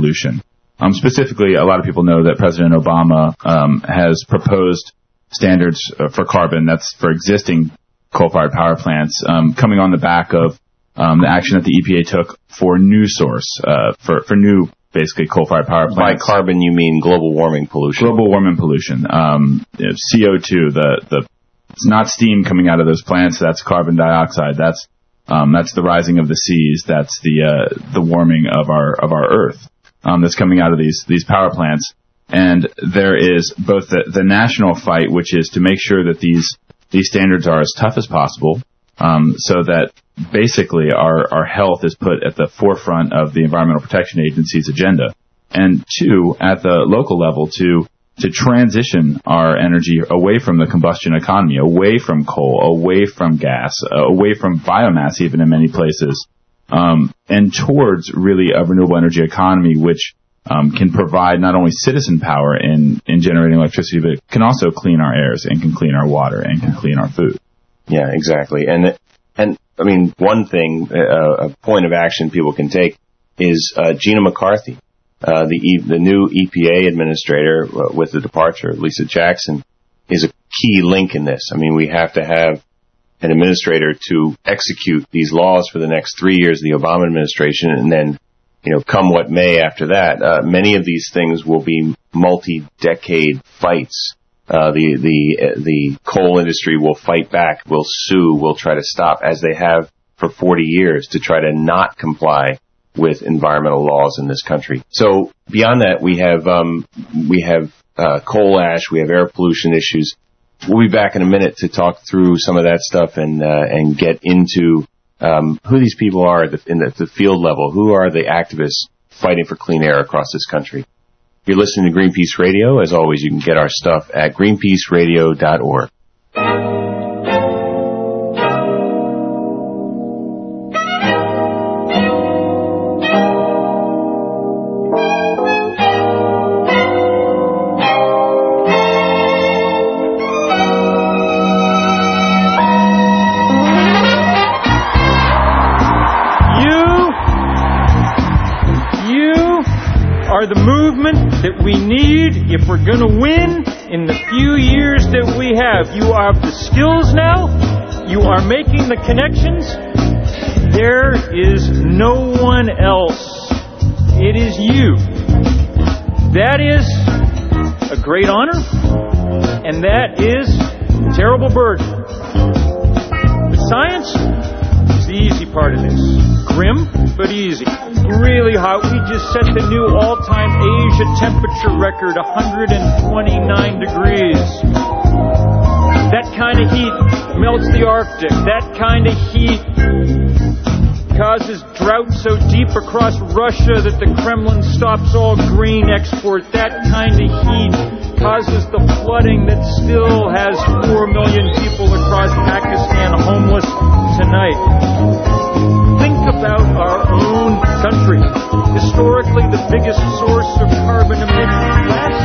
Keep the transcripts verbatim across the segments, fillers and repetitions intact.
pollution. Um, specifically, a lot of people know that President Obama um, has proposed standards uh, for carbon. That's for existing coal-fired power plants, um, coming on the back of um, the action that the E P A took for new source, uh, for, for new, basically, coal-fired power plants. By carbon, you mean global warming pollution? Global warming pollution. Um, you know, C O two, the, the, it's not steam coming out of those plants, that's carbon dioxide. That's, um, that's the rising of the seas. That's the, uh, the warming of our, of our earth, um, that's coming out of these, these power plants. And there is both the, the national fight, which is to make sure that these, these standards are as tough as possible, um, so that basically our, our health is put at the forefront of the Environmental Protection Agency's agenda. And two, at the local level, to to transition our energy away from the combustion economy, away from coal, away from gas, uh, away from biomass even in many places, um, and towards really a renewable energy economy which um, can provide not only citizen power in, in generating electricity, but can also clean our airs and can clean our water and can clean our food. Yeah, exactly. And, and I mean, one thing, uh, a point of action people can take is uh, Gina McCarthy. Uh, the e- the new E P A administrator uh, with the departure of Lisa Jackson is a key link in this. I mean, we have to have an administrator to execute these laws for the next three years of the Obama administration, and then, you know, come what may after that. Uh, many of these things will be multi-decade fights. Uh, the the the coal industry will fight back, will sue, will try to stop, as they have for forty years, to try to not comply with environmental laws in this country. So beyond that, we have um, we have uh, coal ash, we have air pollution issues. We'll be back in a minute to talk through some of that stuff and uh, and get into um, who these people are at the, in the, at the field level. Who are the activists fighting for clean air across this country? If you're listening to Greenpeace Radio, as always, you can get our stuff at greenpeace radio dot org. The movement that we need if we're going to win in the few years that we have. You have the skills now. You are making the connections. There is no one else. It is you. That is a great honor, and that is a terrible burden. But science is the easy part of this. Grim, but easy. Really hot. We just set the new all-time Asia temperature record, one hundred twenty-nine degrees. That kind of heat melts the Arctic. That kind of heat causes drought so deep across Russia that the Kremlin stops all grain export. That kind of heat causes the flooding that still has four million people across Pakistan homeless tonight. Think about our own country. Historically, the biggest source of carbon emission.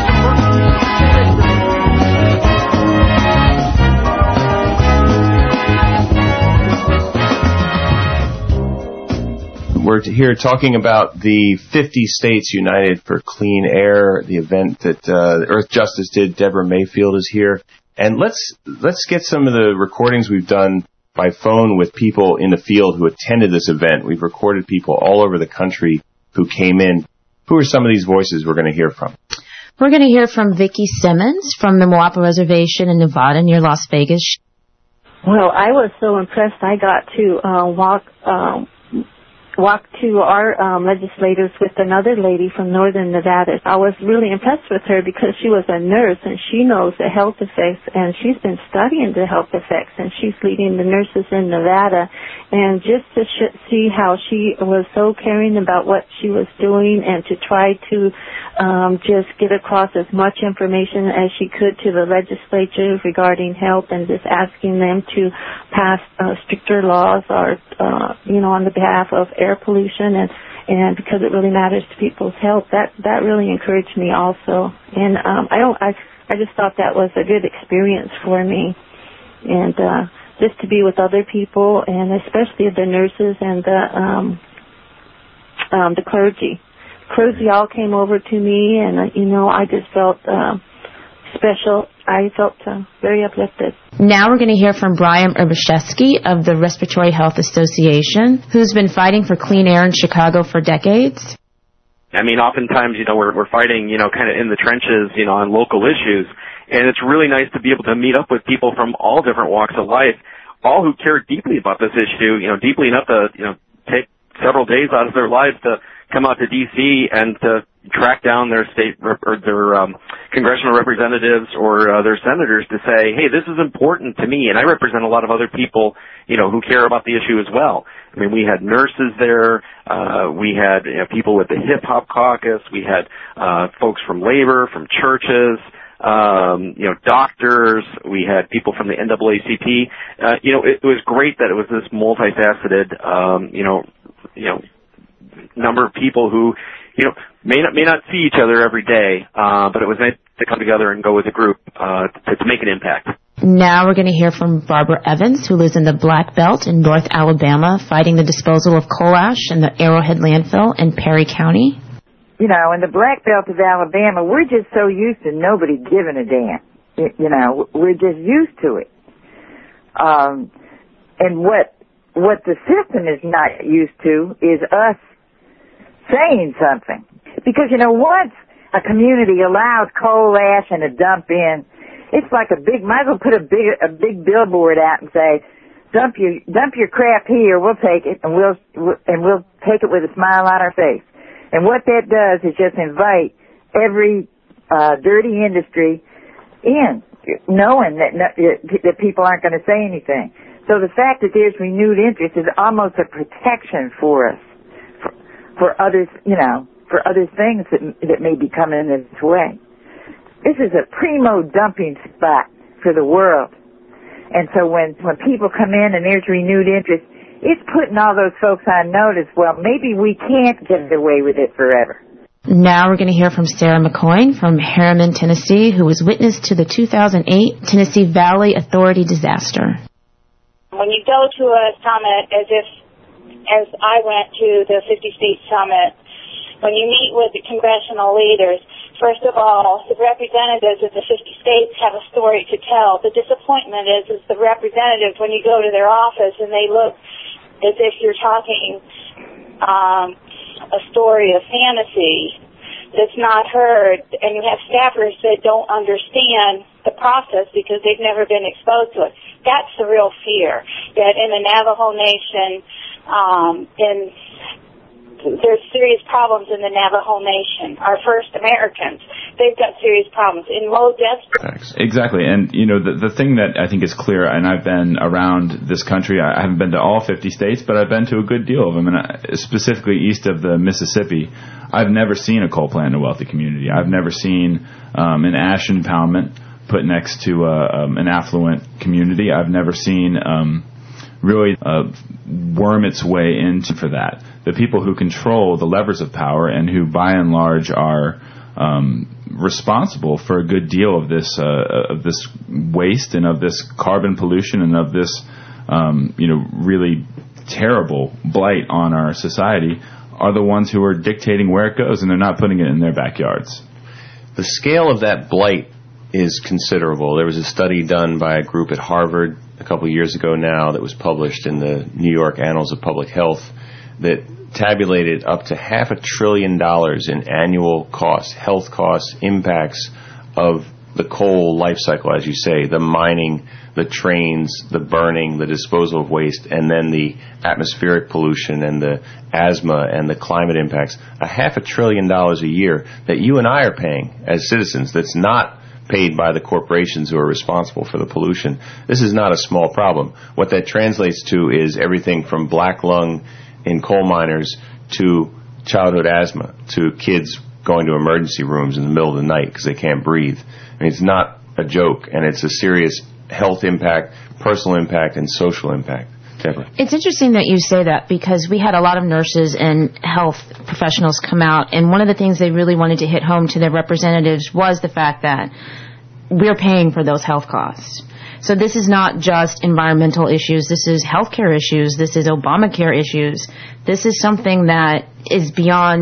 We're here talking about the fifty States United for Clean Air, the event that uh, Earth Justice did. Deborah Mayfield is here. And let's let's get some of the recordings we've done by phone with people in the field who attended this event. We've recorded people all over the country who came in. Who are some of these voices we're going to hear from? We're going to hear from Vicki Simmons from the Moapa Reservation in Nevada near Las Vegas. Well, I was so impressed I got to uh, walk um, walk to our um, legislators with another lady from northern Nevada. I was really impressed with her because she was a nurse and she knows the health effects, and she's been studying the health effects, and she's leading the nurses in Nevada. And just to sh- see how she was so caring about what she was doing and to try to um, just get across as much information as she could to the legislature regarding health, and just asking them to pass uh, stricter laws or, uh, you know, on the behalf of air pollution, and and because it really matters to people's health. That that really encouraged me also. And um, I don't I I just thought that was a good experience for me, and uh, just to be with other people, and especially the nurses and the um, um, the clergy, crews all came over to me, and, uh, you know, I just felt uh, special. I felt uh, very uplifted. Now we're going to hear from Brian Urbaszewski of the Respiratory Health Association, who's been fighting for clean air in Chicago for decades. I mean, oftentimes, you know, we're, we're fighting, you know, kind of in the trenches, you know, on local issues, and it's really nice to be able to meet up with people from all different walks of life, all who care deeply about this issue, you know, deeply enough to, you know, take several days out of their lives to come out to D C and to track down their state rep- or their um, congressional representatives or uh, their senators to say, hey, this is important to me, and I represent a lot of other people, you know, who care about the issue as well. I mean, we had nurses there, uh, we had you know, people with the Hip Hop Caucus, we had uh, folks from labor, from churches, um, you know, doctors, we had people from the N double A C P. Uh, you know, it, it was great that it was this multifaceted, um, you know, you know, number of people who, you know, may not may not see each other every day, uh, but it was nice to come together and go as a group uh, to, to make an impact. Now we're going to hear from Barbara Evans, who lives in the Black Belt in North Alabama, fighting the disposal of coal ash in the Arrowhead landfill in Perry County. You know, in the Black Belt of Alabama, we're just so used to nobody giving a damn. You know, we're just used to it. Um, and what what the system is not used to is us saying something. Because, you know, once a community allows coal ash and a dump in, it's like a big, might as well put a big, a big billboard out and say, dump your, dump your crap here, we'll take it, and we'll, and we'll take it with a smile on our face. And what that does is just invite every, uh, dirty industry in, knowing that, that people aren't going to say anything. So the fact that there's renewed interest is almost a protection for us, for, for others, you know, for other things that, that may be coming this way. This is a primo dumping spot for the world. And so when, when people come in and there's renewed interest, it's putting all those folks on notice, well, maybe we can't get away with it forever. Now we're going to hear from Sarah McCoyne from Harriman, Tennessee, who was witness to the two thousand eight Tennessee Valley Authority disaster. When you go to a summit, as if, as I went to the fifty-state summit, when you meet with the congressional leaders, first of all, the representatives of the fifty states have a story to tell. The disappointment is, is the representatives, when you go to their office and they look as if you're talking um, a story of fantasy that's not heard, and you have staffers that don't understand the process because they've never been exposed to it. That's the real fear, that in the Navajo Nation, um, in there's serious problems in the Navajo Nation. Our first Americans, they've got serious problems in low death. Exactly, and you know the the thing that I think is clear, and I've been around this country. I haven't been to all fifty states, but I've been to a good deal of them, and I, specifically east of the Mississippi. I've never seen a coal plant in a wealthy community. I've never seen um, an ash impoundment put next to uh, um, an affluent community. I've never seen um, really uh, worm its way into for that. The people who control the levers of power and who, by and large, are um, responsible for a good deal of this uh, of this waste and of this carbon pollution and of this, um, you know, really terrible blight on our society, are the ones who are dictating where it goes, and they're not putting it in their backyards. The scale of that blight is considerable. There was a study done by a group at Harvard a couple of years ago now that was published in the New York Annals of Public Health that tabulated up to half a trillion dollars in annual costs, health costs, impacts of the coal life cycle, as you say, the mining, the trains, the burning, the disposal of waste, and then the atmospheric pollution and the asthma and the climate impacts. A half a trillion dollars a year that you and I are paying as citizens that's not paid by the corporations who are responsible for the pollution. This is not a small problem. What that translates to is everything from black lung in coal miners to childhood asthma, to kids going to emergency rooms in the middle of the night because they can't breathe. I mean, it's not a joke, and it's a serious health impact, personal impact, and social impact. Deborah. It's interesting that you say that because we had a lot of nurses and health professionals come out, and one of the things they really wanted to hit home to their representatives was the fact that we're paying for those health costs. So this is not just environmental issues. This is healthcare issues. This is Obamacare issues. This is something that is beyond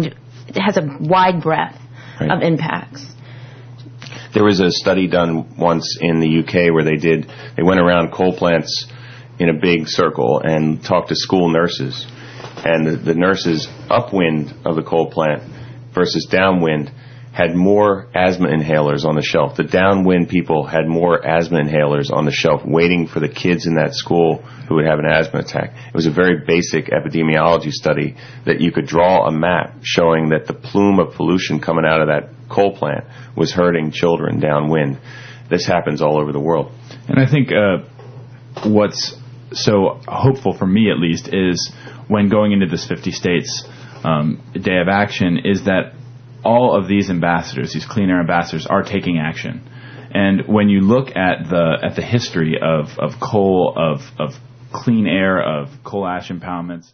it has a wide breadth right. of impacts. There was a study done once in the U K where they did, they went around coal plants in a big circle and talked to school nurses. And the, the nurses upwind of the coal plant versus downwind had more asthma inhalers on the shelf. The downwind people had more asthma inhalers on the shelf waiting for the kids in that school who would have an asthma attack. It was a very basic epidemiology study that you could draw a map showing that the plume of pollution coming out of that coal plant was hurting children downwind. This happens all over the world. And I think uh, what's so hopeful for me, at least, is when going into this fifty states um, day of action is that all of these ambassadors, these clean air ambassadors, are taking action. And when you look at the at the history of, of coal, of of clean air, of coal ash impoundments.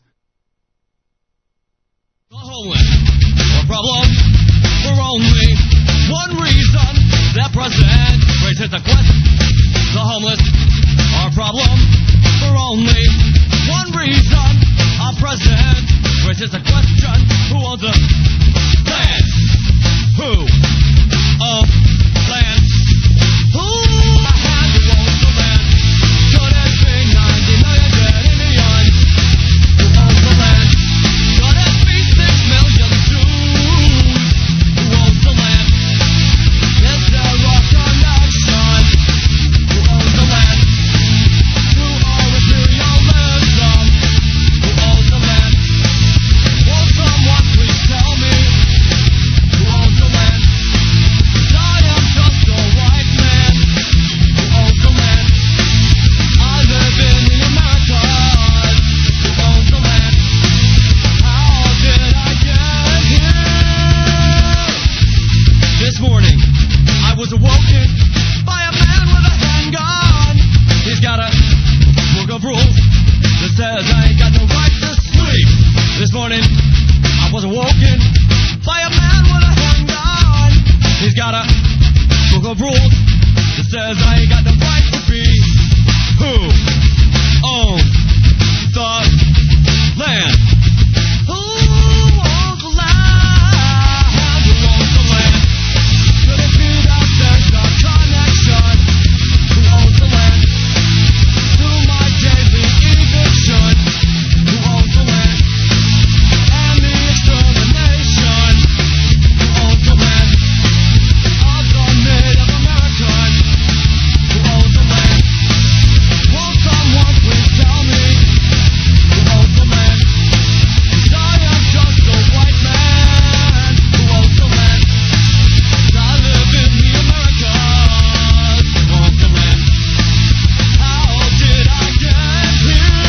The homeless are a problem for only one reason. That president raises the question. The homeless are a problem for only one reason. Our president raises the question. Who owns the land? Who owns land? Who the hand who owns the land? Could it be ninety million dead Indians? Who owns the land? Could it be six million Jews? Who owns the land? Is there a connection? Who owns the land? To our imperialism? Who owns the land? Will someone please tell me? Who owns the land? 'Cause I am just a white man. Who owns the land? I live in the Americas. Who owns the land? How did I get here? This morning, I was awoken by a man with a handgun. He's got a book of rules that says I ain't got no right to sleep. This morning, I was awoken by a man with a handgun. He's got a book of rules that says I ain't got no right to be. Who owns the land? Who owns the land? Who owns the land? Could it be that there's a connection? Who owns the land? To my daily eviction. Who owns the land? And the extermination. Who owns the land? Of the Native American. Who owns the land? Will someone please tell me? Who owns the land? 'Cause I am just a white man. Who owns the land? 'Cause I live in the Americas. Who owns the land? How did I get here?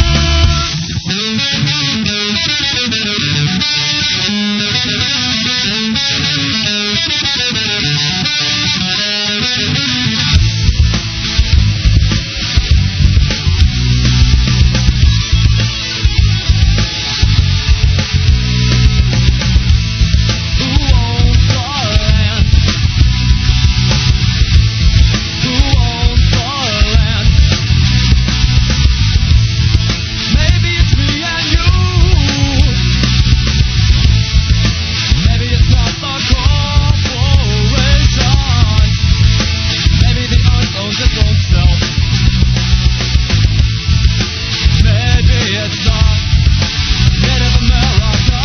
Who owns the land? Who owns the land? Maybe it's me and you. Maybe it's not the corporations. Maybe the earth owns its own self. Maybe it's the Native American.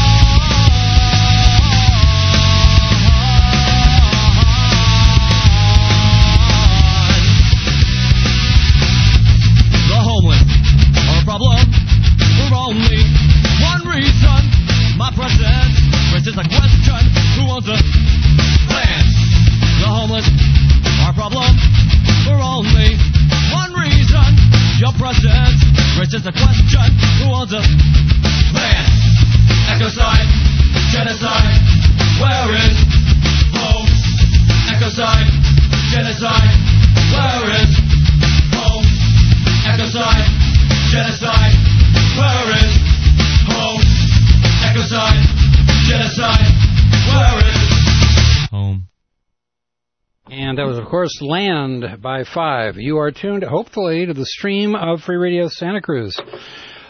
The homeless are a problem for only one reason. My president raises the question. Who owns the land? The homeless are a problem for only one reason. Your president raises the question. Who owns the land? Ecocide, genocide, where is home? Ecocide, genocide, where is home? Ecocide, genocide, where is home? Ecocide, genocide, where is home? And that was, of course, Land by Five. You are tuned, hopefully, to the stream of Free Radio Santa Cruz.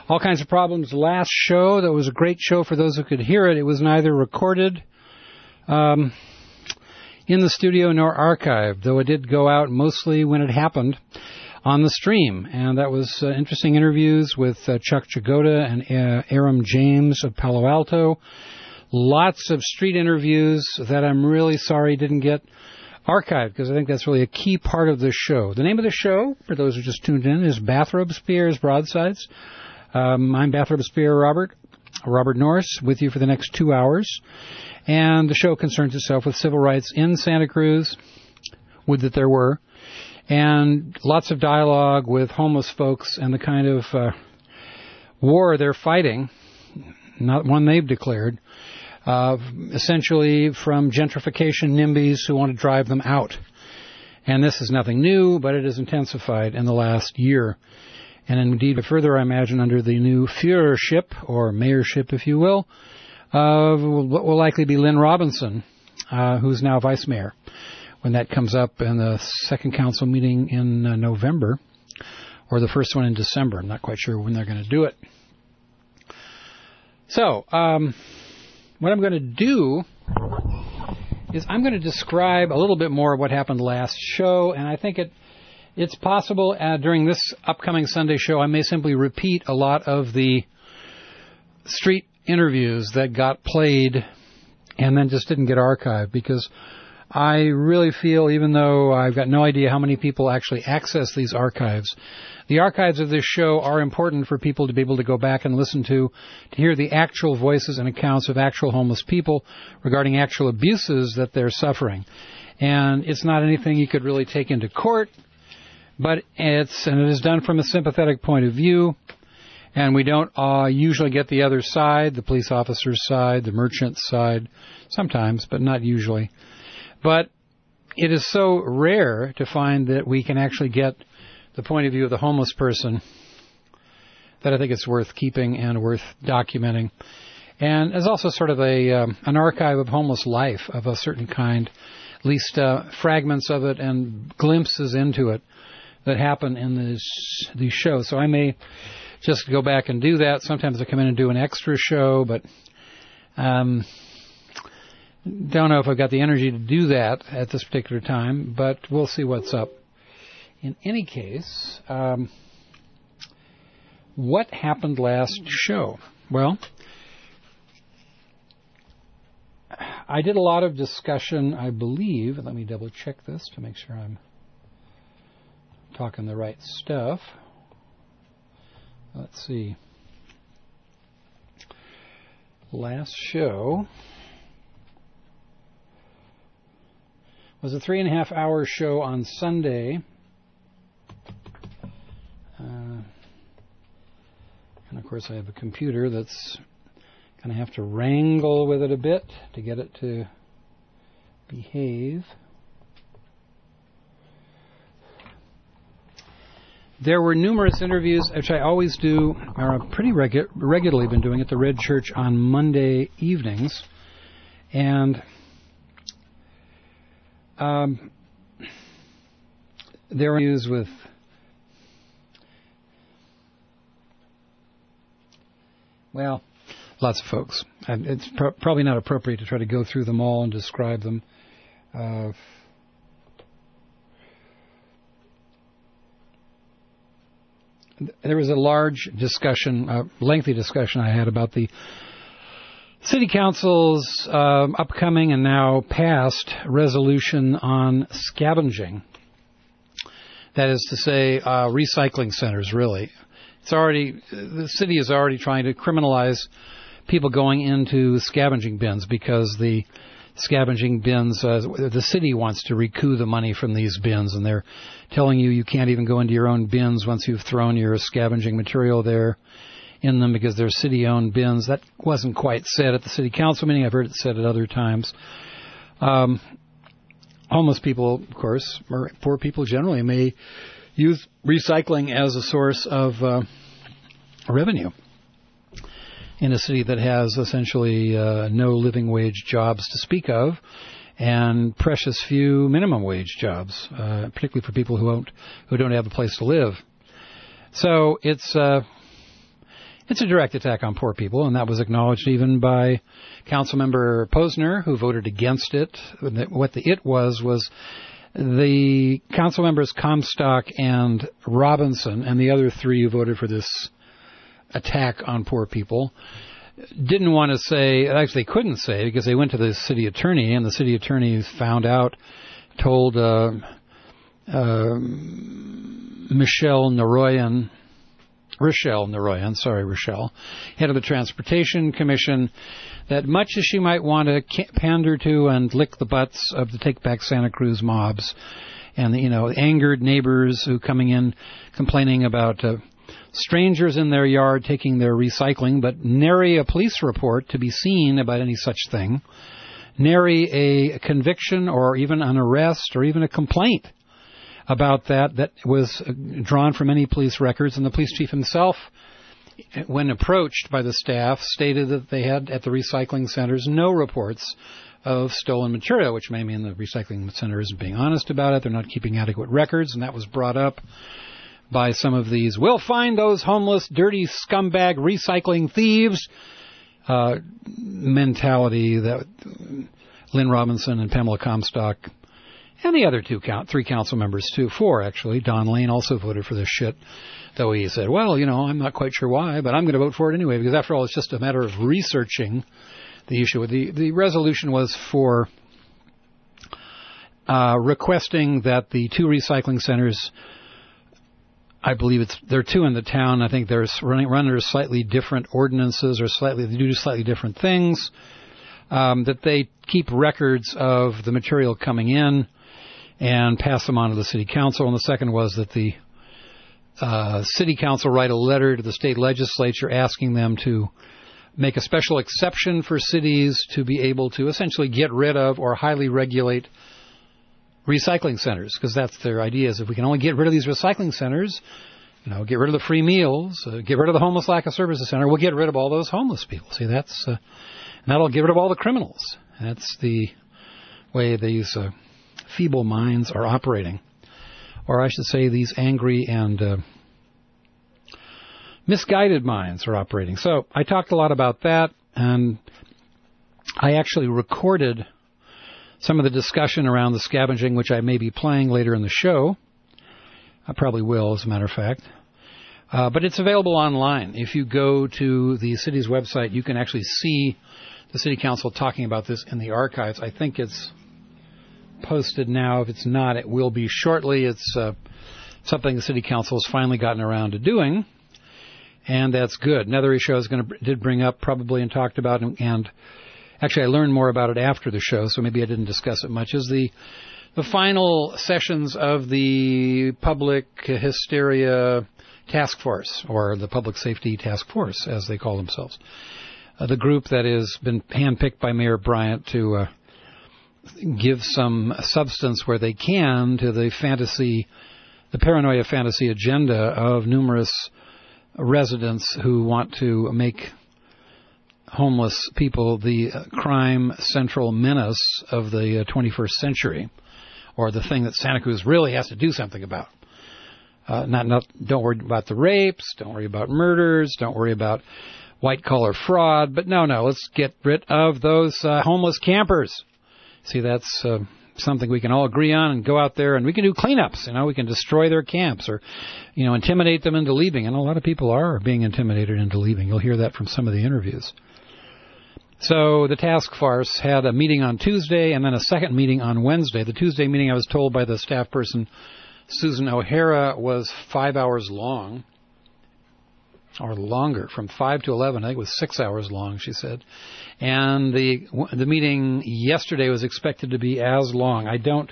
All Kinds of Problems last show. That was a great show for those who could hear it. It was neither recorded um, in the studio nor archived, though it did go out mostly when it happened on the stream. And that was uh, interesting interviews with uh, Chuck Jagoda and uh, Aram James of Palo Alto. Lots of street interviews that I'm really sorry didn't get archived, because I think that's really a key part of this show. The name of the show, for those who just tuned in, is Bathrobe Spears Broadsides. Um, I'm Bathrobe Spear Robert, Robert Norris, with you for the next two hours. And the show concerns itself with civil rights in Santa Cruz, would that there were, and lots of dialogue with homeless folks and the kind of uh, war they're fighting, not one they've declared, uh, essentially from gentrification NIMBYs who want to drive them out. And this is nothing new, but it has intensified in the last year. And indeed, further, I imagine, under the new Führership, or mayorship, if you will, of what will likely be Lynn Robinson, uh, who's now vice mayor, when that comes up in the second council meeting in uh, November, or the first one in December. I'm not quite sure when they're going to do it. So, um, what I'm going to do is I'm going to describe a little bit more of what happened last show, and I think it it's possible uh, during this upcoming Sunday show I may simply repeat a lot of the street interviews that got played and then just didn't get archived, because I really feel, even though I've got no idea how many people actually access these archives, the archives of this show are important for people to be able to go back and listen to, to hear the actual voices and accounts of actual homeless people regarding actual abuses that they're suffering. And it's not anything you could really take into court, but it's, and it is done from a sympathetic point of view. And we don't uh, usually get the other side, the police officer's side, the merchant's side, sometimes, but not usually. But it is so rare to find that we can actually get the point of view of the homeless person that I think it's worth keeping and worth documenting. And there's also sort of a um, an archive of homeless life of a certain kind, at least uh, fragments of it and glimpses into it that happen in this, these shows. So I may just go back and do that. Sometimes I come in and do an extra show, but um, don't know if I've got the energy to do that at this particular time, but we'll see what's up. In any case, um, what happened last show? Well, I did a lot of discussion, I believe. Let me double check this to make sure I'm talking the right stuff. Let's see. Last show was a three and a half hour show on Sunday. Uh, and of course I have a computer that's going to have to wrangle with it a bit to get it to behave. There were numerous interviews, which I always do, or I've pretty regu- regularly been doing at the Red Church on Monday evenings. And um, there were interviews with well, lots of folks. And it's pro- probably not appropriate to try to go through them all and describe them. Uh, There was a large discussion, a lengthy discussion I had about the City Council's um, upcoming and now passed resolution on scavenging. That is to say, uh, recycling centers, really. It's already, the city is already trying to criminalize people going into scavenging bins, because the scavenging bins, uh, the city wants to recoup the money from these bins, and they're telling you you can't even go into your own bins once you've thrown your scavenging material there in them, because they're city-owned bins. That wasn't quite said at the city council meeting. I've heard it said at other times. Um, homeless people, of course, or poor people generally, may use recycling as a source of uh, revenue in a city that has essentially uh, no living wage jobs to speak of, and precious few minimum wage jobs, uh, particularly for people who don't who don't have a place to live. So it's uh, it's a direct attack on poor people, and that was acknowledged even by Councilmember Posner, who voted against it. What the it was was the council members Comstock and Robinson, and the other three who voted for this attack on poor people, didn't want to say, actually they couldn't say, because they went to the city attorney, and the city attorney found out, told uh, uh, Michelle Naroyan, Rochelle Naroyan, sorry, Rochelle, head of the Transportation Commission, that much as she might want to pander to and lick the butts of the Take Back Santa Cruz mobs and the, you know, angered neighbors who coming in complaining about uh, strangers in their yard taking their recycling, but nary a police report to be seen about any such thing, nary a conviction or even an arrest or even a complaint about that that was drawn from any police records. And the police chief himself, when approached by the staff, stated that they had at the recycling centers no reports of stolen material, which may mean the recycling center isn't being honest about it. They're not keeping adequate records, and that was brought up by some of these, we'll find those homeless, dirty, scumbag, recycling thieves uh, mentality that Lynn Robinson and Pamela Comstock and the other two, count, three council members, too, four actually. Don Lane also voted for this shit, though he said, well, you know, I'm not quite sure why, but I'm going to vote for it anyway, because after all, it's just a matter of researching the issue. The, the resolution was for uh, requesting that the two recycling centers, I believe it's there are two in the town. I think they're running run under slightly different ordinances or slightly they do slightly different things. Um, that they keep records of the material coming in and pass them on to the city council. And the second was that the uh, city council write a letter to the state legislature asking them to make a special exception for cities to be able to essentially get rid of or highly regulate recycling centers, because that's their idea, is if we can only get rid of these recycling centers, you know, get rid of the free meals, uh, get rid of the homeless lack of services center, we'll get rid of all those homeless people. See, that's, uh, and that'll get rid of all the criminals. That's the way these uh, feeble minds are operating. Or I should say these angry and uh, misguided minds are operating. So I talked a lot about that, and I actually recorded some of the discussion around the scavenging, which I may be playing later in the show. I probably will, as a matter of fact. Uh, but it's available online. If you go to the city's website, you can actually see the city council talking about this in the archives. I think it's posted now. If it's not, it will be shortly. It's uh, something the city council has finally gotten around to doing, and that's good. Another issue I was going to did bring up probably and talked about, and, and actually I learned more about it after the show, so maybe I didn't discuss it much, is the the final sessions of the Public Hysteria Task Force, or the Public Safety Task Force, as they call themselves. Uh, the group that has been handpicked by Mayor Bryant to uh, give some substance where they can to the fantasy, the paranoia fantasy agenda of numerous residents who want to make homeless people the crime central menace of the twenty-first century, or the thing that Santa Cruz really has to do something about. Uh, not, not, don't worry about the rapes, don't worry about murders, don't worry about white-collar fraud, but no, no, let's get rid of those uh, homeless campers. See, that's uh, something we can all agree on, and go out there and we can do cleanups. You know, we can destroy their camps, or, you know, intimidate them into leaving. And a lot of people are being intimidated into leaving. You'll hear that from some of the interviews. So the task force had a meeting on Tuesday and then a second meeting on Wednesday. The Tuesday meeting, I was told by the staff person, Susan O'Hara, was five hours long, or longer, from five to eleven. I think it was six hours long, she said. And the the meeting yesterday was expected to be as long. I don't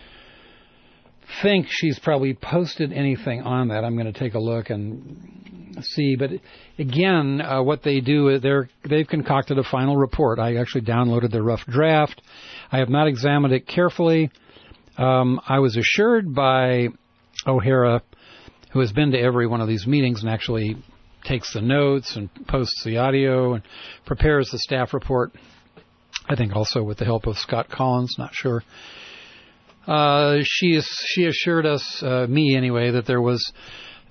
think she's probably posted anything on that. I'm going to take a look and see. But again, uh, what they do, they're, they've concocted a final report. I actually downloaded their rough draft. I have not examined it carefully. Um, I was assured by O'Hara, who has been to every one of these meetings and actually takes the notes and posts the audio and prepares the staff report, I think also with the help of Scott Collins, not sure. Uh, she is, she assured us, uh, me anyway, that there was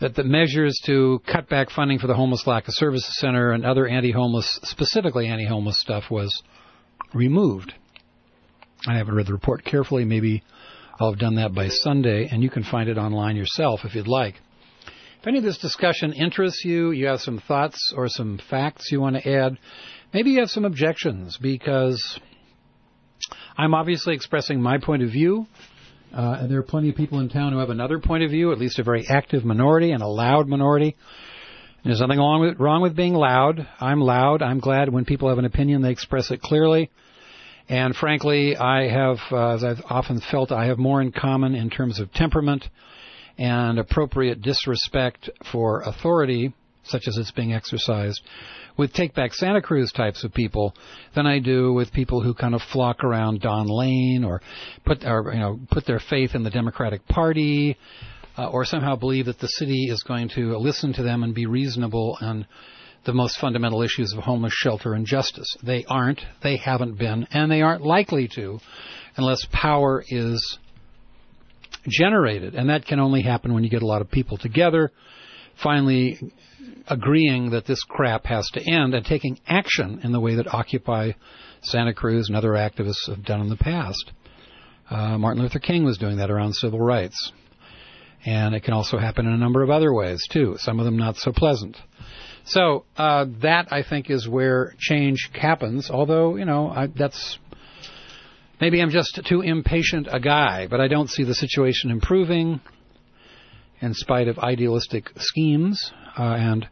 that the measures to cut back funding for the Homeless Lack of Services Center and other anti-homeless, specifically anti-homeless stuff, was removed. I haven't read the report carefully. Maybe I'll have done that by Sunday, and you can find it online yourself if you'd like. If any of this discussion interests you, you have some thoughts or some facts you want to add, maybe you have some objections, because I'm obviously expressing my point of view. Uh, and there are plenty of people in town who have another point of view, at least a very active minority and a loud minority. There's nothing wrong with, wrong with being loud. I'm loud. I'm glad when people have an opinion, they express it clearly. And frankly, I have, uh, as I've often felt, I have more in common in terms of temperament and appropriate disrespect for authority, such as it's being exercised, with Take Back Santa Cruz types of people than I do with people who kind of flock around Don Lane or put, or, you know, put their faith in the Democratic Party, uh, or somehow believe that the city is going to listen to them and be reasonable on the most fundamental issues of homeless shelter and justice. They aren't, they haven't been, and they aren't likely to unless power is generated. And that can only happen when you get a lot of people together, finally agreeing that this crap has to end and taking action in the way that Occupy Santa Cruz and other activists have done in the past. Uh, Martin Luther King was doing that around civil rights. And it can also happen in a number of other ways, too, some of them not so pleasant. So uh, that, I think, is where change happens, although, you know, I, that's maybe I'm just too impatient a guy, but I don't see the situation improving in spite of idealistic schemes uh, and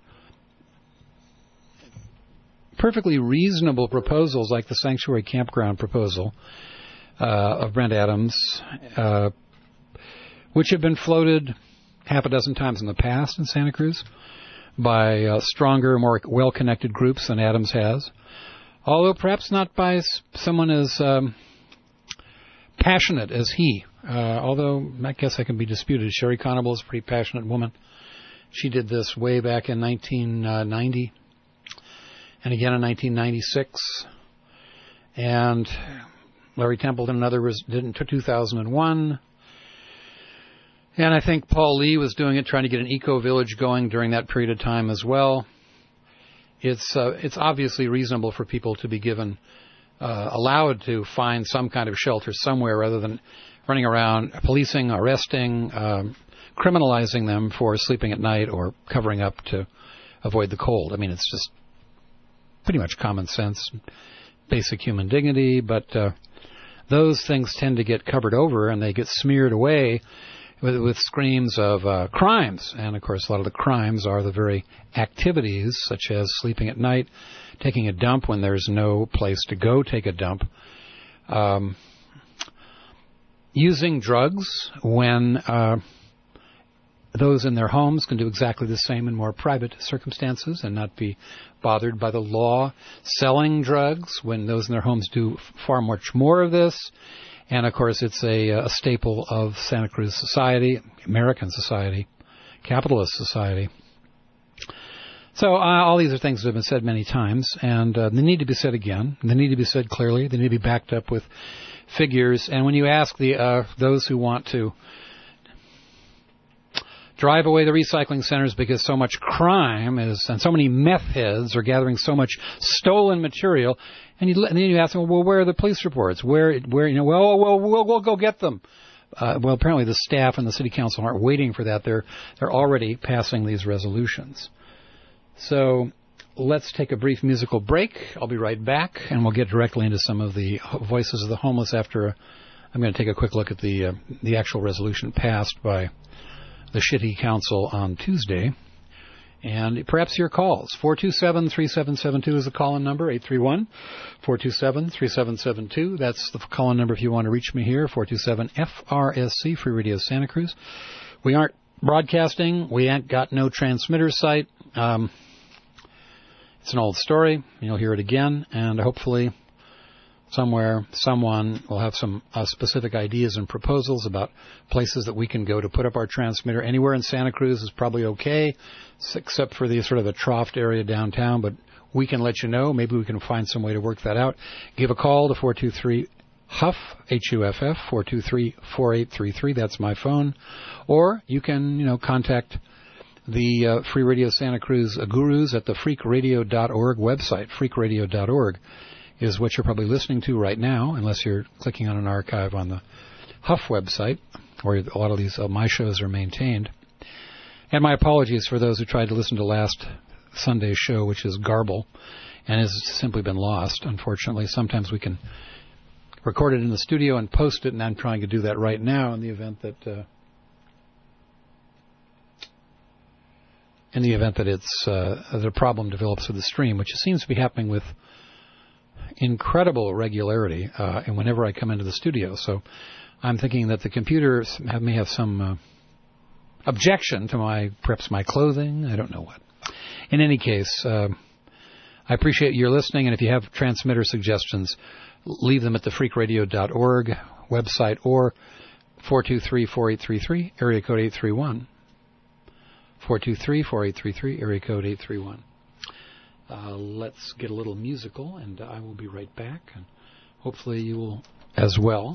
perfectly reasonable proposals like the Sanctuary Campground proposal uh, of Brent Adams, uh, which have been floated half a dozen times in the past in Santa Cruz by uh, stronger, more well-connected groups than Adams has, although perhaps not by someone as um, passionate as he. Uh, although I guess that can be disputed. Sherry Conable is a pretty passionate woman. She did this way back in nineteen ninety and again in nineteen ninety-six. And Larry Templeton and others did it in two thousand one. And I think Paul Lee was doing it, trying to get an eco-village going during that period of time as well. It's uh, it's obviously reasonable for people to be given, uh, allowed to find some kind of shelter somewhere rather than running around policing, arresting, um, criminalizing them for sleeping at night or covering up to avoid the cold. I mean, it's just pretty much common sense, basic human dignity, but uh, those things tend to get covered over and they get smeared away with, with screams of uh, crimes. And, of course, a lot of the crimes are the very activities, such as sleeping at night, taking a dump when there's no place to go take a dump, um, using drugs when uh, those in their homes can do exactly the same in more private circumstances and not be bothered by the law, selling drugs when those in their homes do far much more of this. And, of course, it's a, a staple of Santa Cruz society, American society, capitalist society. So uh, all these are things that have been said many times, and uh, they need to be said again. They need to be said clearly. They need to be backed up with figures. And when you ask the uh, those who want to drive away the recycling centers because so much crime is, and so many meth heads are gathering so much stolen material, and, you, and then you ask them, well, where are the police reports? Where, where, you know, well, well, we'll, we'll go get them. Uh, well, apparently the staff and the city council aren't waiting for that. They're, they're already passing these resolutions. So let's take a brief musical break. I'll be right back, and we'll get directly into some of the voices of the homeless after a, I'm going to take a quick look at the uh, the actual resolution passed by the City Council on Tuesday. And perhaps your calls. four two seven, three seven seven two is the call-in number, eight three one, four two seven, three seven seven two. That's the call-in number if you want to reach me here, four two seven F R S C, Free Radio Santa Cruz. We aren't broadcasting. We ain't got no transmitter site. Um, it's an old story. You'll hear it again, and hopefully somewhere, someone will have some uh, specific ideas and proposals about places that we can go to put up our transmitter. Anywhere in Santa Cruz is probably okay, except for the sort of the troughed area downtown, but we can let you know. Maybe we can find some way to work that out. Give a call to four two three H U F, H U F F, four two three, four eight three three. That's my phone. Or you can, you know, contact the uh, Free Radio Santa Cruz uh, gurus at the freak radio dot org website. freak radio dot org is what you're probably listening to right now, unless you're clicking on an archive on the Huff website, where a lot of these uh, my shows are maintained. And my apologies for those who tried to listen to last Sunday's show, which is garble, and has simply been lost, unfortunately. Sometimes we can record it in the studio and post it, and I'm trying to do that right now in the event that uh, in the event that it's uh, that a problem develops with the stream, which seems to be happening with incredible regularity, uh, and whenever I come into the studio. So I'm thinking that the computers have, may have some uh, objection to my, perhaps my clothing, I don't know what. In any case, uh, I appreciate your listening, and if you have transmitter suggestions, leave them at the freak radio dot org website or four two three, four eight three three, area code eight three one. four two three, four eight three three, area code eight three one. Uh, let's get a little musical, and I will be right back, and hopefully you will as well.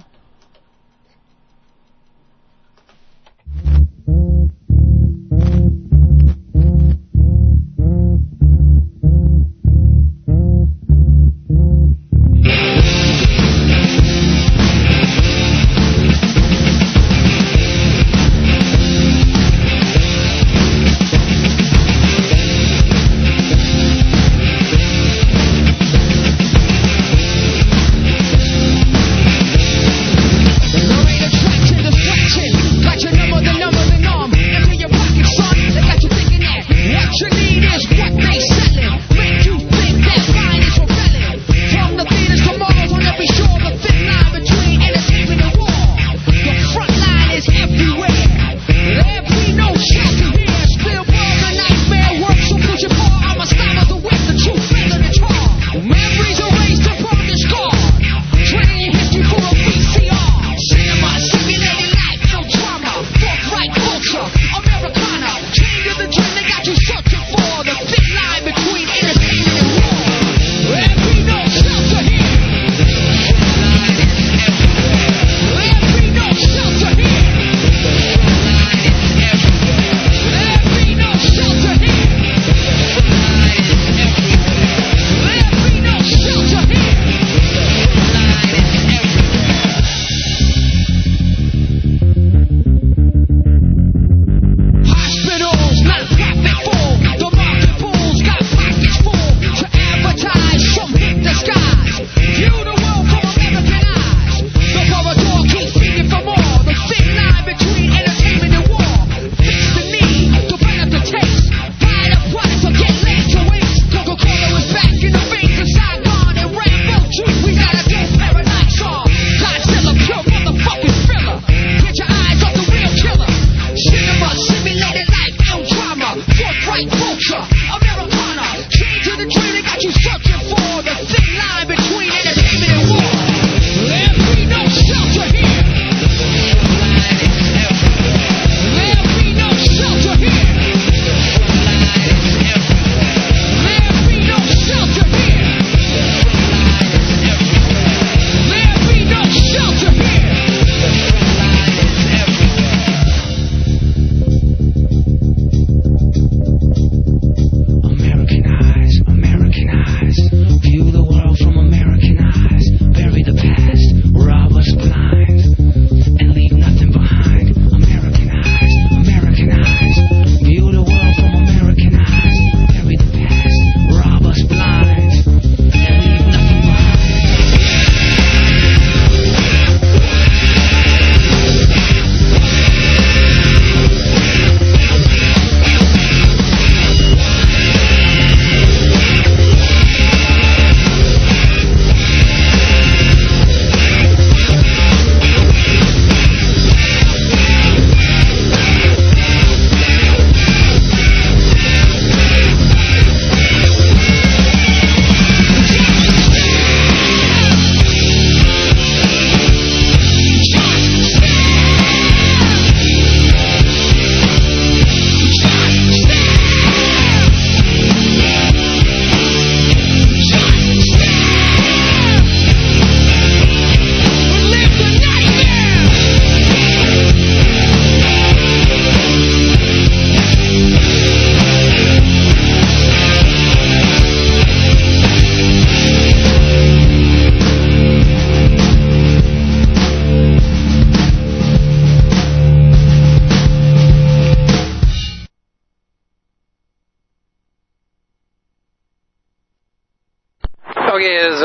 We'll be right back.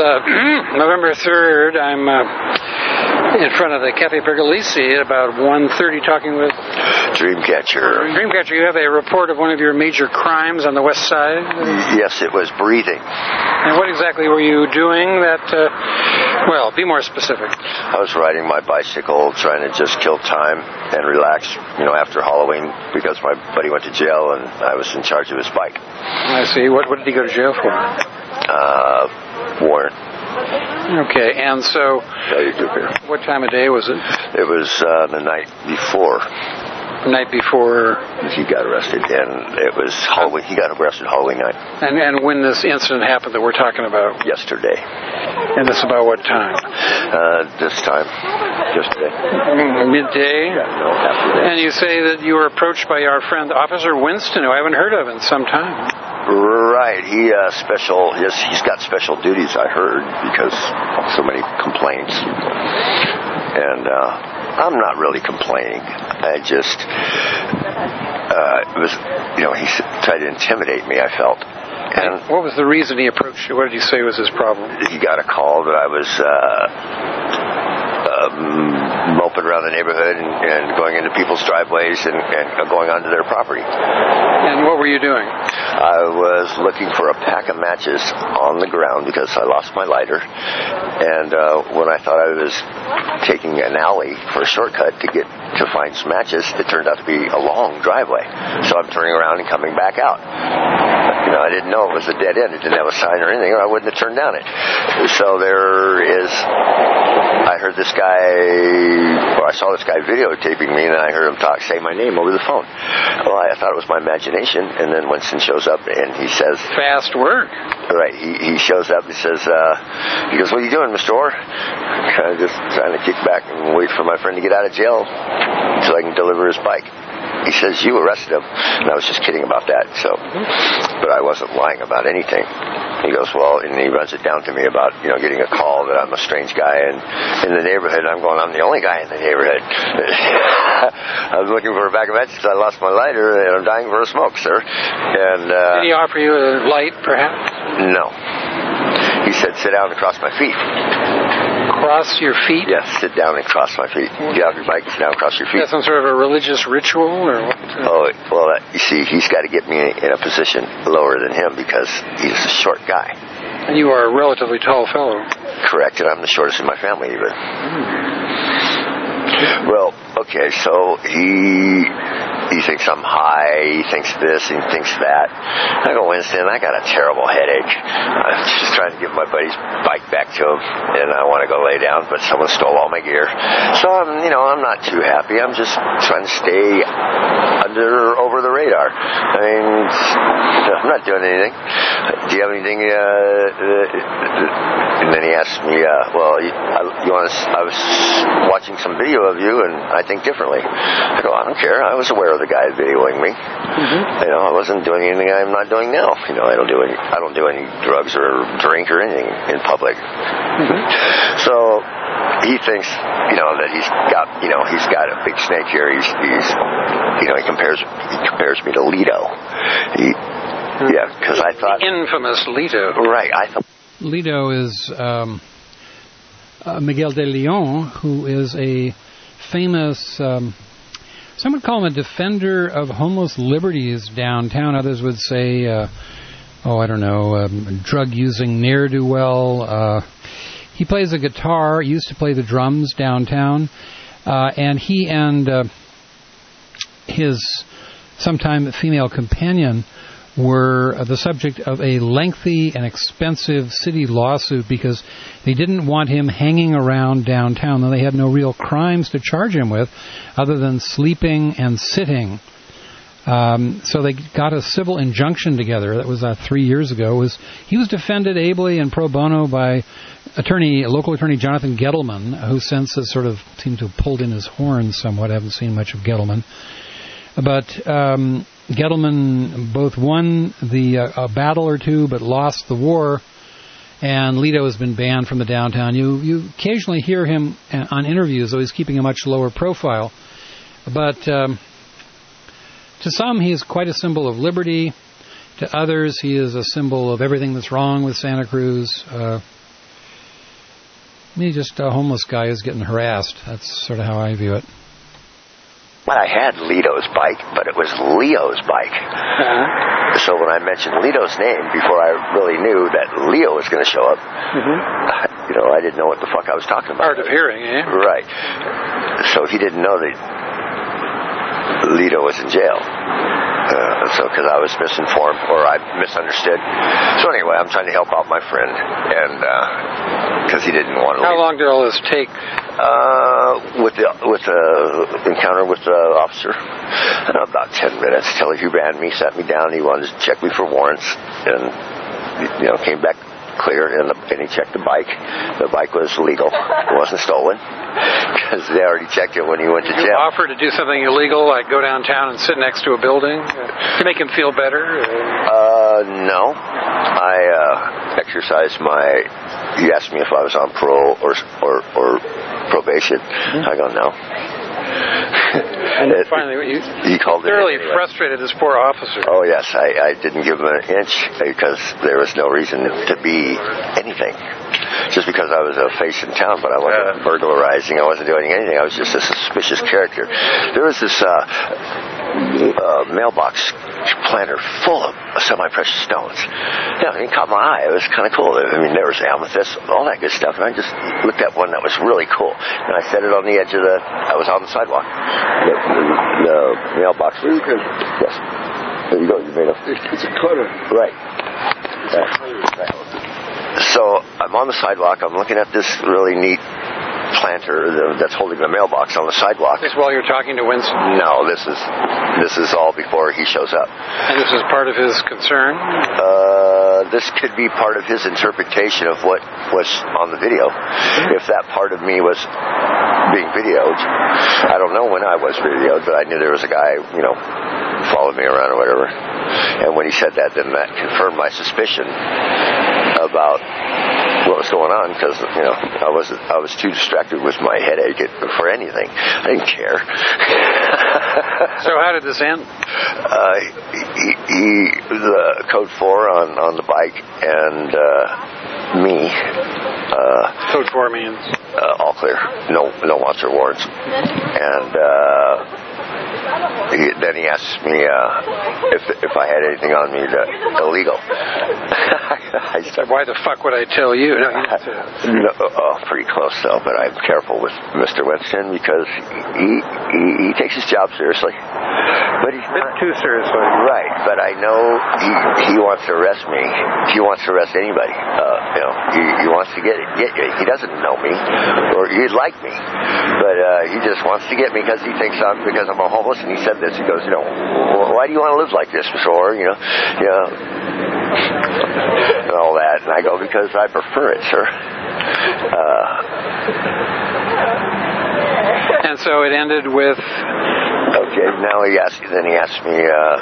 uh, November third. I'm uh, in front of the Cafe Pergolesi at about one thirty talking with Dreamcatcher. Dreamcatcher, you have a report of one of your major crimes on the west side? Yes, it was breathing. And what exactly were you doing that, uh, well, be more specific. I was riding my bicycle, trying to just kill time and relax, you know, after Halloween, because my buddy went to jail and I was in charge of his bike. I see. What, what did he go to jail for? Uh, warrant. Okay, and so, what time of day was it? It was uh, the night before. The night before he got arrested, and it was Halloween. He got arrested Halloween night. And and when this incident happened that we're talking about? Yesterday. And this about what time? Uh, this time, yesterday. Midday. Yeah, no, after that. And you say that you were approached by our friend Officer Winston, who I haven't heard of in some time. Right. He uh, special. Yes, he's got special duties. I heard because so many complaints, and. uh I'm not really complaining. I just, uh, it was, you know, he tried to intimidate me, I felt. And what was the reason he approached you? What did you say was his problem? He got a call that I was uh, um, moping around the neighborhood and, and going into people's driveways and, and going onto their property. And what were you doing? I was looking for a pack of matches on the ground because I lost my lighter. And uh, when I thought I was taking an alley for a shortcut to get to find some matches, it turned out to be a long driveway. So I'm turning around and coming back out. You know, I didn't know it was a dead end. It didn't have a sign or anything, or I wouldn't have turned down it. So there is, I heard this guy, or I saw this guy videotaping me, and then I heard him talk, say my name over the phone. Well, I thought it was my imagination, and then Winston shows up, and he says... Fast work. Right, he, he shows up, he says, uh, he goes, what are you doing, Mister Orr? Kind of just trying to kick back and wait for my friend to get out of jail so I can deliver his bike. He says, you arrested him. And I was just kidding about that, so, but I wasn't lying about anything. He goes, well, and he runs it down to me about, you know, getting a call that I'm a strange guy and in the neighborhood. I'm going, I'm the only guy in the neighborhood. I was looking for a bag of matches. I lost my lighter and I'm dying for a smoke, sir. And, uh, did he offer you a light, perhaps? No. He said, sit down and cross my feet. Cross your feet? Yes, sit down and cross my feet. Get off your bike and sit down and cross your feet. Is that some sort of a religious ritual or what? Oh, well, uh, you see, he's got to get me in a position lower than him because he's a short guy. And you are a relatively tall fellow. Correct, and I'm the shortest in my family even. Mm. Well, okay, so he... He thinks I'm high, he thinks this, he thinks that. I go, Winston, I got a terrible headache. I'm just trying to give my buddy's bike back to him, and I want to go lay down, but someone stole all my gear. So, I'm, you know, I'm not too happy. I'm just trying to stay under, over the radar. I mean, I'm not doing anything. Do you have anything, uh, and then he asked me, uh, well, you, I, you want to, I was watching some video of you, and I think differently. I go, I don't care. I was aware of the guy videoing me. Mm-hmm. You know, I wasn't doing anything I'm not doing now. You know, I don't do any, I don't do any drugs or drink or anything in public. Mm-hmm. So he thinks, you know, that he's got, you know, he's got a big snake here. He's, he's, you know, he compares, he compares me to Leto. He, mm-hmm. Yeah, because I thought the infamous Leto. Right, I thought Leto is um, uh, Miguel de Leon, who is a famous. Um, Some would call him a defender of homeless liberties downtown. Others would say, uh, oh, I don't know, um, drug-using ne'er-do-well. Uh, he plays a guitar, used to play the drums downtown, uh, and he and uh, his sometime female companion were the subject of a lengthy and expensive city lawsuit because they didn't want him hanging around downtown, though they had no real crimes to charge him with other than sleeping and sitting. Um, so they got a civil injunction together. That was uh, three years ago. It was he was defended ably and pro bono by attorney, local attorney Jonathan Gettleman, who since has sort of seemed to have pulled in his horns somewhat. I haven't seen much of Gettleman. But um, Gettleman both won the uh, a battle or two, but lost the war, and Leto has been banned from the downtown. You you occasionally hear him on interviews, though he's keeping a much lower profile. But um, to some, he is quite a symbol of liberty. To others, he is a symbol of everything that's wrong with Santa Cruz. Uh, Me, just a homeless guy who's getting harassed. That's sort of how I view it. Well, I had Lito's bike, but it was Leo's bike. Uh-huh. So when I mentioned Lito's name, before I really knew that Leo was going to show up, mm-hmm. you know, I didn't know what the fuck I was talking about. Hard of hearing, eh? Right. So he didn't know that Lito was in jail. Uh, so, because I was misinformed or I misunderstood. So anyway, I'm trying to help out my friend, and because uh, he didn't want to. How leave. long did all this take? Uh, with the with the encounter with the officer, uh, about ten minutes till he ran me, sat me down. He wanted to check me for warrants, and you know, came back clear, and, the, and he checked the bike. The bike was legal. It wasn't stolen because they already checked it when he went to jail. You offer to do something illegal, like go downtown and sit next to a building to make him feel better? Uh, no. I uh, exercised my. He asked me if I was on parole or or, or probation. Mm-hmm. I go no. And then finally, you, he called thoroughly it anyway. Frustrated this poor officer. Oh yes, I, I didn't give him an inch because there was no reason to be anything. Just because I was a face in town, but I wasn't uh, burglarizing, I wasn't doing anything. I was just a suspicious character. There was this uh, uh, mailbox planter full of semi-precious stones. Yeah, it caught my eye. It was kind of cool. I mean, there was amethyst, all that good stuff, and I just looked at one that was really cool. And I set it on the edge of the. I was on the sidewalk. The, the, the mailbox. Was, yes. There you go. You made a. It's a cutter. Right. Right. So I'm on the sidewalk. I'm looking at this really neat planter that's holding the mailbox on the sidewalk. This while you're talking to Winston? No, this is this is all before he shows up. And this is part of his concern? Uh, this could be part of his interpretation of what was on the video. If that part of me was being videoed, I don't know when I was videoed, but I knew there was a guy, you know, followed me around or whatever. And when he said that, then that confirmed my suspicion about what was going on, because you know I was I was too distracted with my headache for anything. I didn't care. So how did this end? Uh, he, he the code four on, on the bike and uh, me. Uh, code four means uh, all clear. No no wants or warrants. And uh, he, then he asked me uh, if if I had anything on me that illegal. I said, why the fuck would I tell you? No, you to... no, oh, pretty close though, but I'm careful with Mister Winston because he he, he takes his job seriously. But he's not too seriously. Right, but I know he he wants to arrest me. He wants to arrest anybody. Uh, you know, he, he wants to get get you. He doesn't know me, or he'd like me, but uh, he just wants to get me because he thinks I'm because I'm a homeless. And he said this. He goes, you know, why do you want to live like this, Mister Orr? You know, you know, and all that. And I go, because I prefer it, sir. Uh, and so it ended with. Okay, now he asked. Then he asked me uh,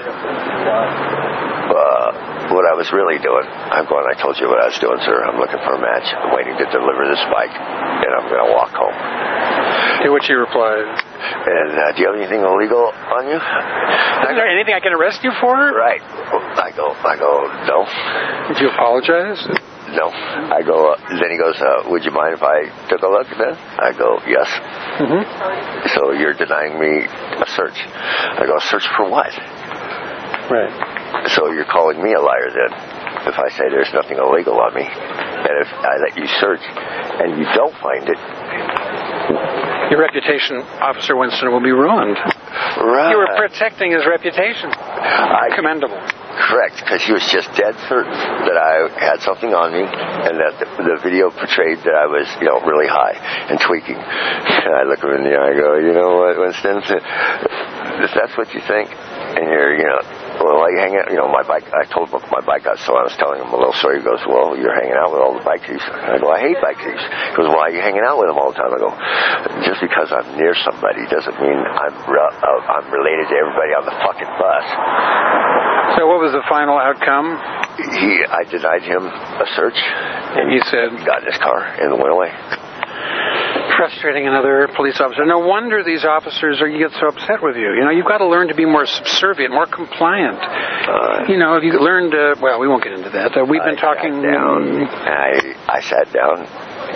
uh, what I was really doing. I'm going. I told you what I was doing, sir. I'm looking for a match. I'm waiting to deliver this bike, and I'm going to walk home. To which he replied. And uh, do you have anything illegal on you? Is there anything I can arrest you for? Right. I go. I go. No. Did you apologize? No. I go. Uh, then he goes. Uh, would you mind if I took a look then? I go. Yes. Mm-hmm. So you're denying me a search? I go. Search for what? Right. So you're calling me a liar then? If I say there's nothing illegal on me, and if I let you search and you don't find it. Your reputation, Officer Winston, will be ruined. Right. You were protecting his reputation. I, Commendable. Correct, because he was just dead certain that I had something on me, and that the, the video portrayed that I was, you know, really high and tweaking. And I look him in the eye and I go, you know what, Winston, if that's what you think, and you're, you know, well, why you hanging out? You know, my bike, I told him my bike got stolen. I was telling him a little story. He goes, well, you're hanging out with all the bike thieves. I go, I hate bike thieves. He goes, why are you hanging out with them all the time? I go, just because I'm near somebody doesn't mean I'm re- uh, I'm related to everybody on the fucking bus. So what was the final outcome? He, I denied him a search. And he said? He got in his car and went away. Frustrating another police officer. No wonder these officers are you get so upset with you. You know, you've got to learn to be more subservient, more compliant. Uh, you know, if you learned, uh, well, we won't get into that. Uh, we've been I talking. Sat down. I I sat down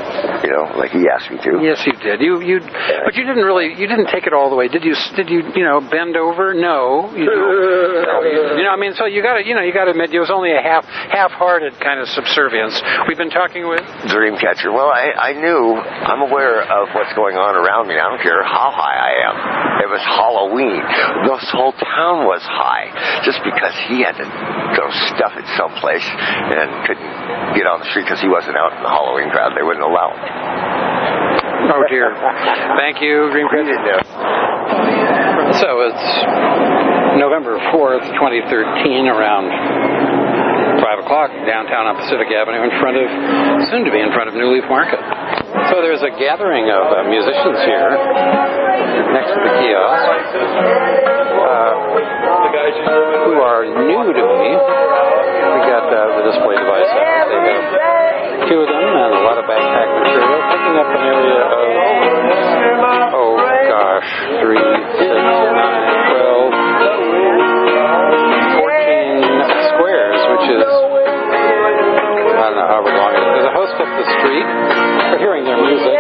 you know, like he asked me to. Yes, you did. You you, but you didn't really. You didn't take it all the way, did you? Did you? You know, bend over? No. You, you, you know, I mean, so you got to, you know, you got to admit, it was only a half half-hearted kind of subservience. We've been talking with Dreamcatcher. Well, I I knew. I'm aware of what's going on around me. I don't care how high I am. It was Halloween. This whole town was high. Just because he had to go stuff it someplace and couldn't get on the street because he wasn't out in the Halloween crowd. They wouldn't allow him. Oh, dear. Thank you, Dreamcatcher. So it's November fourth, twenty thirteen, around five o'clock, downtown on Pacific Avenue, in front of, soon to be in front of New Leaf Market. So there's a gathering of uh, musicians here next to the kiosk uh, who are new to me. We got uh, the display device out. They have two of them and a lot of backpack material, picking up an area of, oh gosh, three, six, nine, twelve, fourteen squares, which is, I don't know however long it is. There's a host up the street. We're hearing their music.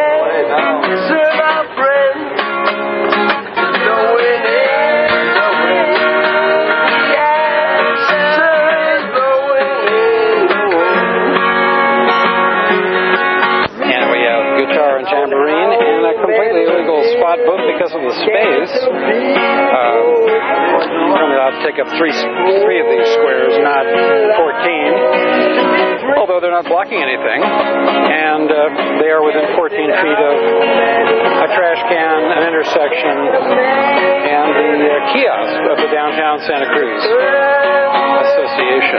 And we have guitar and tambourine and a completely illegal spot book because of the space. Uh, we're only allowed to take up three, three of these squares, not fourteen. Although they're not blocking anything, and uh, they are within fourteen feet of a trash can, an intersection, and the uh, kiosk of the Downtown Santa Cruz Association.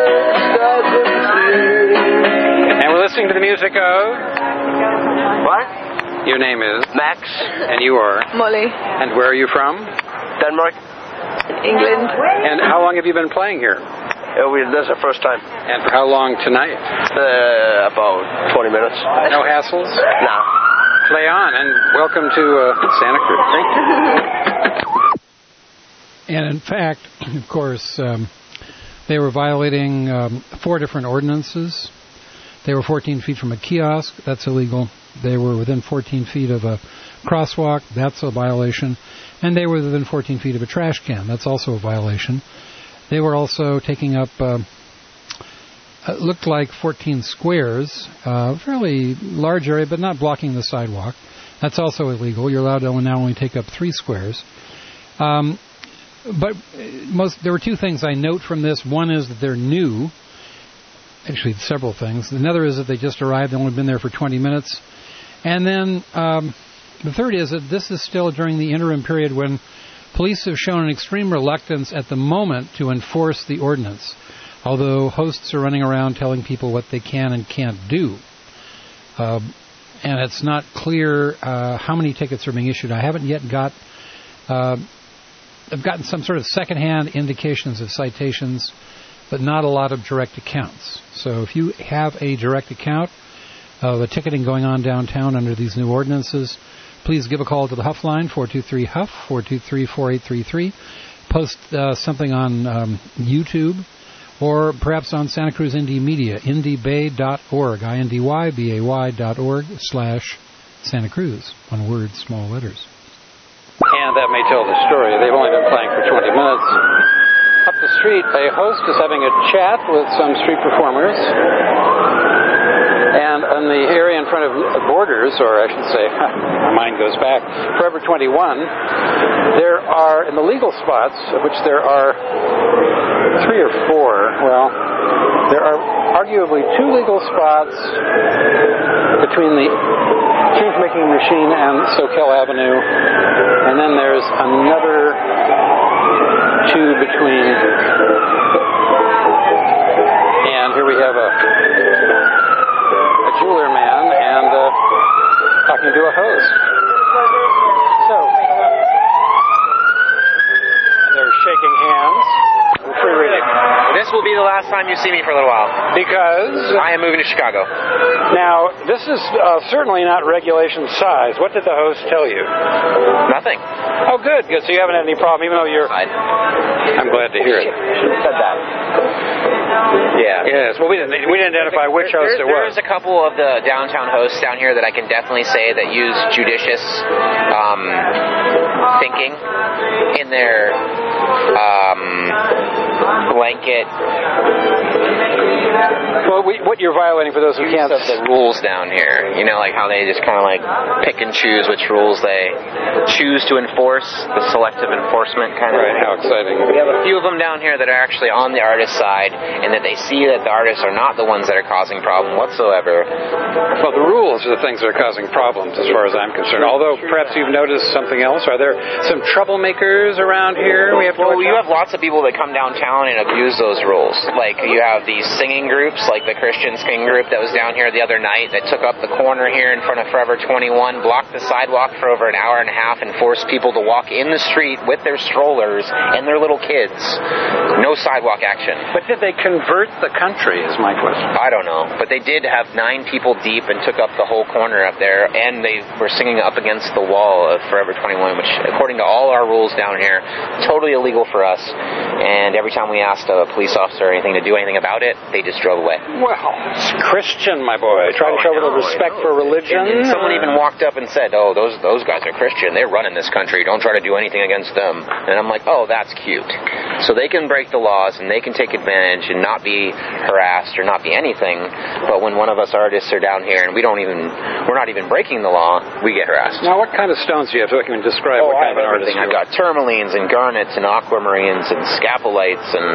And we're listening to the music of... What? Your name is? Max. And you are? Molly. And where are you from? Denmark. England. And how long have you been playing here? Uh, we, this is the first time. And for how long tonight? Uh, about twenty minutes. No hassles? No. Play on, and welcome to uh, Santa Cruz. Thank you. And in fact, of course, um, they were violating um, four different ordinances. They were fourteen feet from a kiosk. That's illegal. They were within fourteen feet of a crosswalk. That's a violation. And they were within fourteen feet of a trash can. That's also a violation. They were also taking up, uh, it looked like fourteen squares, a fairly large area, but not blocking the sidewalk. That's also illegal. You're allowed to now only take up three squares. Um, but most there were two things I note from this. One is that they're new. Actually, several things. Another is that they just arrived. They've only been there for twenty minutes. And then um, the third is that this is still during the interim period when police have shown an extreme reluctance at the moment to enforce the ordinance, although hosts are running around telling people what they can and can't do. Uh, and it's not clear uh, how many tickets are being issued. I haven't yet got... Uh, I've gotten some sort of secondhand indications of citations, but not a lot of direct accounts. So if you have a direct account of a ticketing going on downtown under these new ordinances, please give a call to the Huff line, four two three Huff, four two three, four eight three three. Post uh, something on um, YouTube, or perhaps on Santa Cruz Indie Media, indy bay dot org, I N D Y B A Y dot org slash Santa Cruz. One word, small letters. And that may tell the story. They've only been playing for twenty minutes. Up the street, a host is having a chat with some street performers. And in the area in front of Borders, or I should say, my mind goes back, Forever twenty-one, there are, in the legal spots, of which there are three or four, well, there are arguably two legal spots between the cheese-making machine and Soquel Avenue, and then there's another two between, and here we have a jeweler man and uh, talking to a host. So they're shaking hands. Free reading. This will be the the last time you see me for a little while. Because? I am moving to Chicago. Now, this is uh, certainly not regulation size. What did the host tell you? Nothing. Oh, good, good. So you haven't had any problem, even though you're... I, I'm glad to hear it. Should have said that. Yeah. Yes. Well, we didn't we didn't identify which there, host it was. There's a couple of the downtown hosts down here that I can definitely say that use judicious um, thinking in their um, blanket. Well, we, what you're violating for those who can't... of the rules down here. You know, like how they just kind of like pick and choose which rules they choose to enforce, the selective enforcement kind of. Right, how exciting. We have a few of them down here that are actually on the artist side, and that they see that the artists are not the ones that are causing problem whatsoever. Well, the rules are the things that are causing problems, as far as I'm concerned. Although, perhaps you've noticed something else. Are there some troublemakers around here? We have to well, you have lots of people that come downtown and abuse those rules. Like, you have these singing groups, like the Christian singing group that was down here the other night that took up the corner here in front of Forever twenty-one, blocked the sidewalk for over an hour and a half, and forced people to walk in the street with their strollers and their little kids. No sidewalk action. But did they convert the country, is my question. I don't know. But they did have nine people deep and took up the whole corner up there, and they were singing up against the wall of Forever twenty-one, which, according to all our rules down here, totally illegal for us. And every time we asked a police officer or anything to do anything about it, they just drove away. Well, it's Christian, my boy. Try oh, to show a little respect for religion. And, and someone even walked up and said, oh, those those guys are Christian. They're running this country. Don't try to do anything against them. And I'm like, oh, that's cute. So they can break the laws and they can take advantage and not be harassed or not be anything. But when one of us artists are down here and we don't even, we're not even breaking the law, we get harassed. Now, what kind of stones do you have? So I can describe oh, what kind I have of an artist everything. I've got tourmalines and garnets and aquamarines and scapolites and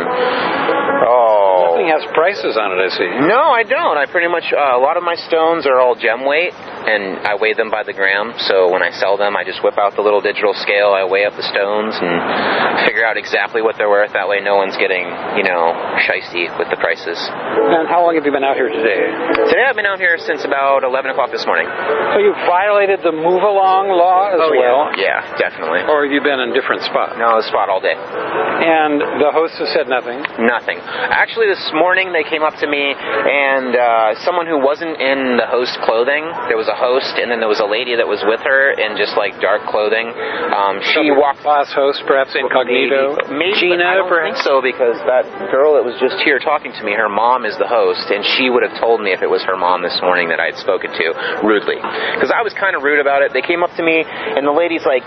oh. Nothing has prices on it, I see. No, I don't. I pretty much, uh, a lot of my stones are all gem weight, and I weigh them by the gram. So when I sell them, I just whip out the little digital scale, I weigh up the stones and figure out exactly what they're worth. That way no one's getting, you know, shysty with the prices. And how long have you been out here today? Today I've been out here since about eleven o'clock this morning. So you violated the move-along law as oh, well? Yeah. yeah, definitely. Or have you been in different spots? No, the spot all day. And the host has said nothing? Nothing. Actually, this morning they came up to me, and uh, someone who wasn't in the host clothing, there was a host, and then there was a lady that was with her in just like dark clothing. Um, she Some walked... Boss host, perhaps incognito? Maybe, maybe Gina, I don't perhaps? think so, because that girl that was just here talking to me, her mom is the host, and she would have told me if it was her mom this morning that I had spoken to, rudely. Because I was kind of rude about it. They came up to me, and the lady's like,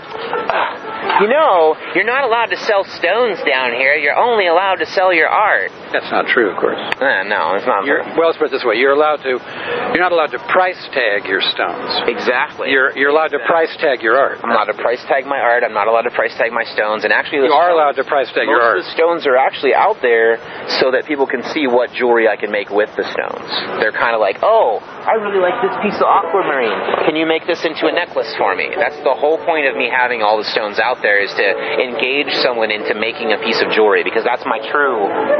you know, you're not allowed to sell stones down here. You're only allowed to sell your art. That's not true, of course. Uh, no, it's not. You're, well, let's put it this way. You're allowed to, you're not allowed to price tag your stones. Exactly. You're you're allowed to price tag your art. I'm allowed to price tag my art. I'm not allowed to price tag my stones. And actually, you are allowed to price tag your art. Most of the stones are actually out there so that people can see what jewelry I can make with the stones. They're kind of like, oh, I really like this piece of aquamarine. Can you make this into a necklace for me? That's the whole point of me having all the stones out there, is to engage someone into making a piece of jewelry, because that's my true,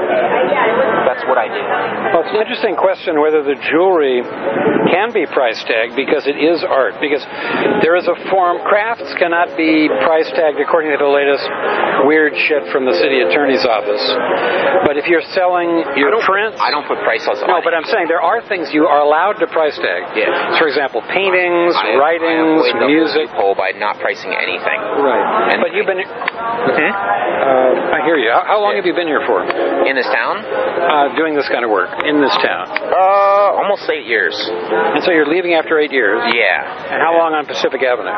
that's what I do. Well, it's an interesting question whether the jewelry can be price tagged, because it is art. Because there is a form, crafts cannot be price tagged according to the latest weird shit from the city attorney's office. But if you're selling your I prints... I don't put price on No, but I'm saying there are things you are allowed to price tag. Yeah. For example, paintings, I, writings, I music. Whole by not pricing anything. Right. And but you've been... Mm-hmm. Uh, I hear you. How, how long yeah. have you been here for? In this town? Uh, doing this kind of work. In this town. Uh, almost eight years. And so you're leaving after eight years? Yeah. And how long on Pacific Avenue?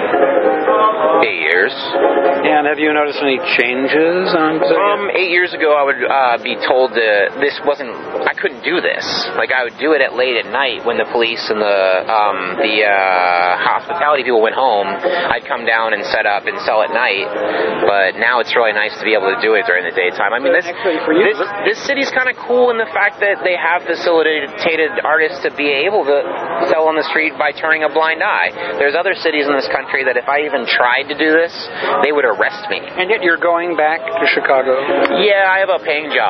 Eight years. And have you noticed any changes on Pacific Um, eight years ago I would uh, be told that this wasn't, I couldn't do this. Like, I would do it at late at night when the police and the, um, the, uh, hospitality people went home. I'd come down and set up and sell at night. But now it's really nice to be able to do it during the daytime. I mean, this, this, this city's kind of cool in the fact that they have facilitated artists to be able to sell on the street by turning a blind eye. There's other cities in this country that if I even tried to do this, they would arrest me. And yet you're going back to Chicago? Yeah, I have a paying job.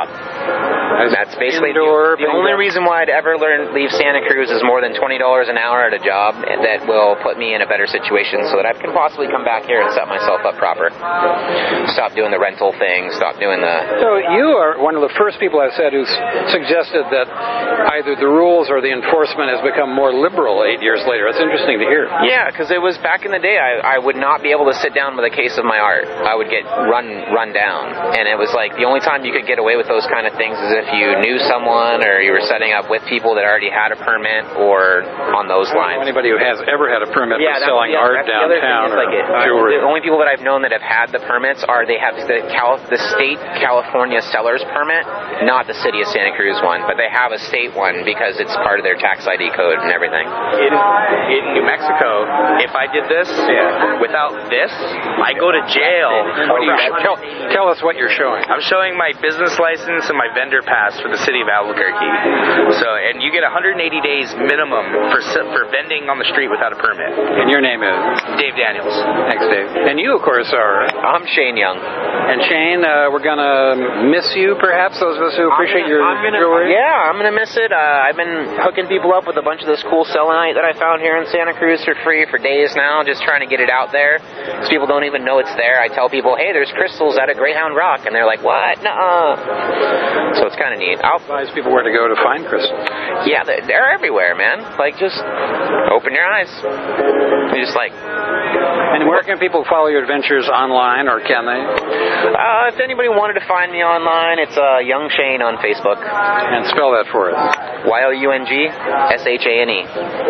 That's basically the, the only reason why I'd ever learn leave Santa Cruz is more than twenty dollars an hour at a job that will put me in a better situation so that I can possibly come back here and set myself up proper. Stop doing the rental thing, stop doing the... So you are one of the first people I've said who's suggested that either the rules or the enforcement has become more liberal eight years later. That's interesting to hear. Yeah, because it was back in the day, I, I would not be able to sit down with a case of my art. I would get run run down. And it was like the only time you could get away with those kind of things is if you knew someone or you were setting up with people that already had a permit or on those lines. Anybody who has ever had a permit yeah, for selling yeah, art downtown or like it, jewelry. The only people that I've known that have had the permits are they have the, Cal, the state California seller's permit, not the city of Santa Cruz one, but they have a state one because it's part of their tax I D code and everything. In, in New Mexico, if I did this yeah. without this, I go to jail. What you, tell, tell us what you're showing. I'm showing my business license and my vendor pass for the city of Albuquerque. So, and you get one hundred eighty days minimum for for vending on the street without a permit. And your name is? Dave Daniels. Thanks, Dave. And you, of course, are? I'm Shane Young. And Shane, uh, we're going to miss you, perhaps, those of us who appreciate gonna, your I'm gonna, jewelry? Yeah, I'm going to miss it. Uh, I've been hooking people up with a bunch of this cool selenite that I found here in Santa Cruz for free for days now, just trying to get it out there, because people don't even know it's there. I tell people, hey, there's crystals at a Greyhound Rock, and they're like, what? Nuh-uh. So it's kind of neat. I'll advise people where to go to find crystals. Yeah, they're, they're everywhere, man. Like, just open your eyes. You just like... And where can people follow your adventures online, or can they? Uh, if anybody wanted to find me online, it's uh, Young Shane on Facebook. And spell that for us. Y O U N G S H A N E.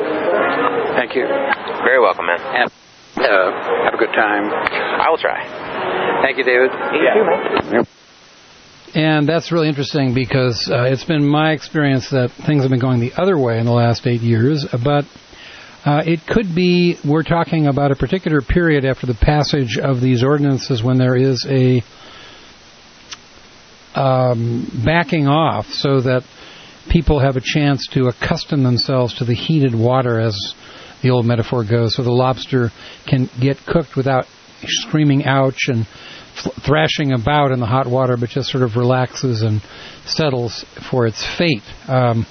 Thank you. Very welcome, man. And uh, have a good time. I will try. Thank you, David. Yeah. And that's really interesting because uh, it's been my experience that things have been going the other way in the last eight years, but uh, it could be we're talking about a particular period after the passage of these ordinances when there is a um, backing off so that people have a chance to accustom themselves to the heated water, as the old metaphor goes, so the lobster can get cooked without screaming ouch and thrashing about in the hot water, but just sort of relaxes and settles for its fate. Um,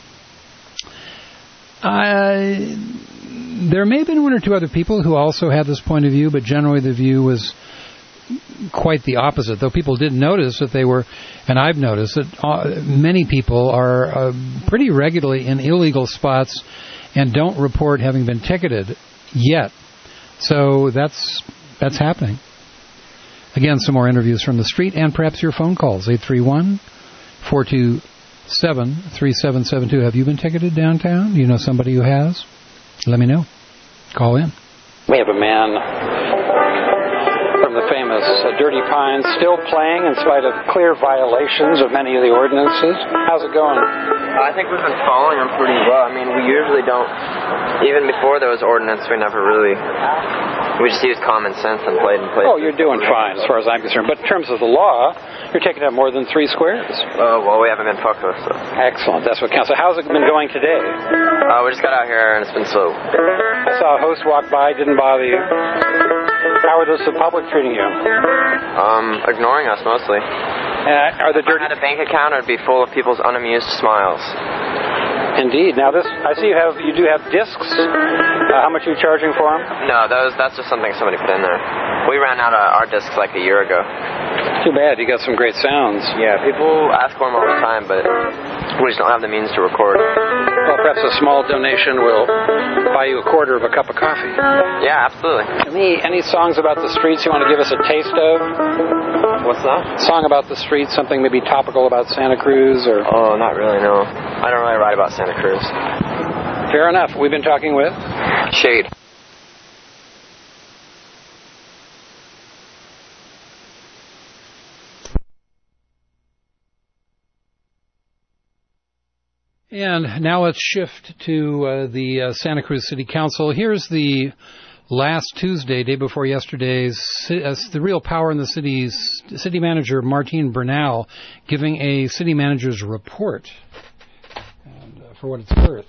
I, there may have been one or two other people who also had this point of view, but generally the view was quite the opposite, though people did notice that they were, and I've noticed that uh, many people are uh, pretty regularly in illegal spots and don't report having been ticketed yet. So that's that's happening. Again, some more interviews from the street and perhaps your phone calls, eight three one, four two seven, three seven seven two. Have you been ticketed downtown? Do you know somebody who has? Let me know. Call in. We have a man from the famous uh, Dirty Pines still playing in spite of clear violations of many of the ordinances. How's it going? I think we've been following them pretty well. I mean, we usually don't, even before there was ordinance, we never really, we just used common sense and played and played. Oh, you're doing fine as far as I'm concerned. But in terms of the law, you're taking up more than three squares. Oh, well, we haven't been fucked with, so. Excellent. That's what counts. So how's it been going today? Uh, we just got out here and it's been slow. I saw a host walk by, didn't bother you. How are the public treating you? Um, ignoring us mostly. Uh, are the dirty... If I had a bank account, it would be full of people's unamused smiles. Indeed. Now, this I see you have you do have discs. Uh, how much are you charging for them? No, those that's just something somebody put in there. We ran out of our discs like a year ago. Too bad. You got some great sounds. Yeah, people ask for them all the time, but we just don't have the means to record. Well, perhaps a small donation will buy you a quarter of a cup of coffee. Yeah, absolutely. Any any songs about the streets you want to give us a taste of? What's that? Song about the streets, something maybe topical about Santa Cruz, or? Oh, not really. No, I don't really write about Santa Cruz. Fair enough. We've been talking with Shade. And now let's shift to uh, the uh, Santa Cruz City Council. Here's the last Tuesday, day before yesterday's, uh, the real power in the city's city manager, Martine Bernal, giving a city manager's report. And uh, for what it's worth.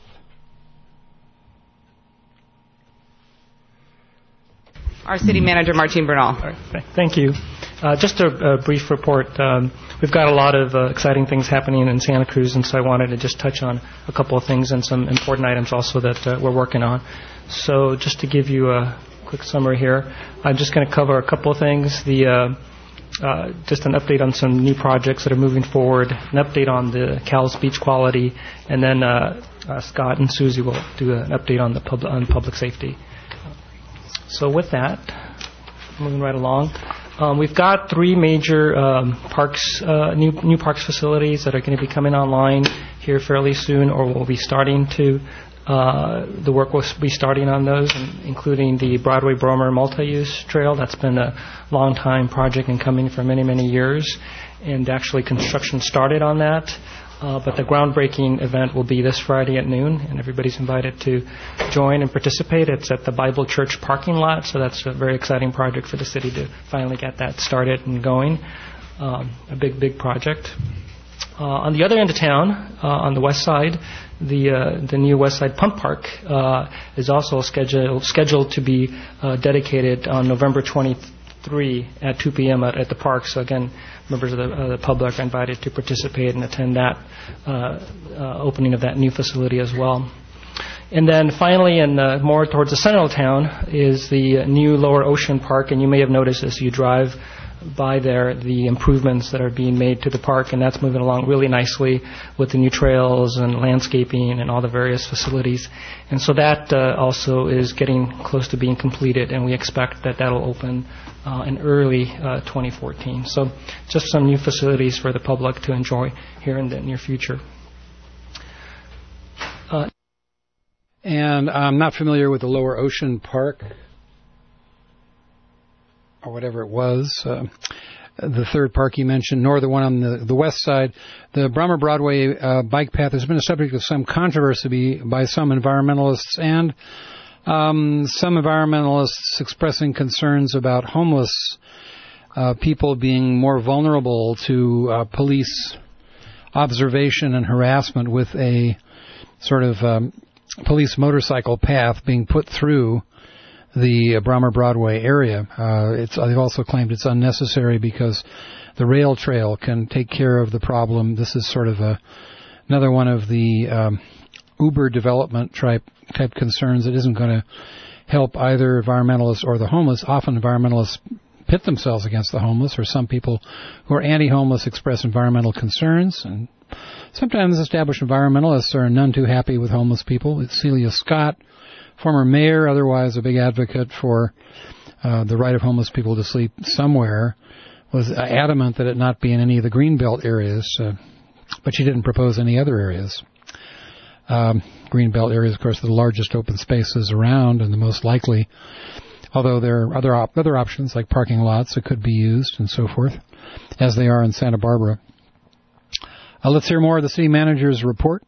Our city manager, Martine Bernal. All right, thank you. Uh, just a, a brief report. Um, we've got a lot of uh, exciting things happening in Santa Cruz, and so I wanted to just touch on a couple of things and some important items also that uh, we're working on. So just to give you a quick summary here, I'm just going to cover a couple of things. The uh, uh, just an update on some new projects that are moving forward, an update on the Cowell's beach quality, and then uh, uh, Scott and Susie will do an update on the pub- on public safety. So with that, moving right along. Um, we've got three major um, parks, uh, new new parks facilities that are going to be coming online here fairly soon, or we'll be starting to. Uh, the work will be starting on those, including the Broadway Bromer multi-use trail. That's been a long time project and coming for many, many years. And actually construction started on that. Uh, but the groundbreaking event will be this Friday at noon, and everybody's invited to join and participate. It's at the Bible Church parking lot, so that's a very exciting project for the city to finally get that started and going. Um, a big, big project. Uh, on the other end of town, uh, on the west side, the uh, the new West Side Pump Park uh, is also scheduled scheduled to be uh, dedicated on November twenty-third at two p.m. At, at the park. So again, members of the, uh, the public are invited to participate and attend that uh, uh, opening of that new facility as well. And then finally, and uh, more towards the center of town, is the new Lower Ocean Park. And you may have noticed as you drive by there the improvements that are being made to the park, and that's moving along really nicely with the new trails and landscaping and all the various facilities. And so that uh, also is getting close to being completed, and we expect that that'll open uh, in early uh, twenty fourteen. So just some new facilities for the public to enjoy here in the near future. Uh, and I'm not familiar with the Lower Ocean Park, or whatever it was, uh, the third park you mentioned, nor the one on the, the west side. The Bromer Broadway uh, bike path has been a subject of some controversy by some environmentalists and um, some environmentalists expressing concerns about homeless uh, people being more vulnerable to uh, police observation and harassment with a sort of um, police motorcycle path being put through the uh, Bromer Broadway area. Uh, it's, they've also claimed it's unnecessary because the rail trail can take care of the problem. This is sort of a, another one of the um, Uber development type, type concerns that isn't going to help either environmentalists or the homeless. Often environmentalists pit themselves against the homeless, or some people who are anti-homeless express environmental concerns, and sometimes established environmentalists are none too happy with homeless people. It's Celia Scott, former mayor, otherwise a big advocate for uh, the right of homeless people to sleep somewhere, was adamant that it not be in any of the Greenbelt areas, uh, but she didn't propose any other areas. Um, Greenbelt areas, of course, are the largest open spaces around and the most likely, although there are other op- other options like parking lots that could be used and so forth, as they are in Santa Barbara. Uh, let's hear more of the city manager's report.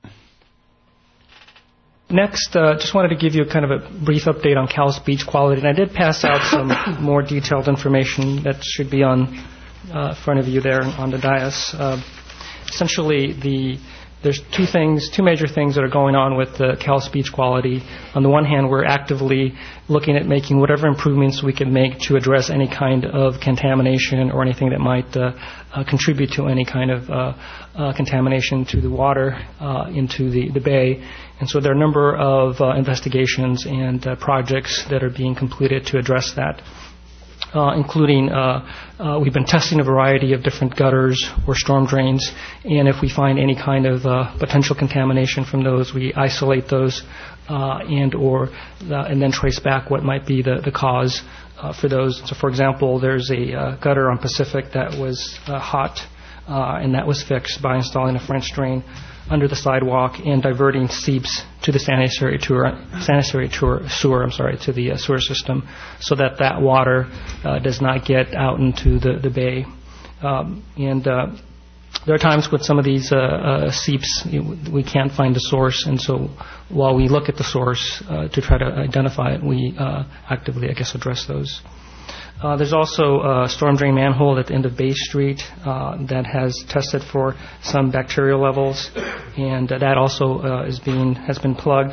Next, uh, just wanted to give you kind of a brief update on Cowell's beach quality, and I did pass out some more detailed information that should be on uh, front of you there on the dais. Uh, essentially, the there's two things, two major things that are going on with the Cowell's beach quality. On the one hand, we're actively looking at making whatever improvements we can make to address any kind of contamination or anything that might uh, uh, contribute to any kind of uh, uh, contamination to the water uh, into the, the bay. And so there are a number of uh, investigations and uh, projects that are being completed to address that. Uh, including uh, uh, we've been testing a variety of different gutters or storm drains, and if we find any kind of uh, potential contamination from those, we isolate those uh, and or uh, and then trace back what might be the, the cause uh, for those. So, for example, there's a uh, gutter on Pacific that was uh, hot, uh, and that was fixed by installing a French drain under the sidewalk and diverting seeps to the sanitary tour, sanitary tour, sewer, I'm sorry, to the uh, sewer system, so that that water uh, does not get out into the, the bay. Um, and uh, there are times with some of these uh, uh, seeps we can't find the source, and so while we look at the source uh, to try to identify it, we uh, actively, I guess, address those. Uh, there's also a storm drain manhole at the end of Bay Street uh, that has tested for some bacterial levels, and uh, that also uh, is being has been plugged.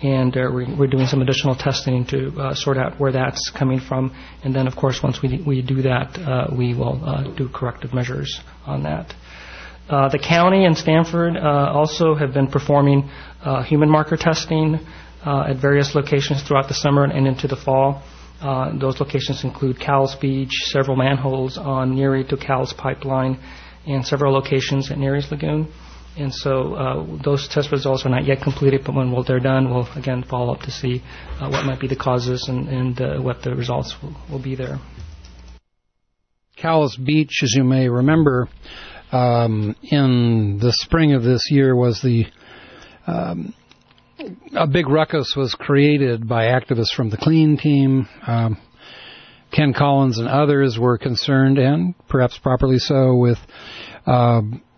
and uh, we're, we're doing some additional testing to uh, sort out where that's coming from. And then, of course, once we we do that, uh, we will uh, do corrective measures on that. Uh, the county and Stanford uh, also have been performing uh, human marker testing uh, at various locations throughout the summer and into the fall. Uh, those locations include Cowles Beach, several manholes on Neary to Cowles pipeline, and several locations at Neary's Lagoon. And so uh, those test results are not yet completed, but when well, they're done, we'll again follow up to see uh, what might be the causes and, and uh, what the results will, will be there. Cowles Beach, as you may remember, um, in the spring of this year was the um, a big ruckus was created by activists from the Clean team. Um, Ken Collins and others were concerned, and perhaps properly so, with uh,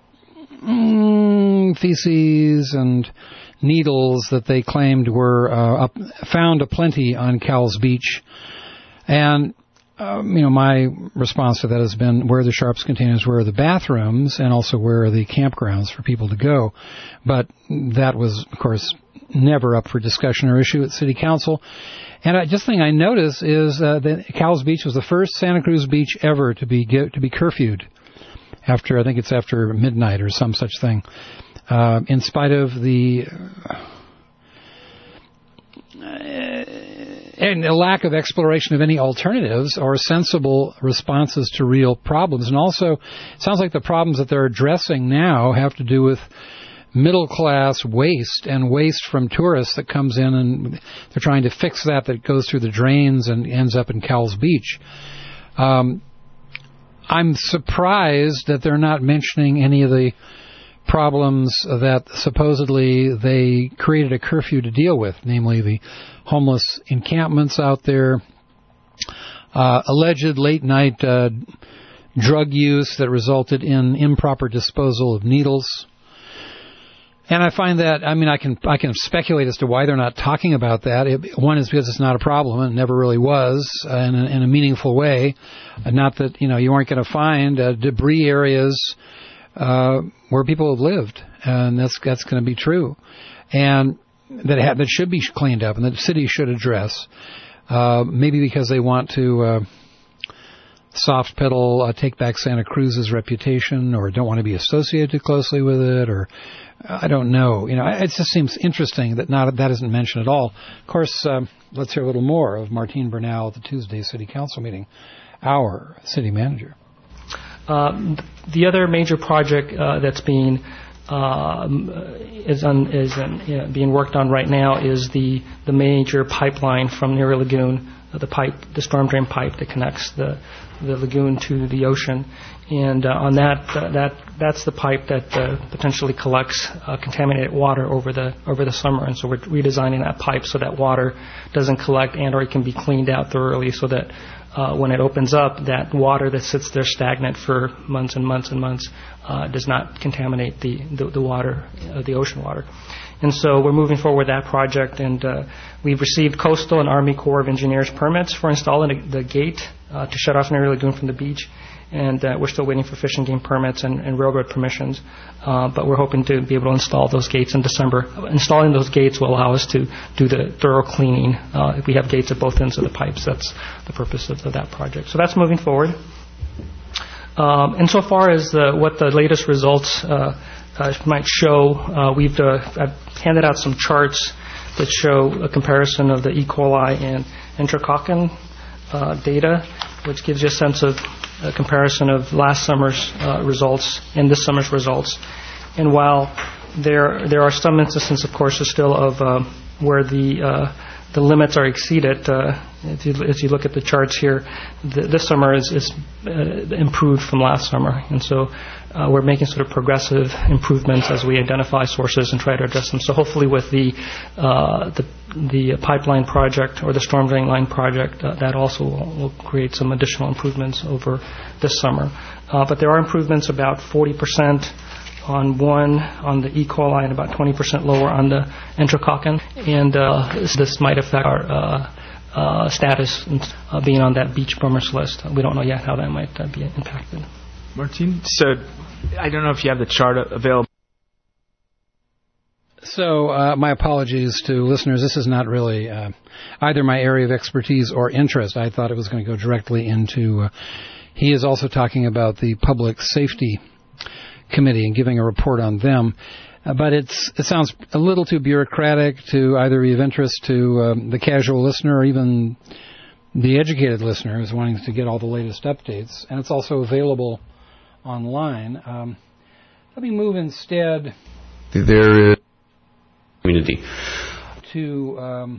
mm, feces and needles that they claimed were uh, up, found aplenty on Cowles Beach. And Um, you know, my response to that has been where are the sharps containers, where are the bathrooms, and also where are the campgrounds for people to go. But that was, of course, never up for discussion or issue at City Council. And I, just thing I notice is uh, that Cowles Beach was the first Santa Cruz beach ever to be get, to be curfewed after, I think it's after midnight or some such thing, uh, in spite of the Uh, and a lack of exploration of any alternatives or sensible responses to real problems. And also, it sounds like the problems that they're addressing now have to do with middle-class waste and waste from tourists that comes in, and they're trying to fix that, that goes through the drains and ends up in Cowles Beach. Um, I'm surprised that they're not mentioning any of the problems that supposedly they created a curfew to deal with, namely the homeless encampments out there, uh, alleged late-night uh, drug use that resulted in improper disposal of needles. And I find that, I mean, I can I can speculate as to why they're not talking about that. It, one is because it's not a problem, and it never really was uh, in, a, in a meaningful way. Uh, not that, you know, you aren't going to find uh, debris areas Uh, where people have lived, and that's that's going to be true, and that ha- that should be cleaned up, and that the city should address. Uh, maybe because they want to uh, soft pedal, uh, take back Santa Cruz's reputation, or don't want to be associated closely with it, or I don't know. You know, it just seems interesting that not that isn't mentioned at all. Of course, uh, let's hear a little more of Martine Bernal at the Tuesday City Council meeting, our city manager. Uh, the other major project uh, that's being um, is, on, is on, you know, being worked on right now is the, the major pipeline from Neary Lagoon, uh, the pipe, the storm drain pipe that connects the the lagoon to the ocean. And uh, on that, uh, that that's the pipe that uh, potentially collects uh, contaminated water over the over the summer. And so we're redesigning that pipe so that water doesn't collect and or it can be cleaned out thoroughly, so that Uh, when it opens up, that water that sits there stagnant for months and months and months uh, does not contaminate the, the, the water, uh, the ocean water. And so we're moving forward with that project, and uh, we've received Coastal and Army Corps of Engineers permits for installing the gate uh, to shut off Neary Lagoon from the beach. And uh, we're still waiting for Fish and Game permits and, and railroad permissions, uh, but we're hoping to be able to install those gates in December. Installing those gates will allow us to do the thorough cleaning. Uh, if we have gates at both ends of the pipes, that's the purpose of, of that project. So that's moving forward. Um, and so far as the, what the latest results uh, uh, might show, uh, we've uh, I've handed out some charts that show a comparison of the E. coli and enterococcus uh, data, which gives you a sense of a comparison of last summer's uh, results and this summer's results. And while there there are some instances, of course, still of uh, where the uh, the limits are exceeded, uh, if you if you look at the charts here, the, this summer is, is uh, improved from last summer, and so uh, we're making sort of progressive improvements as we identify sources and try to address them. So hopefully, with the uh, the the pipeline project or the storm drain line project, uh, that also will, will create some additional improvements over this summer. Uh, but there are improvements about forty percent on one on the E. coli and about twenty percent lower on the enterococcus, and uh, this, this might affect our uh, uh, status in, uh, being on that beach boomers list. We don't know yet how that might uh, be impacted. Martine, so I don't know if you have the chart available. So uh, my apologies to listeners. This is not really uh, either my area of expertise or interest. I thought it was going to go directly into... Uh, he is also talking about the Public Safety Committee and giving a report on them. Uh, but it's it sounds a little too bureaucratic to either be of interest to um, the casual listener or even the educated listener who's wanting to get all the latest updates. And it's also available online. Um, let me move instead... There is community. To... Um,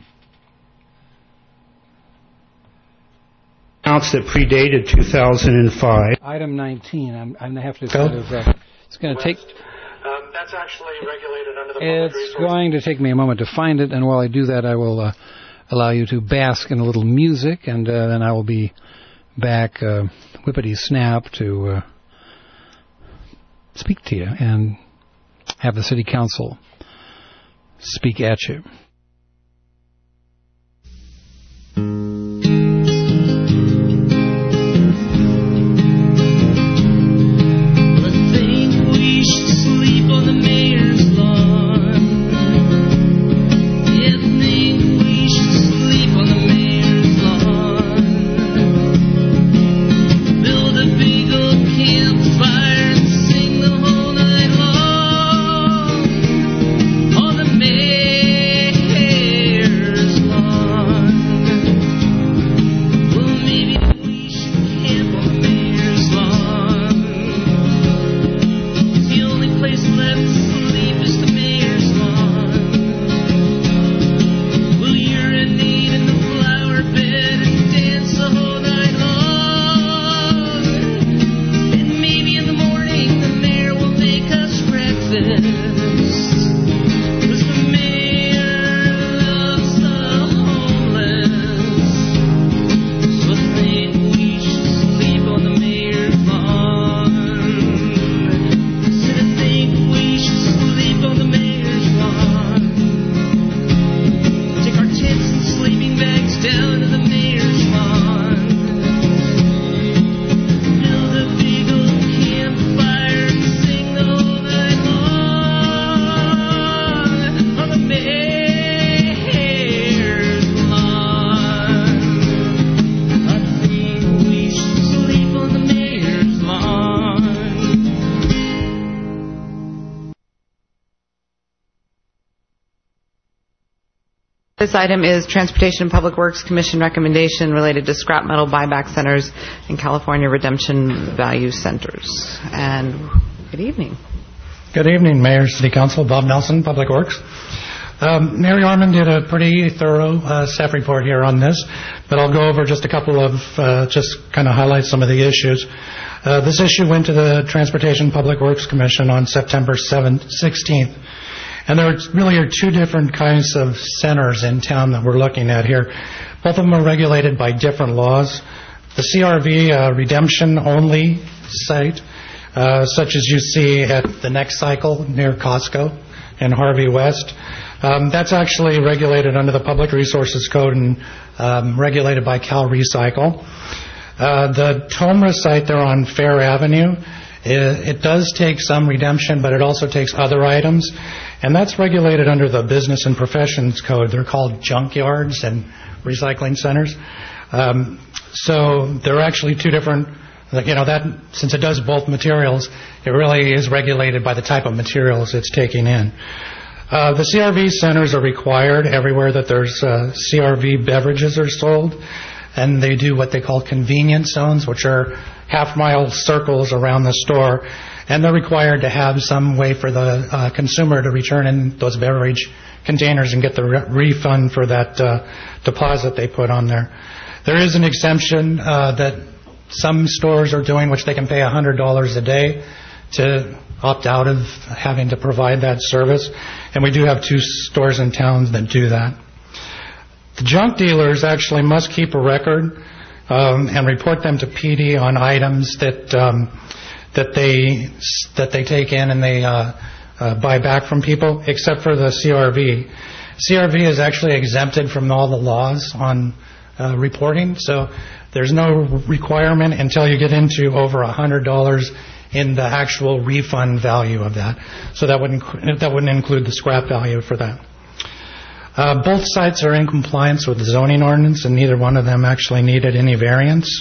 Accounts that predated two thousand five. Item nineteen. I'm, I'm going to have to sort of... Uh, it's going to take... Um, that's actually regulated under the It's going to take me a moment to find it, and while I do that, I will uh, allow you to bask in a little music, and uh, then I will be back uh, whippity-snap to uh, speak to you and have the City Council speak at you. This item is Transportation and Public Works Commission recommendation related to scrap metal buyback centers and California Redemption Value Centers. And good evening. Good evening, Mayor, City Council, Bob Nelson, Public Works. Um, Mary Orman did a pretty thorough uh, staff report here on this, but I'll go over just a couple of, uh, just kind of highlight some of the issues. Uh, this issue went to the Transportation and Public Works Commission on September sixteenth. And there really are two different kinds of centers in town that we're looking at here. Both of them are regulated by different laws. The C R V uh, redemption-only site, uh, such as you see at the Next Cycle near Costco in Harvey West, um, that's actually regulated under the Public Resources Code and um, regulated by Cal Recycle. Uh, the Tomra site there on Fair Avenue, it, it does take some redemption, but it also takes other items. And that's regulated under the Business and Professions Code. They're called junkyards and recycling centers. Um, so they're actually two different, you know, that since it does both materials, it really is regulated by the type of materials it's taking in. Uh, the C R V centers are required everywhere that there's uh, C R V beverages are sold. And they do what they call convenience zones, which are half-mile circles around the store. And they're required to have some way for the uh, consumer to return in those beverage containers and get the re- refund for that uh, deposit they put on there. There is an exemption uh, that some stores are doing, which they can pay one hundred dollars a day to opt out of having to provide that service. And we do have two stores in town that do that. The junk dealers actually must keep a record um, and report them to P D on items that um, that they that they take in and they uh, uh, buy back from people, except for the C R V. C R V is actually exempted from all the laws on uh, reporting, so there's no requirement until you get into over one hundred dollars in the actual refund value of that. So that wouldn't that wouldn't include the scrap value for that. Uh, both sites are in compliance with the zoning ordinance, and neither one of them actually needed any variance.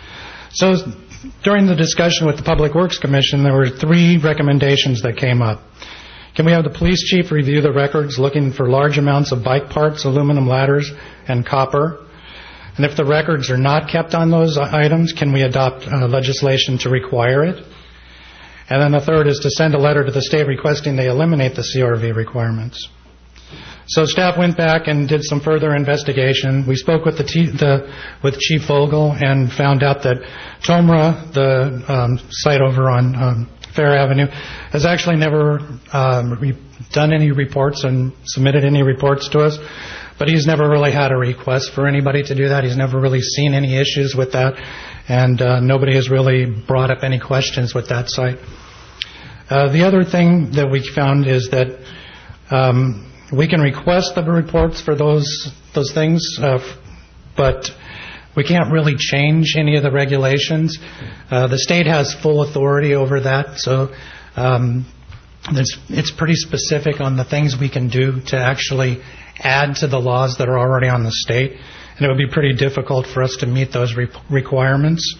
So during the discussion with the Public Works Commission, there were three recommendations that came up. Can we have the police chief review the records looking for large amounts of bike parts, aluminum ladders, and copper? And if the records are not kept on those items, can we adopt uh, legislation to require it? And then the third is to send a letter to the state requesting they eliminate the C R V requirements. So staff went back and did some further investigation. We spoke with the, T, the with Chief Vogel and found out that Tomra, the um, site over on um, Fair Avenue, has actually never um, re- done any reports and submitted any reports to us. But he's never really had a request for anybody to do that. He's never really seen any issues with that, and uh, nobody has really brought up any questions with that site. Uh, the other thing that we found is that um, we can request the reports for those those things, uh, but we can't really change any of the regulations. Uh, the state has full authority over that, so um, it's, it's pretty specific on the things we can do to actually add to the laws that are already on the state, and it would be pretty difficult for us to meet those re- requirements.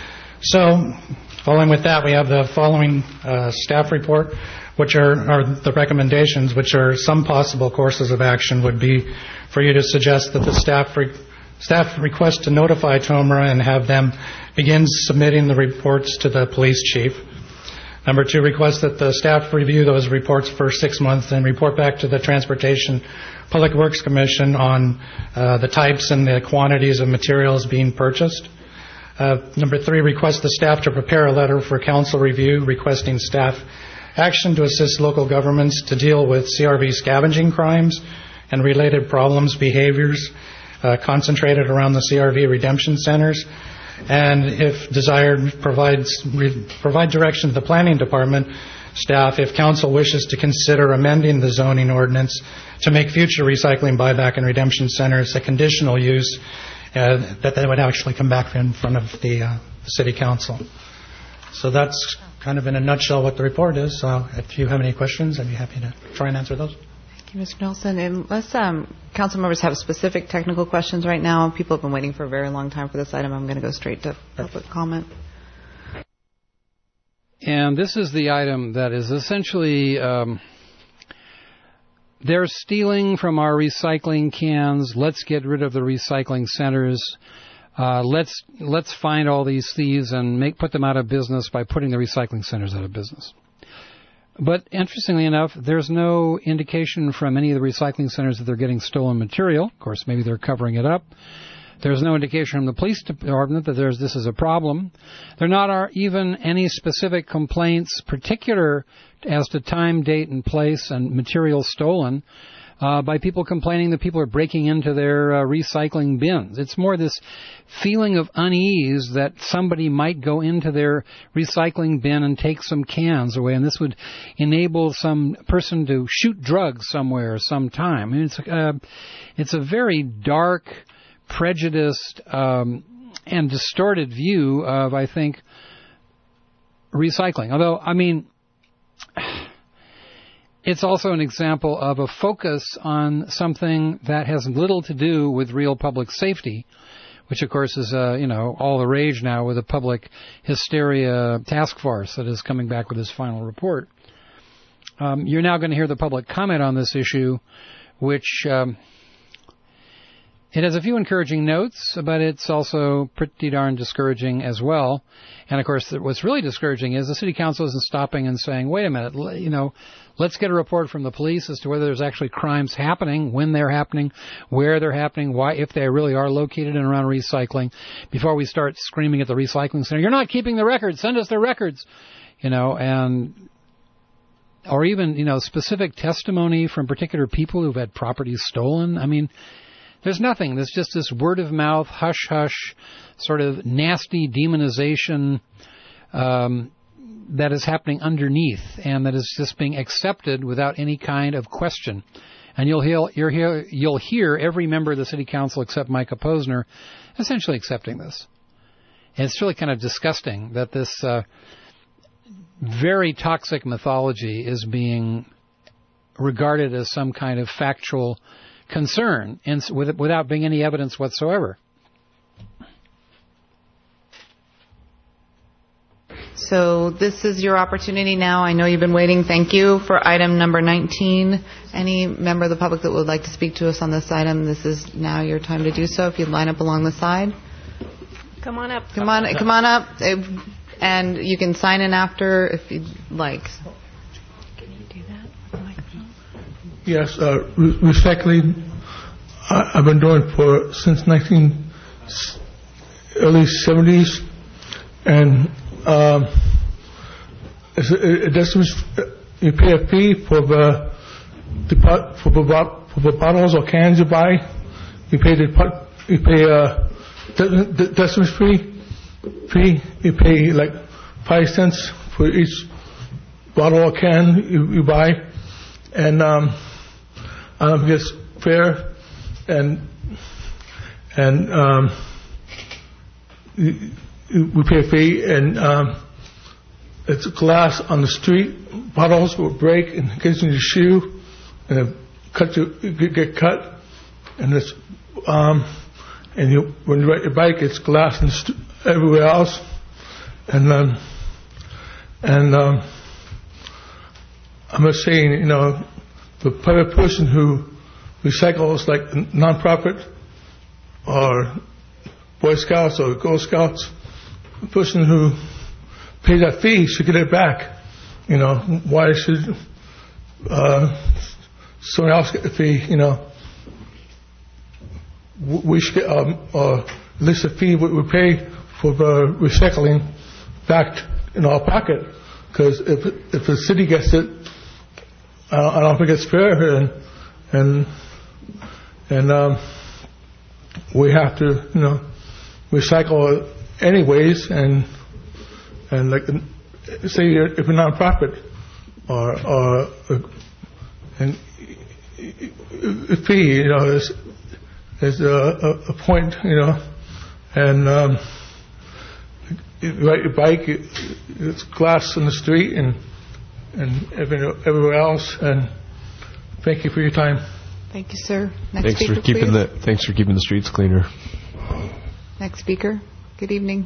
So, following with that, we have the following uh, staff report, which are, are the recommendations, which are some possible courses of action would be for you to suggest that the staff re- staff request to notify Tomra and have them begin submitting the reports to the police chief. Number two, request that the staff review those reports for six months and report back to the Transportation Public Works Commission on uh, the types and the quantities of materials being purchased. Uh, number three, request the staff to prepare a letter for council review requesting staff action to assist local governments to deal with C R V scavenging crimes and related problems, behaviors uh, concentrated around the C R V redemption centers. And if desired, provides, re, provide direction to the planning department staff if council wishes to consider amending the zoning ordinance to make future recycling, buyback, and redemption centers a conditional use, uh, that they would actually come back in front of the uh, city council. So that's kind of in a nutshell what the report is. So if you have any questions, I'd be happy to try and answer those. Thank you, Mister Nelson. Unless um, council members have specific technical questions right now, people have been waiting for a very long time for this item. I'm going to go straight to public comment. And this is the item that is essentially, um, they're stealing from our recycling cans. Let's get rid of the recycling centers. Uh, let's let's find all these thieves and make put them out of business by putting the recycling centers out of business. But interestingly enough, there's no indication from any of the recycling centers that they're getting stolen material. Of course, maybe they're covering it up. There's no indication from the police department that there's this is a problem. There not are even any specific complaints, particular as to time, date, and place and material stolen uh, by people complaining that people are breaking into their uh, recycling bins. It's more this feeling of unease that somebody might go into their recycling bin and take some cans away, and this would enable some person to shoot drugs somewhere sometime. I mean, it's uh, it's a very dark, prejudiced um, and distorted view of, I think, recycling. Although, I mean, it's also an example of a focus on something that has little to do with real public safety, which, of course, is, uh, you know, all the rage now with the public hysteria task force that is coming back with its final report. Um, you're now going to hear the public comment on this issue, which um, it has a few encouraging notes, but it's also pretty darn discouraging as well. And, of course, what's really discouraging is the city council isn't stopping and saying, wait a minute, you know, let's get a report from the police as to whether there's actually crimes happening, when they're happening, where they're happening, why, if they really are located in and around recycling, before we start screaming at the recycling center, you're not keeping the records, send us their records, you know, and, or even, you know, specific testimony from particular people who've had properties stolen. I mean, there's nothing. There's just this word-of-mouth, hush-hush, sort of nasty demonization um, that is happening underneath, and that is just being accepted without any kind of question. And you'll hear, you'll hear, you'll hear every member of the city council except Micah Posner essentially accepting this. And it's really kind of disgusting that this uh, very toxic mythology is being regarded as some kind of factual concern, and with, without being any evidence whatsoever. So this is your opportunity now. I know you've been waiting. Thank you. For item number nineteen, any member of the public that would like to speak to us on this item, this is now your time to do so. If you'd line up along the side. Come on up. Come on, come on up. And you can sign in after if you'd like. Can you do that? Yes, uh, re- recycling I, I've been doing for since nineteen early seventies, and um, it's, it, it doesn't. You pay a fee for the, the for the for the bottles or cans you buy. You pay the you pay uh, the decimal fee. Fee you pay like five cents for each bottle or can you, you buy, and um, I don't think it's fair, and and um, we pay a fee, and um, it's glass on the street. Bottles will break and get in your shoe, and it cut you, you get cut, and it's um, and you when you ride your bike, it's glass in the st- everywhere else, and um, and um, I'm just saying, you know, the private person who recycles, like a nonprofit or Boy Scouts or Girl Scouts, the person who pays that fee should get it back. You know, why should uh, someone else get the fee? You know, we should get um, uh, at least a fee we, we pay for the recycling back in our pocket. Because if if the city gets it, I don't, I don't think it's fair, and and and um, we have to, you know, recycle it anyways, and and like say if a nonprofit or or and a fee, you know, is is a, a point, you know, and um, you ride your bike, it, it's glass on the street and and everywhere else. And thank you for your time. Thank you, sir. Next thanks speaker, for keeping please. the thanks for keeping the streets cleaner. Next speaker. Good evening.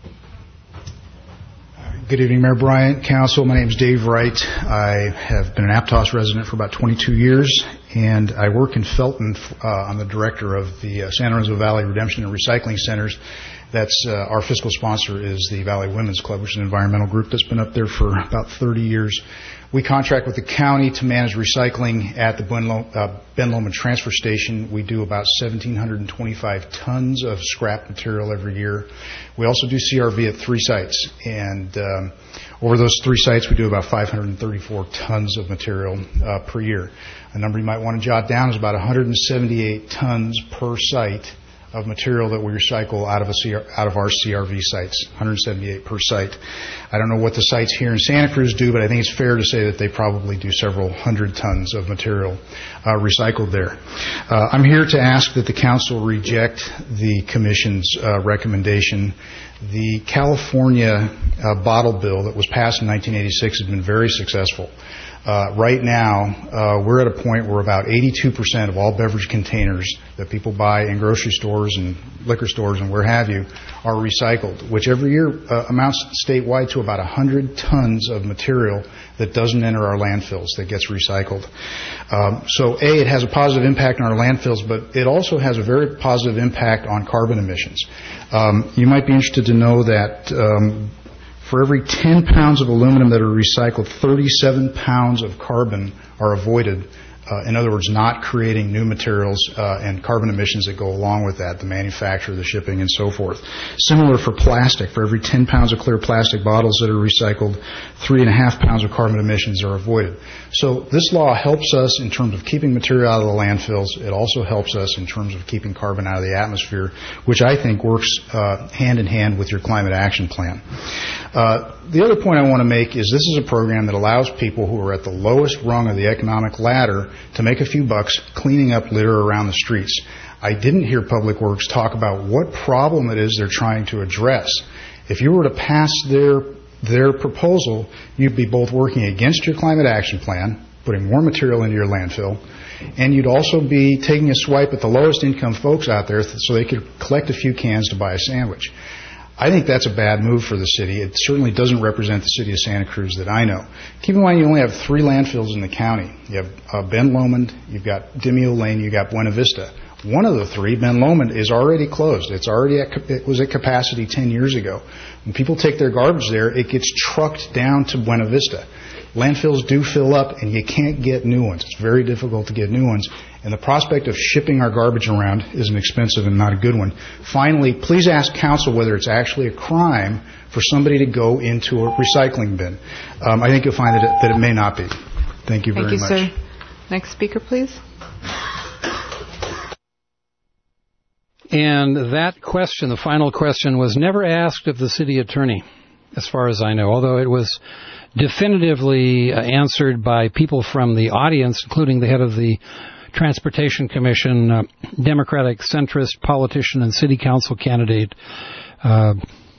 Good evening, Mayor Bryant, Council. My name is Dave Wright. I have been an Aptos resident for about twenty-two years, and I work in Felton. Uh, I'm the director of the uh, San Lorenzo Valley Redemption and Recycling Centers. That's uh, our fiscal sponsor is the Valley Women's Club, which is an environmental group that's been up there for about thirty years. We contract with the county to manage recycling at the Ben, Lo- uh, Ben Lomond Transfer Station. We do about one thousand seven hundred twenty-five tons of scrap material every year. We also do C R V at three sites, and um, over those three sites, we do about five hundred thirty-four tons of material uh, per year. A number you might want to jot down is about one hundred seventy-eight tons per site of material that we recycle out of a C R, out of our C R V sites, one hundred seventy-eight per site. I don't know what the sites here in Santa Cruz do, but I think it's fair to say that they probably do several hundred tons of material uh, recycled there. Uh, I'm here to ask that the council reject the commission's uh, recommendation. The California uh, bottle bill that was passed in nineteen eighty-six has been very successful. Uh, right now, uh, we're at a point where about eighty-two percent of all beverage containers that people buy in grocery stores and liquor stores and where have you are recycled, which every year uh, amounts statewide to about one hundred tons of material that doesn't enter our landfills, that gets recycled. Um, so, A, it has a positive impact on our landfills, but it also has a very positive impact on carbon emissions. Um, you might be interested to know that um, for every ten pounds of aluminum that are recycled, thirty-seven pounds of carbon are avoided. Uh, in other words, not creating new materials uh, and carbon emissions that go along with that, the manufacture, the shipping, and so forth. Similar for plastic. For every ten pounds of clear plastic bottles that are recycled, three and a half pounds of carbon emissions are avoided. So this law helps us in terms of keeping material out of the landfills. It also helps us in terms of keeping carbon out of the atmosphere, which I think works uh, hand in hand with your climate action plan. Uh, the other point I want to make is this is a program that allows people who are at the lowest rung of the economic ladder to make a few bucks cleaning up litter around the streets. I didn't hear Public Works talk about what problem it is they're trying to address. If you were to pass their their proposal, you'd be both working against your climate action plan, putting more material into your landfill, and you'd also be taking a swipe at the lowest income folks out there so they could collect a few cans to buy a sandwich. I think that's a bad move for the city. It certainly doesn't represent the city of Santa Cruz that I know. Keep in mind you only have three landfills in the county. You have uh, Ben Lomond, you've got Demio Lane, you've got Buena Vista. One of the three, Ben Lomond, is already closed. It's already at, it was at capacity ten years ago. When people take their garbage there, it gets trucked down to Buena Vista. Landfills do fill up, and you can't get new ones. It's very difficult to get new ones. And the prospect of shipping our garbage around is an expensive and not a good one. Finally, please ask council whether it's actually a crime for somebody to go into a recycling bin. Um, I think you'll find that it, that it may not be. Thank you very much. Thank you, much. sir. Next speaker, please. And that question, the final question, was never asked of the city attorney, as far as I know, although it was definitively uh, answered by people from the audience, including the head of the Transportation Commission, uh, Democratic centrist politician and city council candidate uh,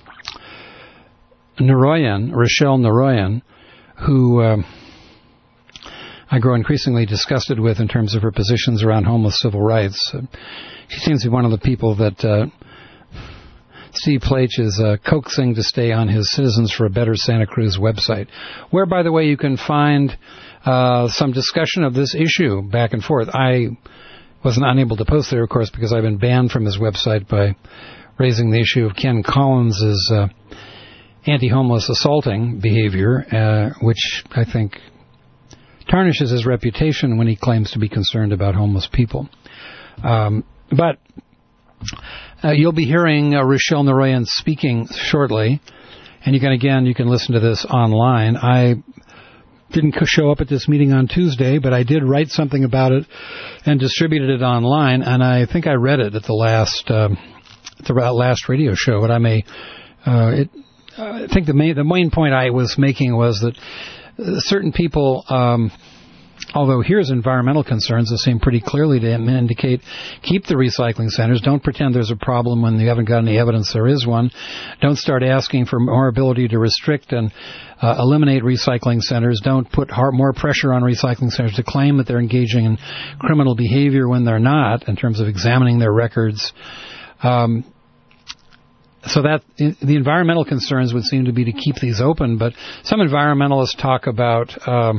Naroyan, Rochelle Naroyan, who uh, I grow increasingly disgusted with in terms of her positions around homeless civil rights. Uh, she seems to be one of the people that uh, Steve Plaich is uh, coaxing to stay on his Citizens for a Better Santa Cruz website, where, by the way, you can find uh, some discussion of this issue back and forth. I wasn't unable to post there, of course, because I've been banned from his website by raising the issue of Ken Collins' uh, anti-homeless assaulting behavior, uh, which I think tarnishes his reputation when he claims to be concerned about homeless people. Um, but uh, you'll be hearing uh, Rochelle Naroyan speaking shortly, and you can, again, you can listen to this online. I didn't show up at this meeting on Tuesday, but I did write something about it and distributed it online, and I think I read it at the last um, at the last radio show. But I may, uh, it, I think the main the main point I was making was that certain people, um, although here's environmental concerns that seem pretty clearly to indicate keep the recycling centers. Don't pretend there's a problem when you haven't got any evidence there is one. Don't start asking for more ability to restrict and uh, eliminate recycling centers. Don't put hard, more pressure on recycling centers to claim that they're engaging in criminal behavior when they're not, in terms of examining their records. Um, So that the environmental concerns would seem to be to keep these open, but some environmentalists talk about um,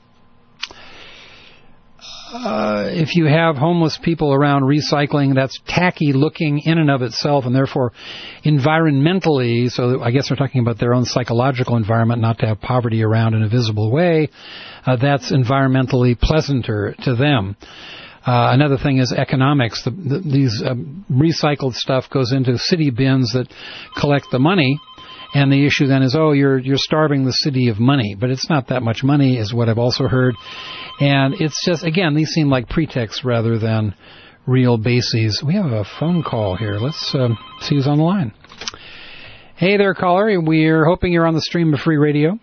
uh, if you have homeless people around recycling, that's tacky looking in and of itself, and therefore environmentally, so I guess they're talking about their own psychological environment, not to have poverty around in a visible way, uh, that's environmentally pleasanter to them. Uh, another thing is economics. The, the, these uh, recycled stuff goes into city bins that collect the money, and the issue then is, oh, you're you're starving the city of money. But it's not that much money, is what I've also heard. And it's just, again, these seem like pretexts rather than real bases. We have a phone call here. Let's uh, see who's on the line. Hey there, caller. We're hoping you're on the stream of free radio.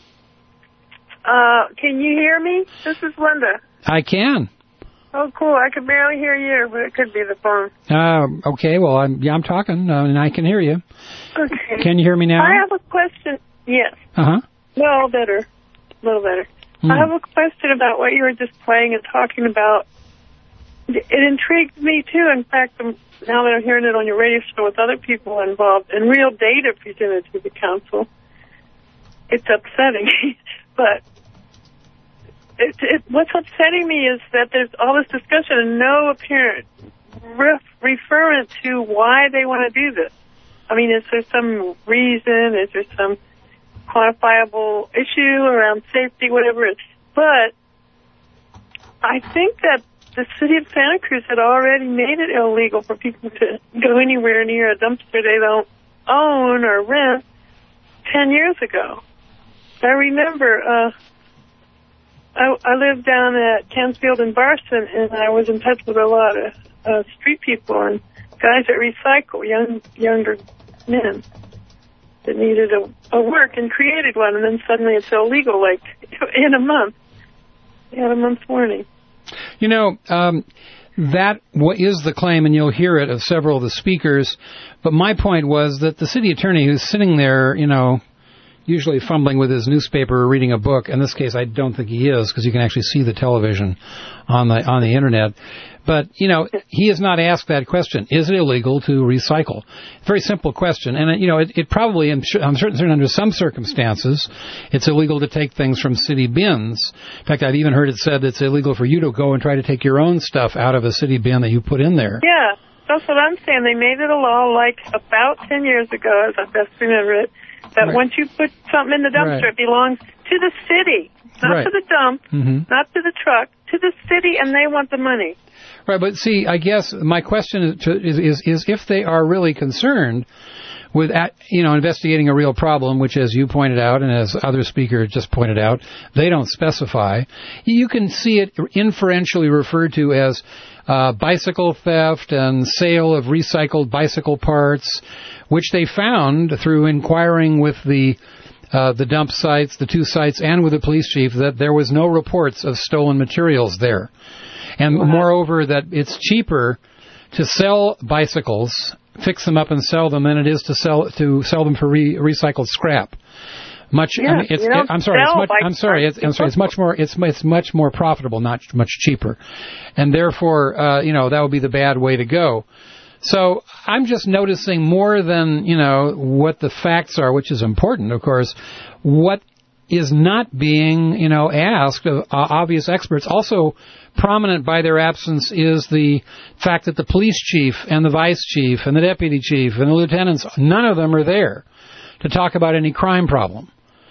Uh, can you hear me? This is Linda. I can. Oh, cool. I could barely hear you, but it could be the phone. Uh, okay, well, I'm, yeah, I'm talking, uh, and I can hear you. Okay. Can you hear me now? I have a question. Yes. Uh-huh. Well, better. A little better. Mm. I have a question about what you were just playing and talking about. It intrigued me, too. In fact, I'm, now that I'm hearing it on your radio show with other people involved and real data presented to the council, it's upsetting. But It, it, what's upsetting me is that there's all this discussion and no apparent ref, reference to why they want to do this. I mean, is there some reason? Is there some quantifiable issue around safety, whatever it is? But I think that the city of Santa Cruz had already made it illegal for people to go anywhere near a dumpster they don't own or rent ten years ago. I remember... Uh, I, I lived down at Cansfield and Barson, and I was in touch with a lot of uh, street people and guys that recycle, young younger men that needed a, a work and created one, and then suddenly it's illegal, like, in a month. They had a month's warning. You know, um, that what is the claim, and you'll hear it of several of the speakers, but my point was that the city attorney who's sitting there, you know, usually fumbling with his newspaper or reading a book. In this case, I don't think he is, because you can actually see the television on the on the internet. But, you know, he has not asked that question. Is it illegal to recycle? Very simple question. And, you know, it, it probably, I'm, sure, I'm certain under some circumstances, it's illegal to take things from city bins. In fact, I've even heard it said it's illegal for you to go and try to take your own stuff out of a city bin that you put in there. Yeah, that's what I'm saying. They made it a law like about ten years ago, as I best remember it, that Right. once you put something in the dumpster, Right. it belongs to the city, not Right. to the dump, Mm-hmm. not to the truck, to the city, and they want the money. Right, but see, I guess my question is, to, is, is, is if they are really concerned with, at, you know, investigating a real problem, which, as you pointed out, and as other speakers just pointed out, they don't specify. You can see it inferentially referred to as uh, bicycle theft and sale of recycled bicycle parts, which they found through inquiring with the uh, the dump sites, the two sites, and with the police chief, that there was no reports of stolen materials there. And moreover, that it's cheaper to sell bicycles, fix them up and sell them, than it is to sell to sell them for re- recycled scrap. Much, Yeah, I mean, it's, you don't I'm sorry, it's sell much, I'm sorry, it's, I'm sorry, it's much more, it's, it's much more profitable, not much cheaper, and therefore, uh, you know, that would be the bad way to go. So I'm just noticing more than, you know, what the facts are, which is important, of course, what is not being, you know, asked of uh, obvious experts. Also prominent by their absence is the fact that the police chief and the vice chief and the deputy chief and the lieutenants, none of them are there to talk about any crime problem.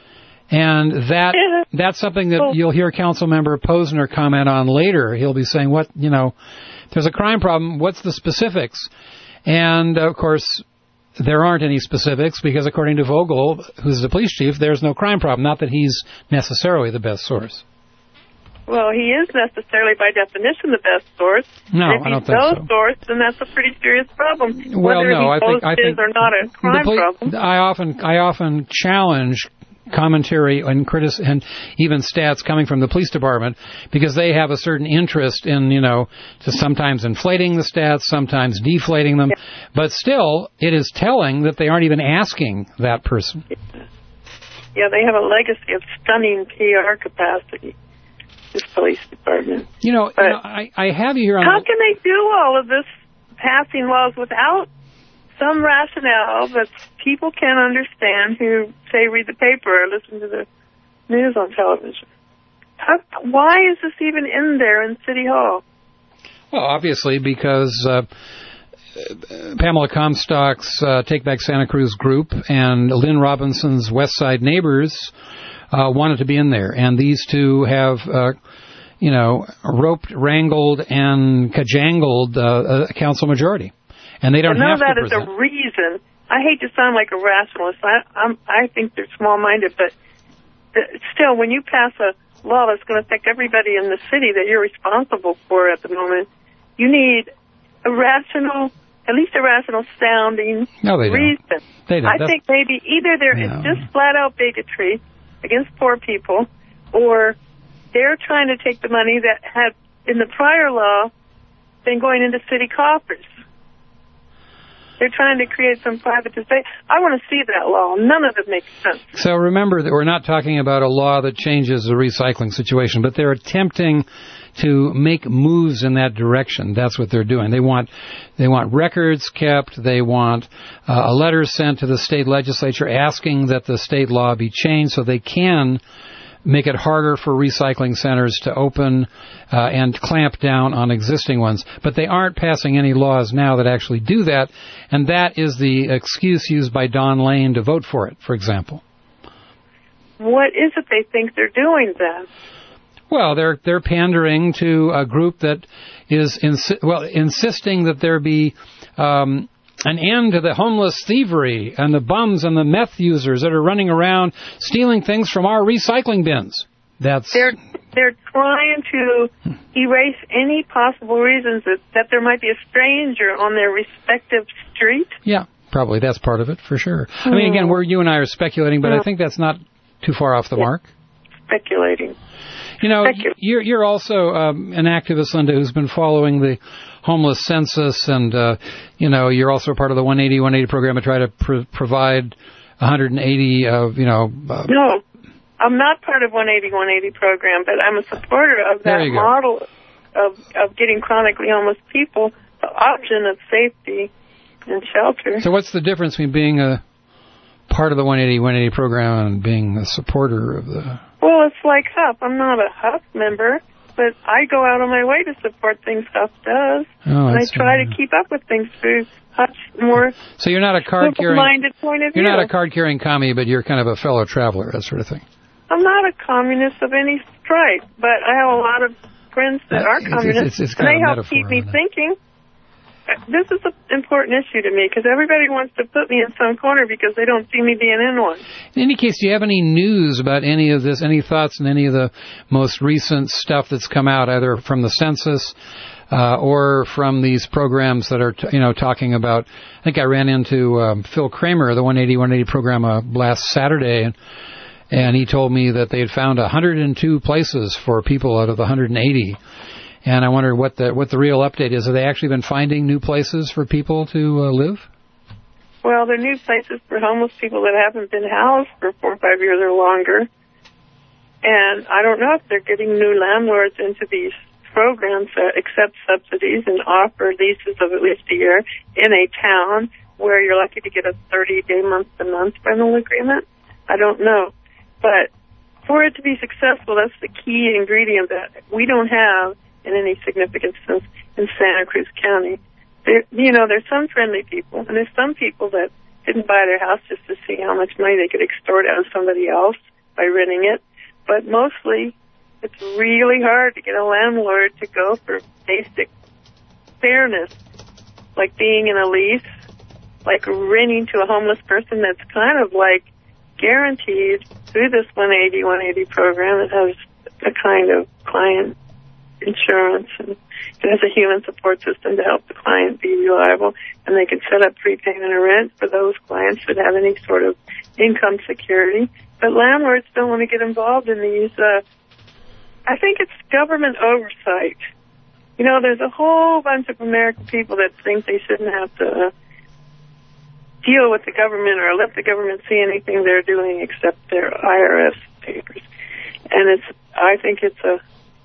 And that that's something that you'll hear Councilmember Posner comment on later. He'll be saying, what, you know, if there's a crime problem, what's the specifics? And, of course, there aren't any specifics because, according to Vogel, who's the police chief, there's no crime problem. Not that he's necessarily the best source. Well, he is necessarily, by definition, the best source. No, and if I don't he's think no so. source, then that's a pretty serious problem. Well, Whether no, he I think boasts I think is or not a crime the poli- problem. I often I often challenge commentary and critic and even stats coming from the police department because they have a certain interest in, you know, just sometimes inflating the stats, sometimes deflating them, yeah. But still, it is telling that they aren't even asking that person. Yeah, they have a legacy of stunning P R capacity, this police department. You know, you know I, I have you here on... How the, can they do all of this, passing laws, without some rationale that people can understand who, say, read the paper or listen to the news on television? How, why is this even in there in City Hall? Well, obviously because uh, Pamela Comstock's uh, Take Back Santa Cruz group and Lynn Robinson's West Side Neighbors uh, wanted to be in there. And these two have, uh, you know, roped, wrangled, and cajangled uh, a council majority. And they don't none have of that to is a reason. I hate to sound like a rationalist. I, I'm, I think they're small-minded, but the, still, when you pass a law that's going to affect everybody in the city that you're responsible for at the moment, you need a rational, at least a rational sounding no, they reason. Don't. They don't. I That's, think maybe either there no. is just flat-out bigotry against poor people, or they're trying to take the money that had, in the prior law, been going into city coffers. They're trying to create some privatization. I want to see that law. None of it makes sense. So remember that we're not talking about a law that changes the recycling situation, but they're attempting to make moves in that direction. That's what they're doing. They want they want records kept. They want uh, a letter sent to the state legislature asking that the state law be changed so they can make it harder for recycling centers to open uh, and clamp down on existing ones. But they aren't passing any laws now that actually do that, and that is the excuse used by Don Lane to vote for it, for example. What is it they think they're doing then? Well, they're they're pandering to a group that is insi- well insisting that there be um, an end to the homeless thievery and the bums and the meth users that are running around stealing things from our recycling bins. That's they're they're trying to erase any possible reasons that, that there might be a stranger on their respective street. Yeah, probably that's part of it for sure. Hmm. I mean, again, we're you and I are speculating, but yeah. I think that's not too far off the yeah. mark. Speculating. You know, you're you're also um, an activist, Linda, who's been following the homeless census, and uh, you know, you're also part of the one eighty one eighty program to try to pr- provide one hundred eighty of, you know... Uh, no, I'm not part of one eighty one eighty program, but I'm a supporter of that model of, of getting chronically homeless people the option of safety and shelter. So what's the difference between being a part of the one eighty one eighty program and being a supporter of the... Well, it's like H U P. I'm not a H U P member, but I go out on my way to support things H U P does. Oh, and I try to keep up with things through H U P's more so you're not a card-carrying... minded point of You're view. not a card-carrying commie, but you're kind of a fellow traveler, that sort of thing. I'm not a communist of any stripe, but I have a lot of friends that are it's, communists, it's, it's and they kind of help keep me thinking. This is an important issue to me because everybody wants to put me in some corner because they don't see me being in one. In any case, do you have any news about any of this, any thoughts on any of the most recent stuff that's come out, either from the census uh, or from these programs that are, t- you know, talking about... I think I ran into um, Phil Kramer, the one eighty one eighty program, uh, last Saturday, and And he told me that they had found one hundred two places for people out of the one hundred eighty. And I wonder what the what the real update is. Have they actually been finding new places for people to uh, live? Well, they're new places for homeless people that haven't been housed for four or five years or longer. And I don't know if they're getting new landlords into these programs that accept subsidies and offer leases of at least a year in a town where you're lucky to get a thirty-day month-to-month rental agreement. I don't know. But for it to be successful, that's the key ingredient that we don't have in any significant sense in Santa Cruz County. There, you know, there's some friendly people, and there's some people that didn't buy their house just to see how much money they could extort out of somebody else by renting it. But mostly, it's really hard to get a landlord to go for basic fairness, like being in a lease, like renting to a homeless person that's kind of like guaranteed through this one eighty one eighty program. It has a kind of client insurance, and it has a human support system to help the client be reliable, and they can set up prepayment of rent for those clients that have any sort of income security. But landlords don't want to get involved in these. Uh, I think it's government oversight. You know, there's a whole bunch of American people that think they shouldn't have to uh, deal with the government or let the government see anything they're doing except their I R S papers. And it's, I think it's a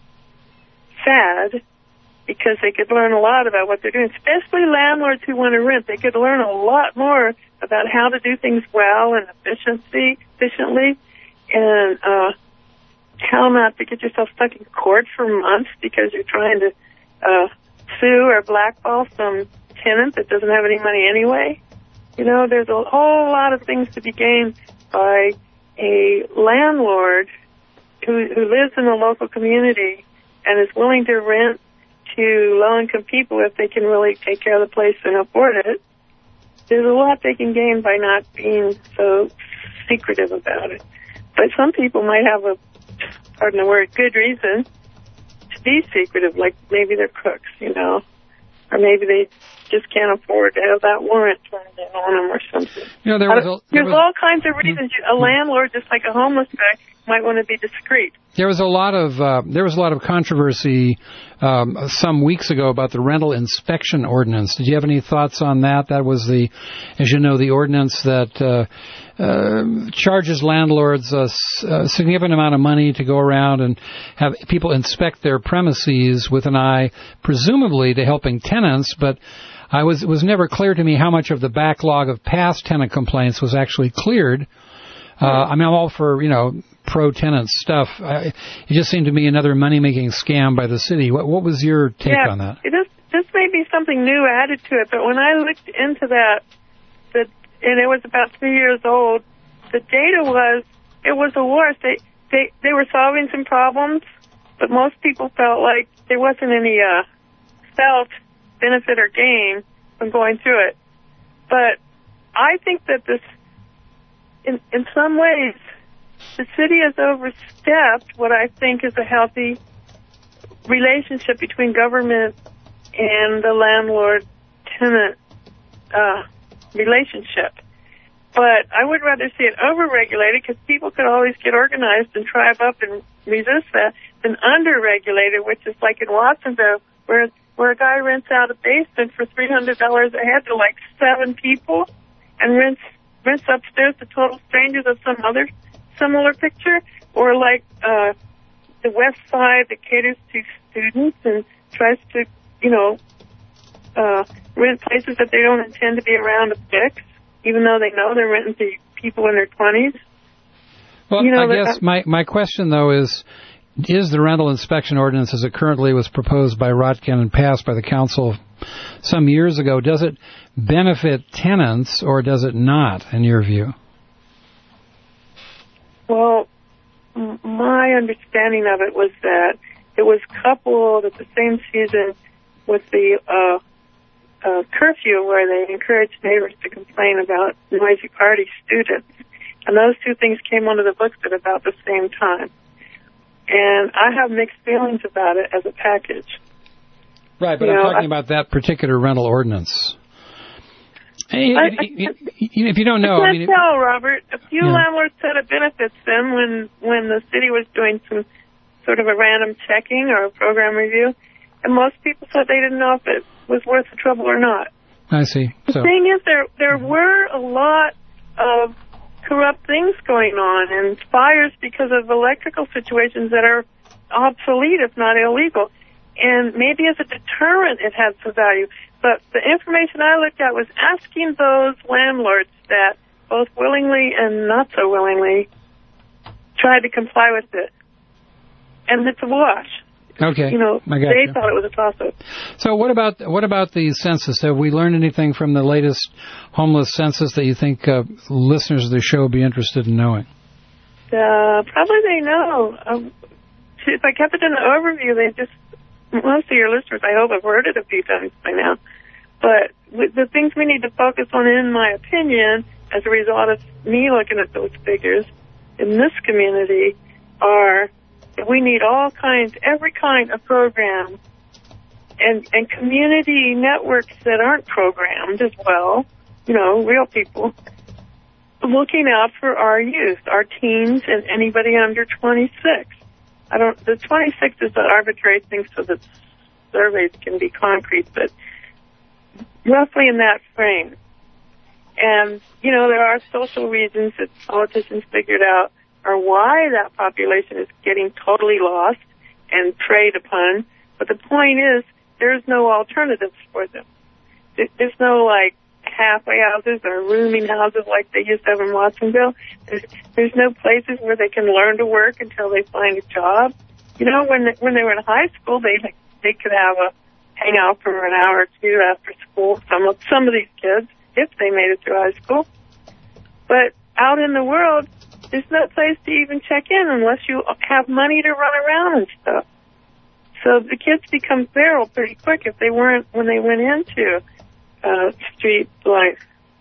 sad because they could learn a lot about what they're doing, especially landlords who want to rent. They could learn a lot more about how to do things well and efficiency, efficiently, and uh, how not to get yourself stuck in court for months because you're trying to uh, sue or blackball some tenant that doesn't have any money anyway. You know, there's a whole lot of things to be gained by a landlord who, who lives in the local community and is willing to rent to low-income people if they can really take care of the place and afford it. There's a lot they can gain by not being so secretive about it. But some people might have a, pardon the word, good reason to be secretive, like maybe they're cooks, you know, or maybe they just can't afford to have that warrant turned in on them or something. You know, there was a, there There's was, all kinds of reasons. A landlord, just like a homeless guy, might want to be discreet. There was a lot of uh, there was a lot of controversy um, some weeks ago about the rental inspection ordinance. Did you have any thoughts on that? That was the, as you know, the ordinance that uh, uh, charges landlords a, a significant amount of money to go around and have people inspect their premises with an eye, presumably, to helping tenants, but I was it was never clear to me how much of the backlog of past tenant complaints was actually cleared. Uh, I mean, I'm all for, you know, pro-tenant stuff. I, it just seemed to me another money-making scam by the city. What, what was your take yeah, on that? It is, this may be something new added to it, but when I looked into that, the, and it was about three years old, the data was, it was a wash. They, they, they were solving some problems, but most people felt like there wasn't any uh, felt benefit or gain from going through it. But I think that this, in, in some ways, the city has overstepped what I think is a healthy relationship between government and the landlord-tenant uh, relationship. But I would rather see it over-regulated because people could always get organized and tribe up and resist that than under-regulated, which is like in Watsonville, where where a guy rents out a basement for three hundred dollars a head to like seven people and rents rents upstairs to total strangers of some other similar picture, or like uh, the West Side that caters to students and tries to, you know, uh, rent places that they don't intend to be around to fix, even though they know they're renting to people in their twenties. Well, you know, I guess my, my question, though, is, is the rental inspection ordinance as it currently was proposed by Rotkin and passed by the council some years ago, does it benefit tenants or does it not, in your view? Well, m- my understanding of it was that it was coupled at the same season with the uh, uh, curfew, where they encouraged neighbors to complain about noisy party students. And those two things came onto the books at about the same time. And I have mixed feelings about it as a package. Right, but you I'm know, talking I, about that particular rental ordinance. Hey, I, if, if, if you don't know, I I can't mean, tell, Robert. A few yeah. landlords said it benefits them when, when the city was doing some sort of a random checking or a program review. And most people said they didn't know if it was worth the trouble or not. I see. So. The thing is, there there were a lot of corrupt things going on and fires because of electrical situations that are obsolete, if not illegal. And maybe as a deterrent, it had some value. But the information I looked at was asking those landlords that both willingly and not so willingly tried to comply with it. And it's a wash. Okay, you know, I got they you. thought it was a toss-up. So what about what about the census? Have we learned anything from the latest homeless census that you think uh, listeners of the show would be interested in knowing? Uh, probably they know. Um, if I kept it in the overview, they just, most of your listeners, I hope, have heard it a few times by now. But with the things we need to focus on, in my opinion, as a result of me looking at those figures in this community, are we need all kinds, every kind of program and, and community networks that aren't programmed as well, you know, real people, looking out for our youth, our teens, and anybody under twenty-six. I don't, the twenty-six is an arbitrary thing so that surveys can be concrete, but roughly in that frame. And, you know, there are social reasons that politicians figured out are why that population is getting totally lost and preyed upon. But the point is, there's no alternatives for them. There's no, like, halfway houses or rooming houses like they used to have in Watsonville. There's, there's no places where they can learn to work until they find a job. You know, when they, when they were in high school, they they could have a hangout for an hour or two after school. Some of some of these kids, if they made it through high school. But out in the world, there's no place to even check in unless you have money to run around and stuff. So the kids become feral pretty quick if they weren't when they went into uh, street life.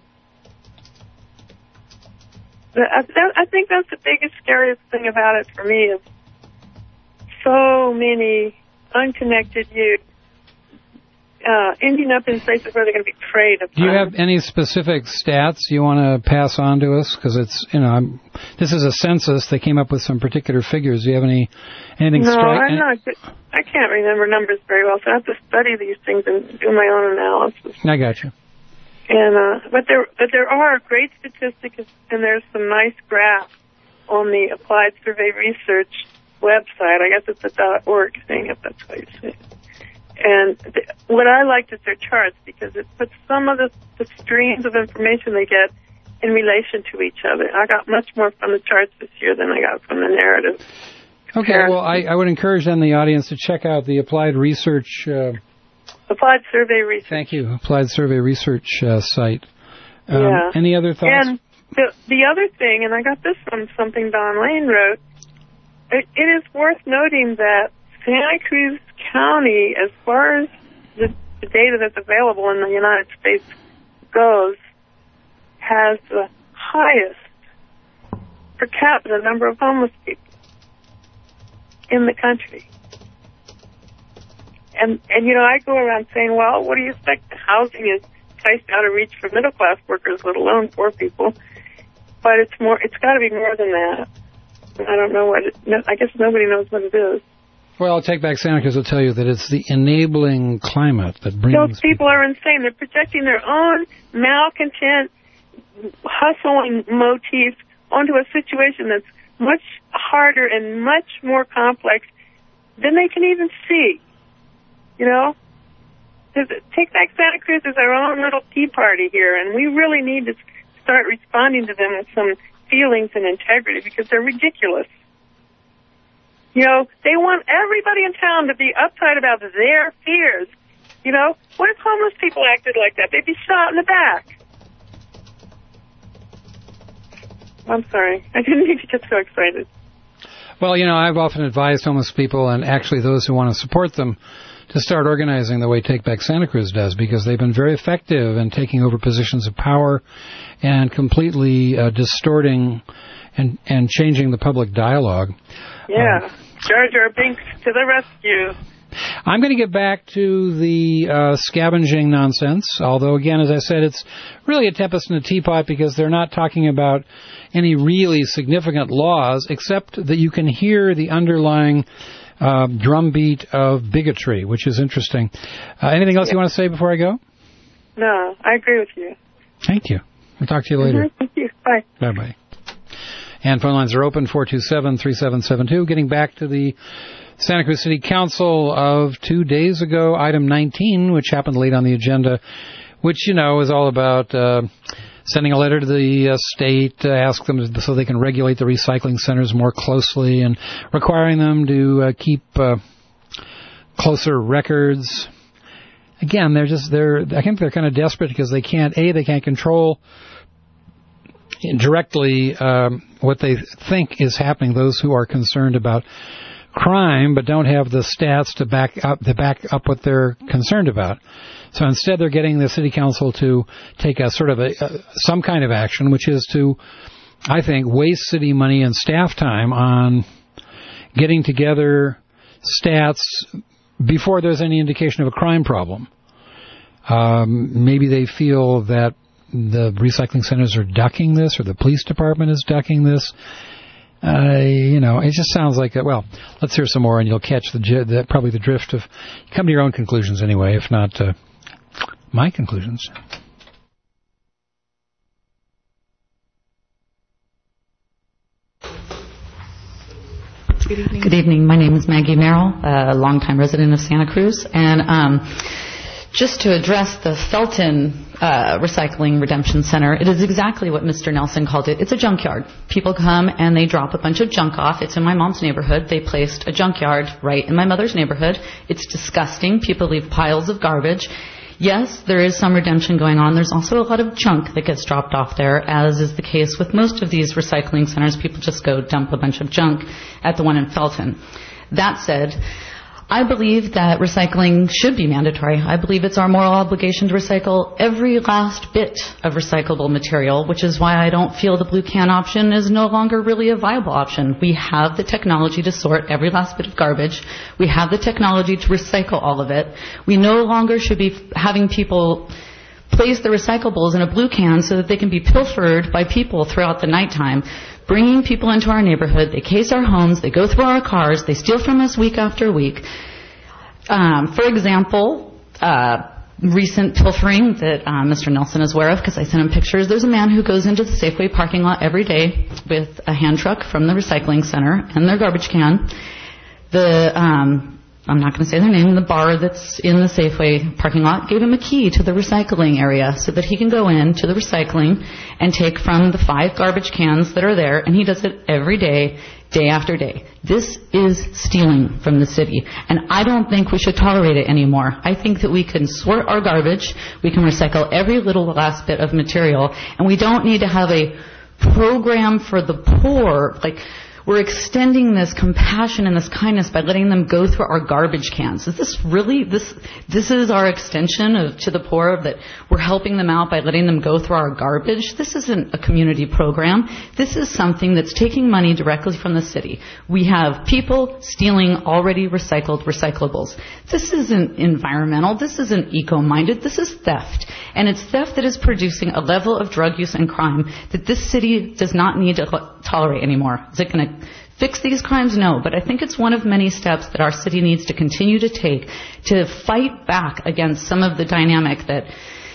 I, I think that's the biggest, scariest thing about it for me is so many unconnected youth uh, ending up in places where they're going to be preyed upon. Do you have any specific stats you want to pass on to us? Because it's, you know, I'm, this is a census. They came up with some particular figures. Do you have any anything? No, stri- I'm not good. I can't remember numbers very well, so I have to study these things and do my own analysis. I got you. And uh, but there, but there are great statistics, and there's some nice graphs on the Applied Survey Research website. I guess it's a .org thing, if that's what you say. And th- what I liked is their charts because it puts some of the, the streams of information they get in relation to each other. I got much more from the charts this year than I got from the narrative. Okay, well, I, I would encourage then the audience to check out the Applied Research. Uh, Applied Survey Research. Thank you, Applied Survey Research uh, site. Um, yeah. Any other thoughts? And the, the other thing, and I got this from something Don Lane wrote, it, it is worth noting that Santa Cruz County, as far as the, the data that's available in the United States goes, has the highest per capita number of homeless people in the country. And, and you know, I go around saying, well, what do you expect? The housing is priced out of reach for middle-class workers, let alone poor people. But it's more, it's got to be more than that. I don't know what it, no, I guess nobody knows what it is. Well, I'll take back Santa Cruz. I'll tell you that it's the enabling climate that brings... Those people are insane. They're projecting their own malcontent, hustling motif onto a situation that's much harder and much more complex than they can even see. You know? Take Back Santa Cruz as our own little tea party here, and we really need to start responding to them with some feelings and integrity because they're ridiculous. You know, they want everybody in town to be uptight about their fears. You know, what if homeless people acted like that? They'd be shot in the back. I'm sorry. I didn't mean to get so excited. Well, you know, I've often advised homeless people and actually those who want to support them to start organizing the way Take Back Santa Cruz does, because they've been very effective in taking over positions of power and completely uh, distorting and, and changing the public dialogue. Yeah. Um, Jar Jar Binks to the rescue. I'm going to get back to the uh, scavenging nonsense, although, again, as I said, it's really a tempest in a teapot because they're not talking about any really significant laws, except that you can hear the underlying uh, drumbeat of bigotry, which is interesting. Uh, anything else you want to say before I go? No, I agree with you. Thank you. I'll talk to you later. Mm-hmm. Thank you. Bye. Bye-bye. And phone lines are open, four two seven, three seven seven two. Getting back to the Santa Cruz City Council of two days ago, item nineteen, which happened late on the agenda, which, you know, is all about uh, sending a letter to the uh, state to ask them to, so they can regulate the recycling centers more closely and requiring them to uh, keep uh, closer records. Again, they're just, they're, I think they're kind of desperate because they can't, A, they can't control directly um, what they think is happening, those who are concerned about crime but don't have the stats to back up to back up what they're concerned about. So instead they're getting the city council to take a sort of a, a some kind of action, which is to, I think, waste city money and staff time on getting together stats before there's any indication of a crime problem. Um, maybe they feel that the recycling centers are ducking this, or the police department is ducking this. Uh, you know, it just sounds like, a, well, let's hear some more and you'll catch the, the probably the drift of, come to your own conclusions anyway, if not uh, my conclusions. Good evening. Good evening. My name is Maggie Merrill, a longtime resident of Santa Cruz, and um, just to address the Felton uh, Recycling Redemption Center, it is exactly what Mister Nelson called it. It's a junkyard. People come and they drop a bunch of junk off. It's in my mom's neighborhood. They placed a junkyard right in my mother's neighborhood. It's disgusting. People leave piles of garbage. Yes, there is some redemption going on. There's also a lot of junk that gets dropped off there, as is the case with most of these recycling centers. People just go dump a bunch of junk at the one in Felton. That said, I believe that recycling should be mandatory. I believe it's our moral obligation to recycle every last bit of recyclable material, which is why I don't feel the blue can option is no longer really a viable option. We have the technology to sort every last bit of garbage. We have the technology to recycle all of it. We no longer should be having people place the recyclables in a blue can so that they can be pilfered by people throughout the nighttime, bringing people into our neighborhood. They case our homes. They go through our cars. They steal from us week after week. Um, for example, uh, recent pilfering that uh, Mister Nelson is aware of, because I sent him pictures. There's a man who goes into the Safeway parking lot every day with a hand truck from the recycling center and their garbage can. The um, I'm not going to say their name. The bar that's in the Safeway parking lot gave him a key to the recycling area so that he can go in to the recycling and take from the five garbage cans that are there, and he does it every day, day after day. This is stealing from the city, and I don't think we should tolerate it anymore. I think that we can sort our garbage, we can recycle every little last bit of material, and we don't need to have a program for the poor, like we're extending this compassion and this kindness by letting them go through our garbage cans. Is this really, this this is our extension of, to the poor, that we're helping them out by letting them go through our garbage? This isn't a community program. This is something that's taking money directly from the city. We have people stealing already recycled recyclables. This isn't environmental. This isn't eco-minded. This is theft. And it's theft that is producing a level of drug use and crime that this city does not need to tolerate anymore. Is it going to fix these crimes? No, but I think it's one of many steps that our city needs to continue to take to fight back against some of the dynamic that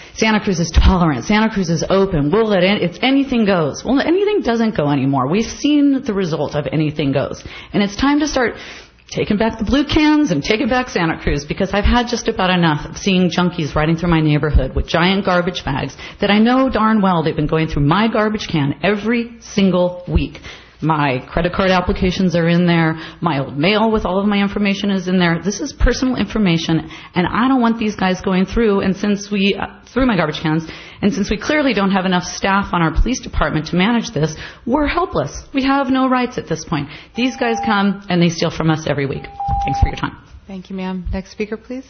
Santa Cruz is tolerant. Santa Cruz is open. We'll let it, it's anything goes. Well, anything doesn't go anymore. We've seen the result of anything goes. And it's time to start taking back the blue cans and taking back Santa Cruz, because I've had just about enough of seeing junkies riding through my neighborhood with giant garbage bags that I know darn well they've been going through my garbage can every single week. My credit card applications are in there. My old mail with all of my information is in there. This is personal information, and I don't want these guys going through, and since we, uh, through my garbage cans, and since we clearly don't have enough staff on our police department to manage this, we're helpless. We have no rights at this point. These guys come, and they steal from us every week. Thanks for your time. Thank you, ma'am. Next speaker, please.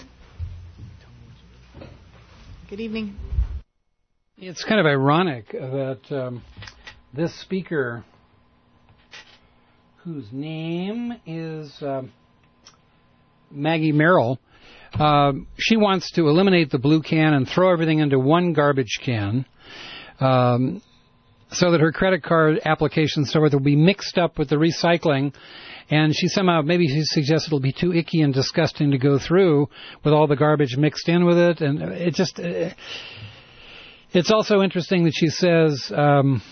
Good evening. It's kind of ironic that um, this speaker, whose name is uh, Maggie Merrill, uh, she wants to eliminate the blue can and throw everything into one garbage can, um, so that her credit card application so forth will be mixed up with the recycling. And she somehow, maybe she suggests it'll be too icky and disgusting to go through with all the garbage mixed in with it. And it just, uh, it's also interesting that she says, um,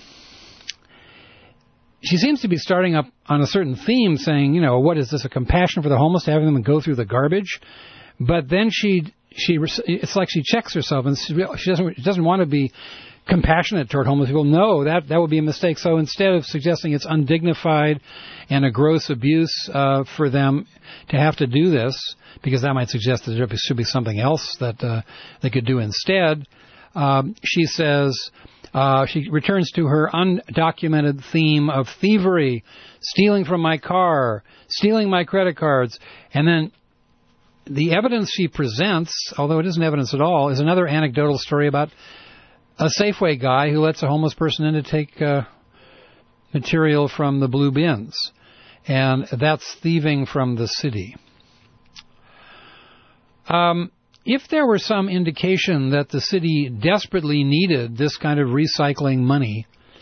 she seems to be starting up on a certain theme, saying, you know, what is this, a compassion for the homeless, to having them go through the garbage? But then she, she, it's like she checks herself, and she doesn't, she doesn't want to be compassionate toward homeless people. No, that that would be a mistake. So instead of suggesting it's undignified and a gross abuse uh, for them to have to do this, because that might suggest that there should be something else that uh, they could do instead, um, she says, Uh, she returns to her undocumented theme of thievery, stealing from my car, stealing my credit cards. And then the evidence she presents, although it isn't evidence at all, is another anecdotal story about a Safeway guy who lets a homeless person in to take uh, material from the blue bins. And that's thieving from the city. Um... If there were some indication that the city desperately needed this kind of recycling money,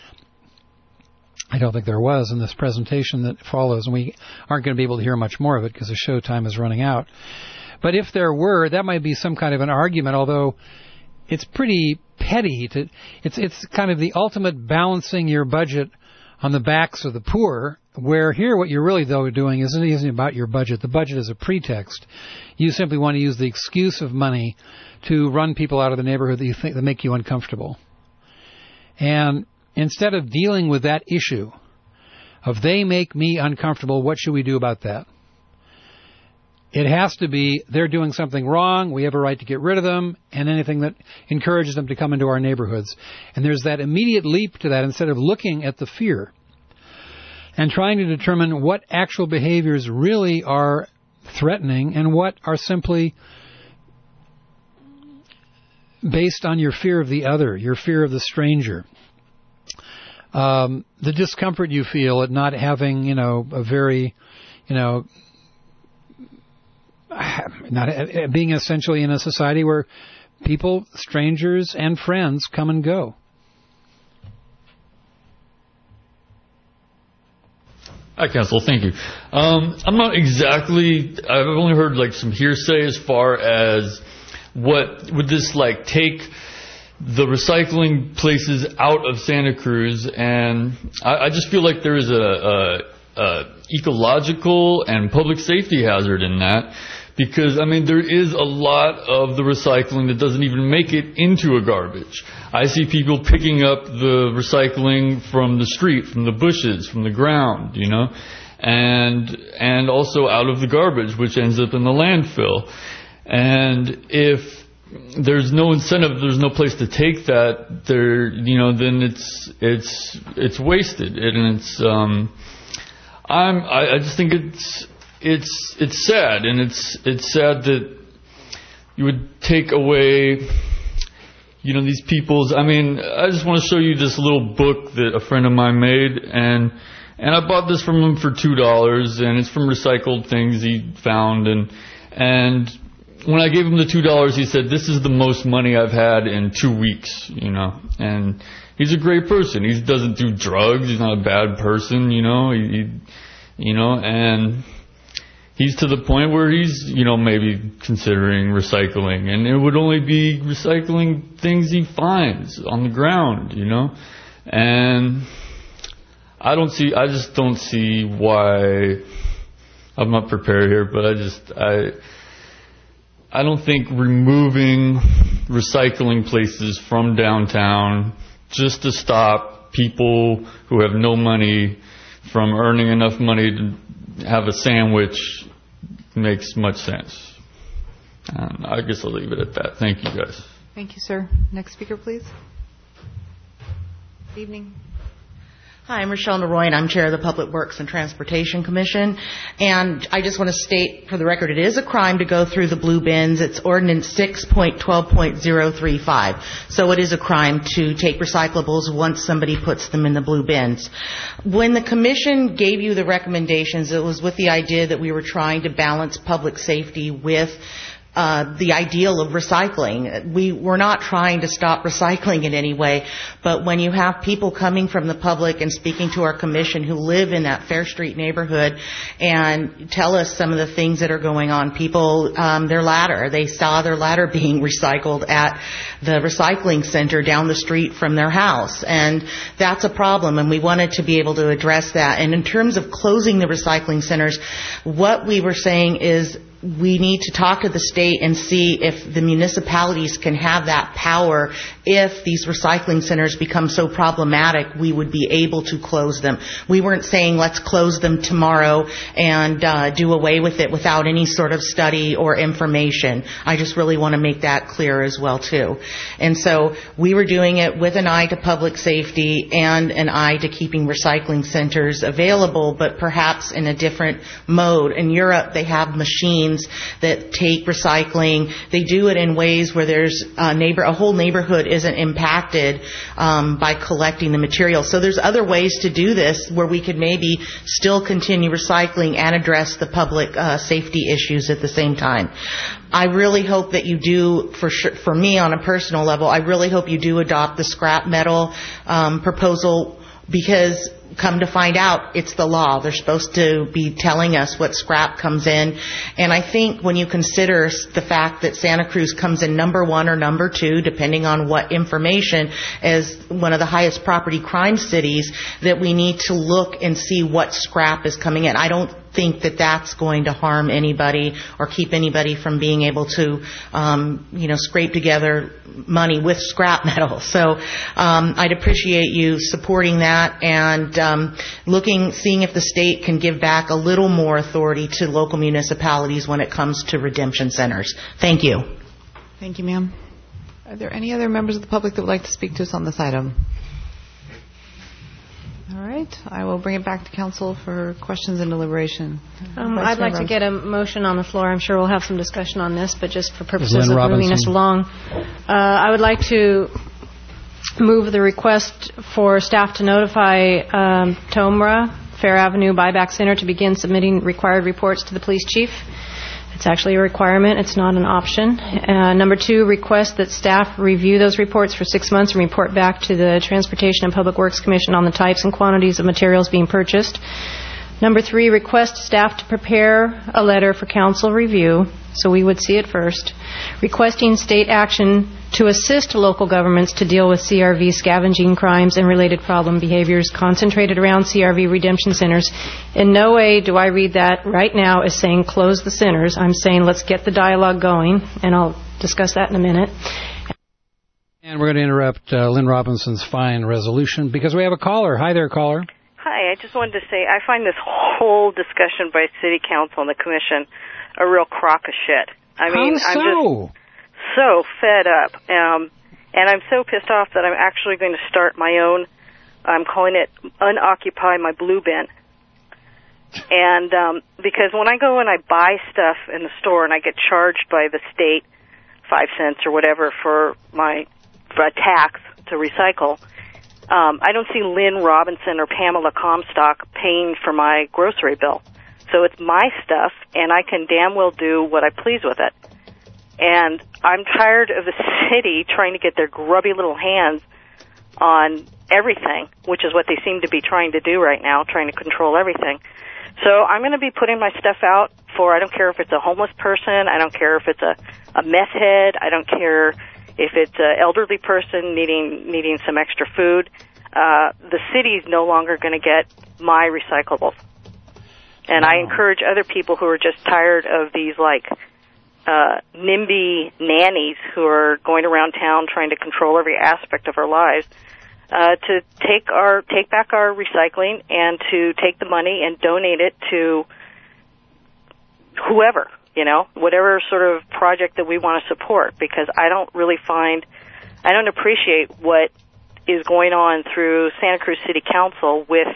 I don't think there was in this presentation that follows, and we aren't going to be able to hear much more of it because the show time is running out. But if there were, that might be some kind of an argument, although it's pretty petty. To, it's, it's kind of the ultimate balancing your budget on the backs of the poor, where here what you're really, though, doing isn't, isn't about your budget. The budget is a pretext. You simply want to use the excuse of money to run people out of the neighborhood that you think that make you uncomfortable. And instead of dealing with that issue of they make me uncomfortable, what should we do about that? It has to be they're doing something wrong, we have a right to get rid of them, and anything that encourages them to come into our neighborhoods. And there's that immediate leap to that instead of looking at the fear and trying to determine what actual behaviors really are threatening and what are simply based on your fear of the other, your fear of the stranger. Um, the discomfort you feel at not having, you know, a very, you know, not being essentially in a society where people, strangers and friends come and go. Hi, Council. Thank you. Um, I'm not exactly, I've only heard like some hearsay as far as what would this like take the recycling places out of Santa Cruz, and I, I just feel like there is a, a, a ecological and public safety hazard in that. Because, I mean, there is a lot of the recycling that doesn't even make it into a garbage. I see people picking up the recycling from the street, from the bushes, from the ground, you know, and and also out of the garbage, which ends up in the landfill. And if there's no incentive, there's no place to take that, there, you know, then it's it's it's wasted, and it's um, I'm I, I just think it's. It's it's sad, and it's it's sad that you would take away, you know, these people's. I mean, I just want to show you this little book that a friend of mine made, and and I bought this from him for two dollars, and it's from recycled things he found, and and when I gave him the two dollars, he said, "This is the most money I've had in two weeks," you know, and he's a great person. He doesn't do drugs. He's not a bad person, you know. He, he you know, and. he's to the point where he's, you know, maybe considering recycling, and it would only be recycling things he finds on the ground, you know, and I don't see, I just don't see why. I'm not prepared here, but I just, I, I don't think removing recycling places from downtown just to stop people who have no money from earning enough money to have a sandwich makes much sense. And I guess I'll leave it at that. Thank you, guys. Thank you, sir. Next speaker, please. Good evening. Hi, I'm Rochelle Neroy, and I'm chair of the Public Works and Transportation Commission. And I just want to state for the record, it is a crime to go through the blue bins. It's Ordinance six point twelve point zero three five. So it is a crime to take recyclables once somebody puts them in the blue bins. When the commission gave you the recommendations, it was with the idea that we were trying to balance public safety with Uh, the ideal of recycling. We, we're not trying to stop recycling in any way, but when you have people coming from the public and speaking to our commission who live in that Fair Street neighborhood and tell us some of the things that are going on, people, um, their ladder, they saw their ladder being recycled at the recycling center down the street from their house, and that's a problem, and we wanted to be able to address that. And in terms of closing the recycling centers, what we were saying is we need to talk to the state and see if the municipalities can have that power. If these recycling centers become so problematic, we would be able to close them. We weren't saying let's close them tomorrow and uh, do away with it without any sort of study or information. I just really want to make that clear as well, too. And so we were doing it with an eye to public safety and an eye to keeping recycling centers available, but perhaps in a different mode. In Europe, they have machines that take recycling. They do it in ways where there's a neighbor, a whole neighborhood isn't impacted um, by collecting the material. So there's other ways to do this where we could maybe still continue recycling and address the public uh, safety issues at the same time. I really hope that you do, for sure, for me on a personal level, I really hope you do adopt the scrap metal um, proposal, because come to find out, it's the law. They're supposed to be telling us what scrap comes in. And I think when you consider the fact that Santa Cruz comes in number one or number two, depending on what information, as one of the highest property crime cities, that we need to look and see what scrap is coming in. I don't think that that's going to harm anybody or keep anybody from being able to, um, you know, scrape together money with scrap metal. So um, I'd appreciate you supporting that and um, looking, seeing if the state can give back a little more authority to local municipalities when it comes to redemption centers. Thank you. Thank you, ma'am. Are there any other members of the public that would like to speak to us on this item? All right. I will bring it back to council for questions and deliberation. Um, I'd like to get a motion on the floor. I'm sure we'll have some discussion on this, but just for purposes Lynn of Robinson. moving us along, uh, I would like to move the request for staff to notify um, Tomra Fair Avenue Buyback Center to begin submitting required reports to the police chief. It's actually a requirement. It's not an option. Uh, number two, request that staff review those reports for six months and report back to the Transportation and Public Works Commission on the types and quantities of materials being purchased. Number three, request staff to prepare a letter for council review, so we would see it first, requesting state action to assist local governments to deal with C R V scavenging crimes and related problem behaviors concentrated around C R V redemption centers. In no way do I read that right now as saying close the centers. I'm saying let's get the dialogue going, and I'll discuss that in a minute. And we're going to interrupt uh, Lynn Robinson's fine resolution because we have a caller. Hi there, caller. Hi, I just wanted to say I find this whole discussion by City Council and the Commission a real crock of shit. I mean, How so? I'm just so fed up, um, and I'm so pissed off that I'm actually going to start my own. I'm calling it Unoccupy My Blue Bin, and um, because when I go and I buy stuff in the store and I get charged by the state five cents or whatever for my for a tax to recycle. Um, I don't see Lynn Robinson or Pamela Comstock paying for my grocery bill. So it's my stuff, and I can damn well do what I please with it. And I'm tired of the city trying to get their grubby little hands on everything, which is what they seem to be trying to do right now, trying to control everything. So I'm going to be putting my stuff out for, I don't care if it's a homeless person, I don't care if it's a, a meth head, I don't care if it's an elderly person needing needing some extra food. Uh, the city's no longer going to get my recyclables. And wow. I encourage other people who are just tired of these, like, uh, NIMBY nannies who are going around town trying to control every aspect of our lives, uh, to take our take back our recycling and to take the money and donate it to whoever, you know, whatever sort of project that we want to support, because I don't really find, I don't appreciate what is going on through Santa Cruz City Council with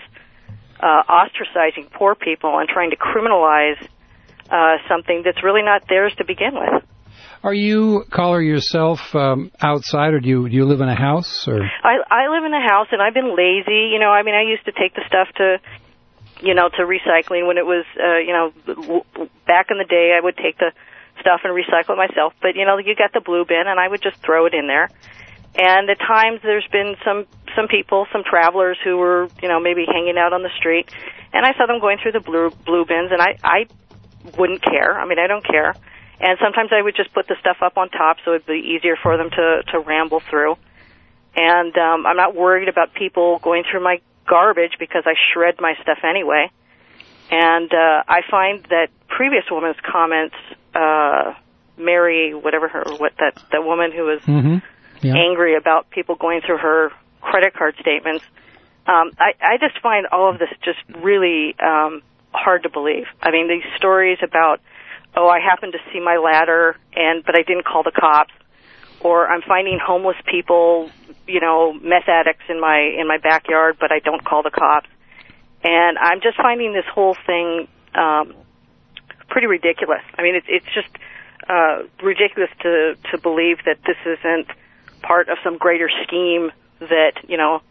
uh, ostracizing poor people and trying to criminalize uh, something that's really not theirs to begin with. Are you, caller, yourself um, outside, or do you, do you live in a house? Or I, I live in a house, and I've been lazy. You know, I mean, I used to take the stuff to, you know, to recycling when it was, uh, you know, w- back in the day, I would take the stuff and recycle it myself. But, you know, you got the blue bin, and I would just throw it in there. And at times there's been some, some people, some travelers who were, you know, maybe hanging out on the street, and I saw them going through the blue, blue bins, and I, I wouldn't care. I mean, I don't care. And sometimes I would just put the stuff up on top so it would be easier for them to, to ramble through. And um, I'm not worried about people going through my garbage because I shred my stuff anyway. And uh, I find that previous woman's comments, uh, Mary, whatever her, what that, that woman who was mm-hmm. yeah. angry about people going through her credit card statements, um, I, I just find all of this just really um, hard to believe. I mean, these stories about, oh, I happened to see my ladder, and but I didn't call the cops, or I'm finding homeless people, you know, meth addicts in my in my backyard, but I don't call the cops. And I'm just finding this whole thing um, pretty ridiculous. I mean, it's it's just uh, ridiculous to to believe that this isn't part of some greater scheme that, you know,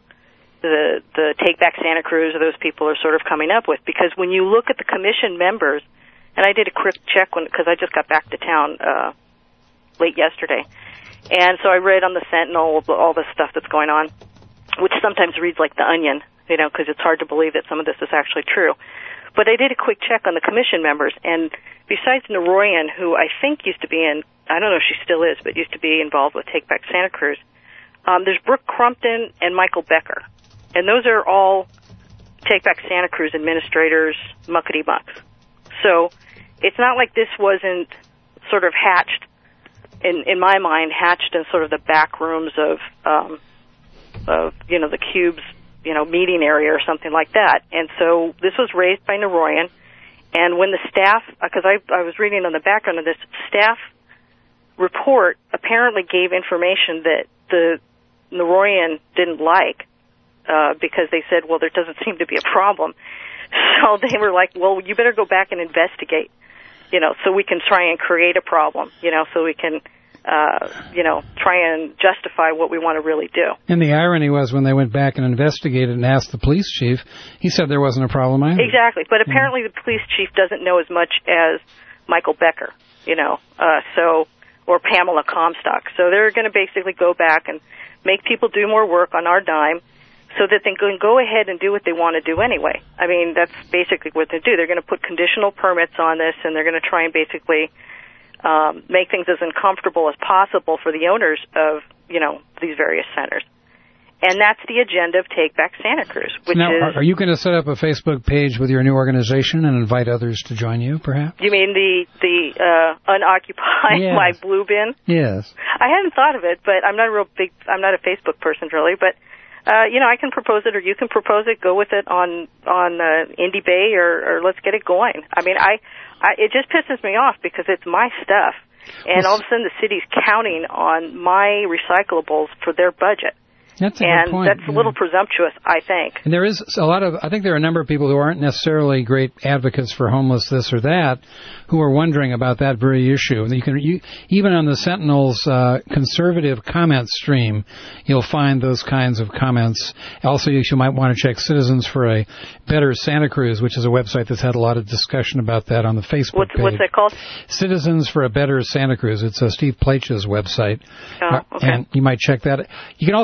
the the Take Back Santa Cruz or those people are sort of coming up with. Because when you look at the commission members, and I did a quick check because I just got back to town uh, late yesterday. And so I read on the Sentinel all this stuff that's going on, which sometimes reads like The Onion, you know, because it's hard to believe that some of this is actually true. But I did a quick check on the commission members, and besides Noroyan, who I think used to be in, I don't know if she still is, but used to be involved with Take Back Santa Cruz, um, there's Brooke Crumpton and Michael Becker. And those are all Take Back Santa Cruz administrators, muckety-mucks. So it's not like this wasn't sort of hatched, in, in my mind, hatched in sort of the back rooms of, um, of, you know, the Cubes, you know, meeting area or something like that. And so this was raised by Noroyan. And when the staff, because I, I was reading on the background of this, staff report apparently gave information that the Noroyan didn't like, uh, because they said, well, there doesn't seem to be a problem. So they were like, well, you better go back and investigate, you know, so we can try and create a problem, you know, so we can, uh, you know, try and justify what we want to really do. And the irony was when they went back and investigated and asked the police chief, he said there wasn't a problem either. Exactly. But apparently the police chief doesn't know as much as Michael Becker, you know, uh, so, or Pamela Comstock. So they're going to basically go back and make people do more work on our dime, so that they can go ahead and do what they want to do anyway. I mean, that's basically what they do. They're going to put conditional permits on this, and they're going to try and basically um, make things as uncomfortable as possible for the owners of, you know, these various centers. And that's the agenda of Take Back Santa Cruz, which now, is... Are you going to set up a Facebook page with your new organization and invite others to join you, perhaps? You mean the, the uh, Unoccupy yes. My Blue Bin? Yes. I hadn't thought of it, but I'm not a real big... I'm not a Facebook person, really, but... Uh, you know, I can propose it, or you can propose it. Go with it on on uh, Indy Bay, or, or let's get it going. I mean, I, I it just pisses me off because it's my stuff, and all of a sudden the city's counting on my recyclables for their budget. That's a and good point. that's a little presumptuous, I think. And there is a lot of, I think there are a number of people who aren't necessarily great advocates for homeless this or that, who are wondering about that very issue. And you can, you, even on the Sentinel's uh, conservative comment stream, you'll find those kinds of comments. Also, you might want to check Citizens for a Better Santa Cruz, which is a website that's had a lot of discussion about that on the Facebook what's, page. What's that called? Citizens for a Better Santa Cruz. It's uh, Steve Plaitch's website. Oh, okay. And you might check that. You can also email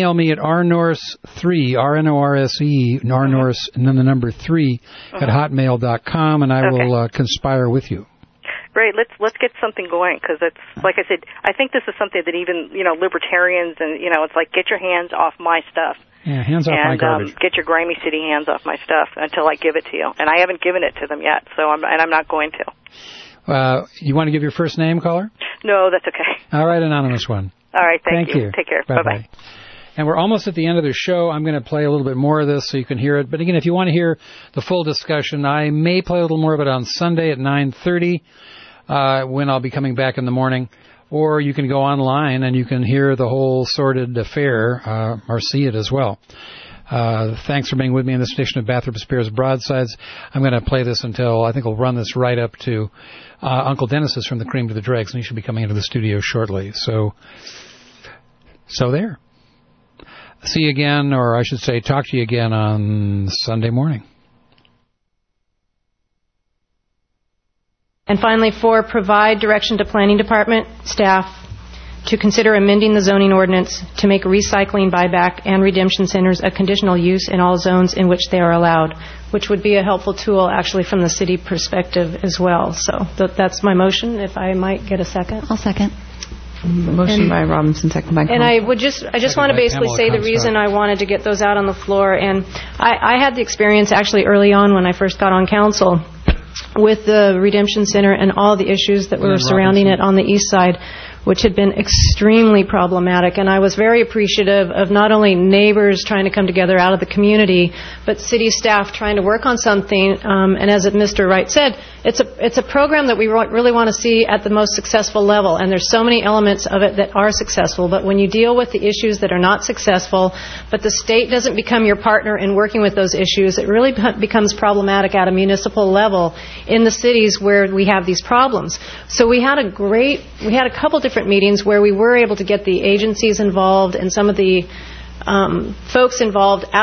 email me at rnorse three, R N O R S E, rnorse, and then the number three at hotmail dot com, and I Okay. will uh, conspire with you. Great. Let's let's get something going because it's like I said. I think this is something that even you know libertarians and you know it's like get your hands off my stuff. Yeah, hands off my and garbage. um, get your grimy city hands off my stuff until I give it to you. And I haven't given it to them yet, so I'm and I'm not going to. Uh, you want to give your first name, caller? No, that's okay. All right, anonymous one. All right. Thank, Thank you. Take care. Bye-bye. Bye-bye. And we're almost at the end of the show. I'm going to play a little bit more of this so you can hear it. But again, if you want to hear the full discussion, I may play a little more of it on Sunday at nine thirty uh, when I'll be coming back in the morning. Or you can go online and you can hear the whole sordid affair uh, or see it as well. Uh, thanks for being with me in this edition of Bathrop Spears Broadsides. I'm going to play this until I think I'll run this right up to uh, Uncle Dennis's from the Cream to the Dregs, and he should be coming into the studio shortly. So, so there. See you again, or I should say talk to you again on Sunday morning. And finally, four, provide direction to Planning Department staff to consider amending the zoning ordinance to make recycling, buyback, and redemption centers a conditional use in all zones in which they are allowed, which would be a helpful tool actually from the city perspective as well. So th- that's my motion, if I might get a second. I'll second. Motion And- by Robinson, second by And Combs. I would just, I just Second want to by basically Pamela say the Comstock. reason I wanted to get those out on the floor, and I, I had the experience actually early on when I first got on council with the Redemption Center and all the issues that And were then surrounding Robinson. it on the east side, which had been extremely problematic. And I was very appreciative of not only neighbors trying to come together out of the community, but city staff trying to work on something. Um, and as Mister Wright said, it's a it's a program that we ro- really want to see at the most successful level. And there's so many elements of it that are successful. But when you deal with the issues that are not successful, but the state doesn't become your partner in working with those issues, it really be- becomes problematic at a municipal level in the cities where we have these problems. So we had a great, we had a couple different meetings where we were able to get the agencies involved and some of the um, folks involved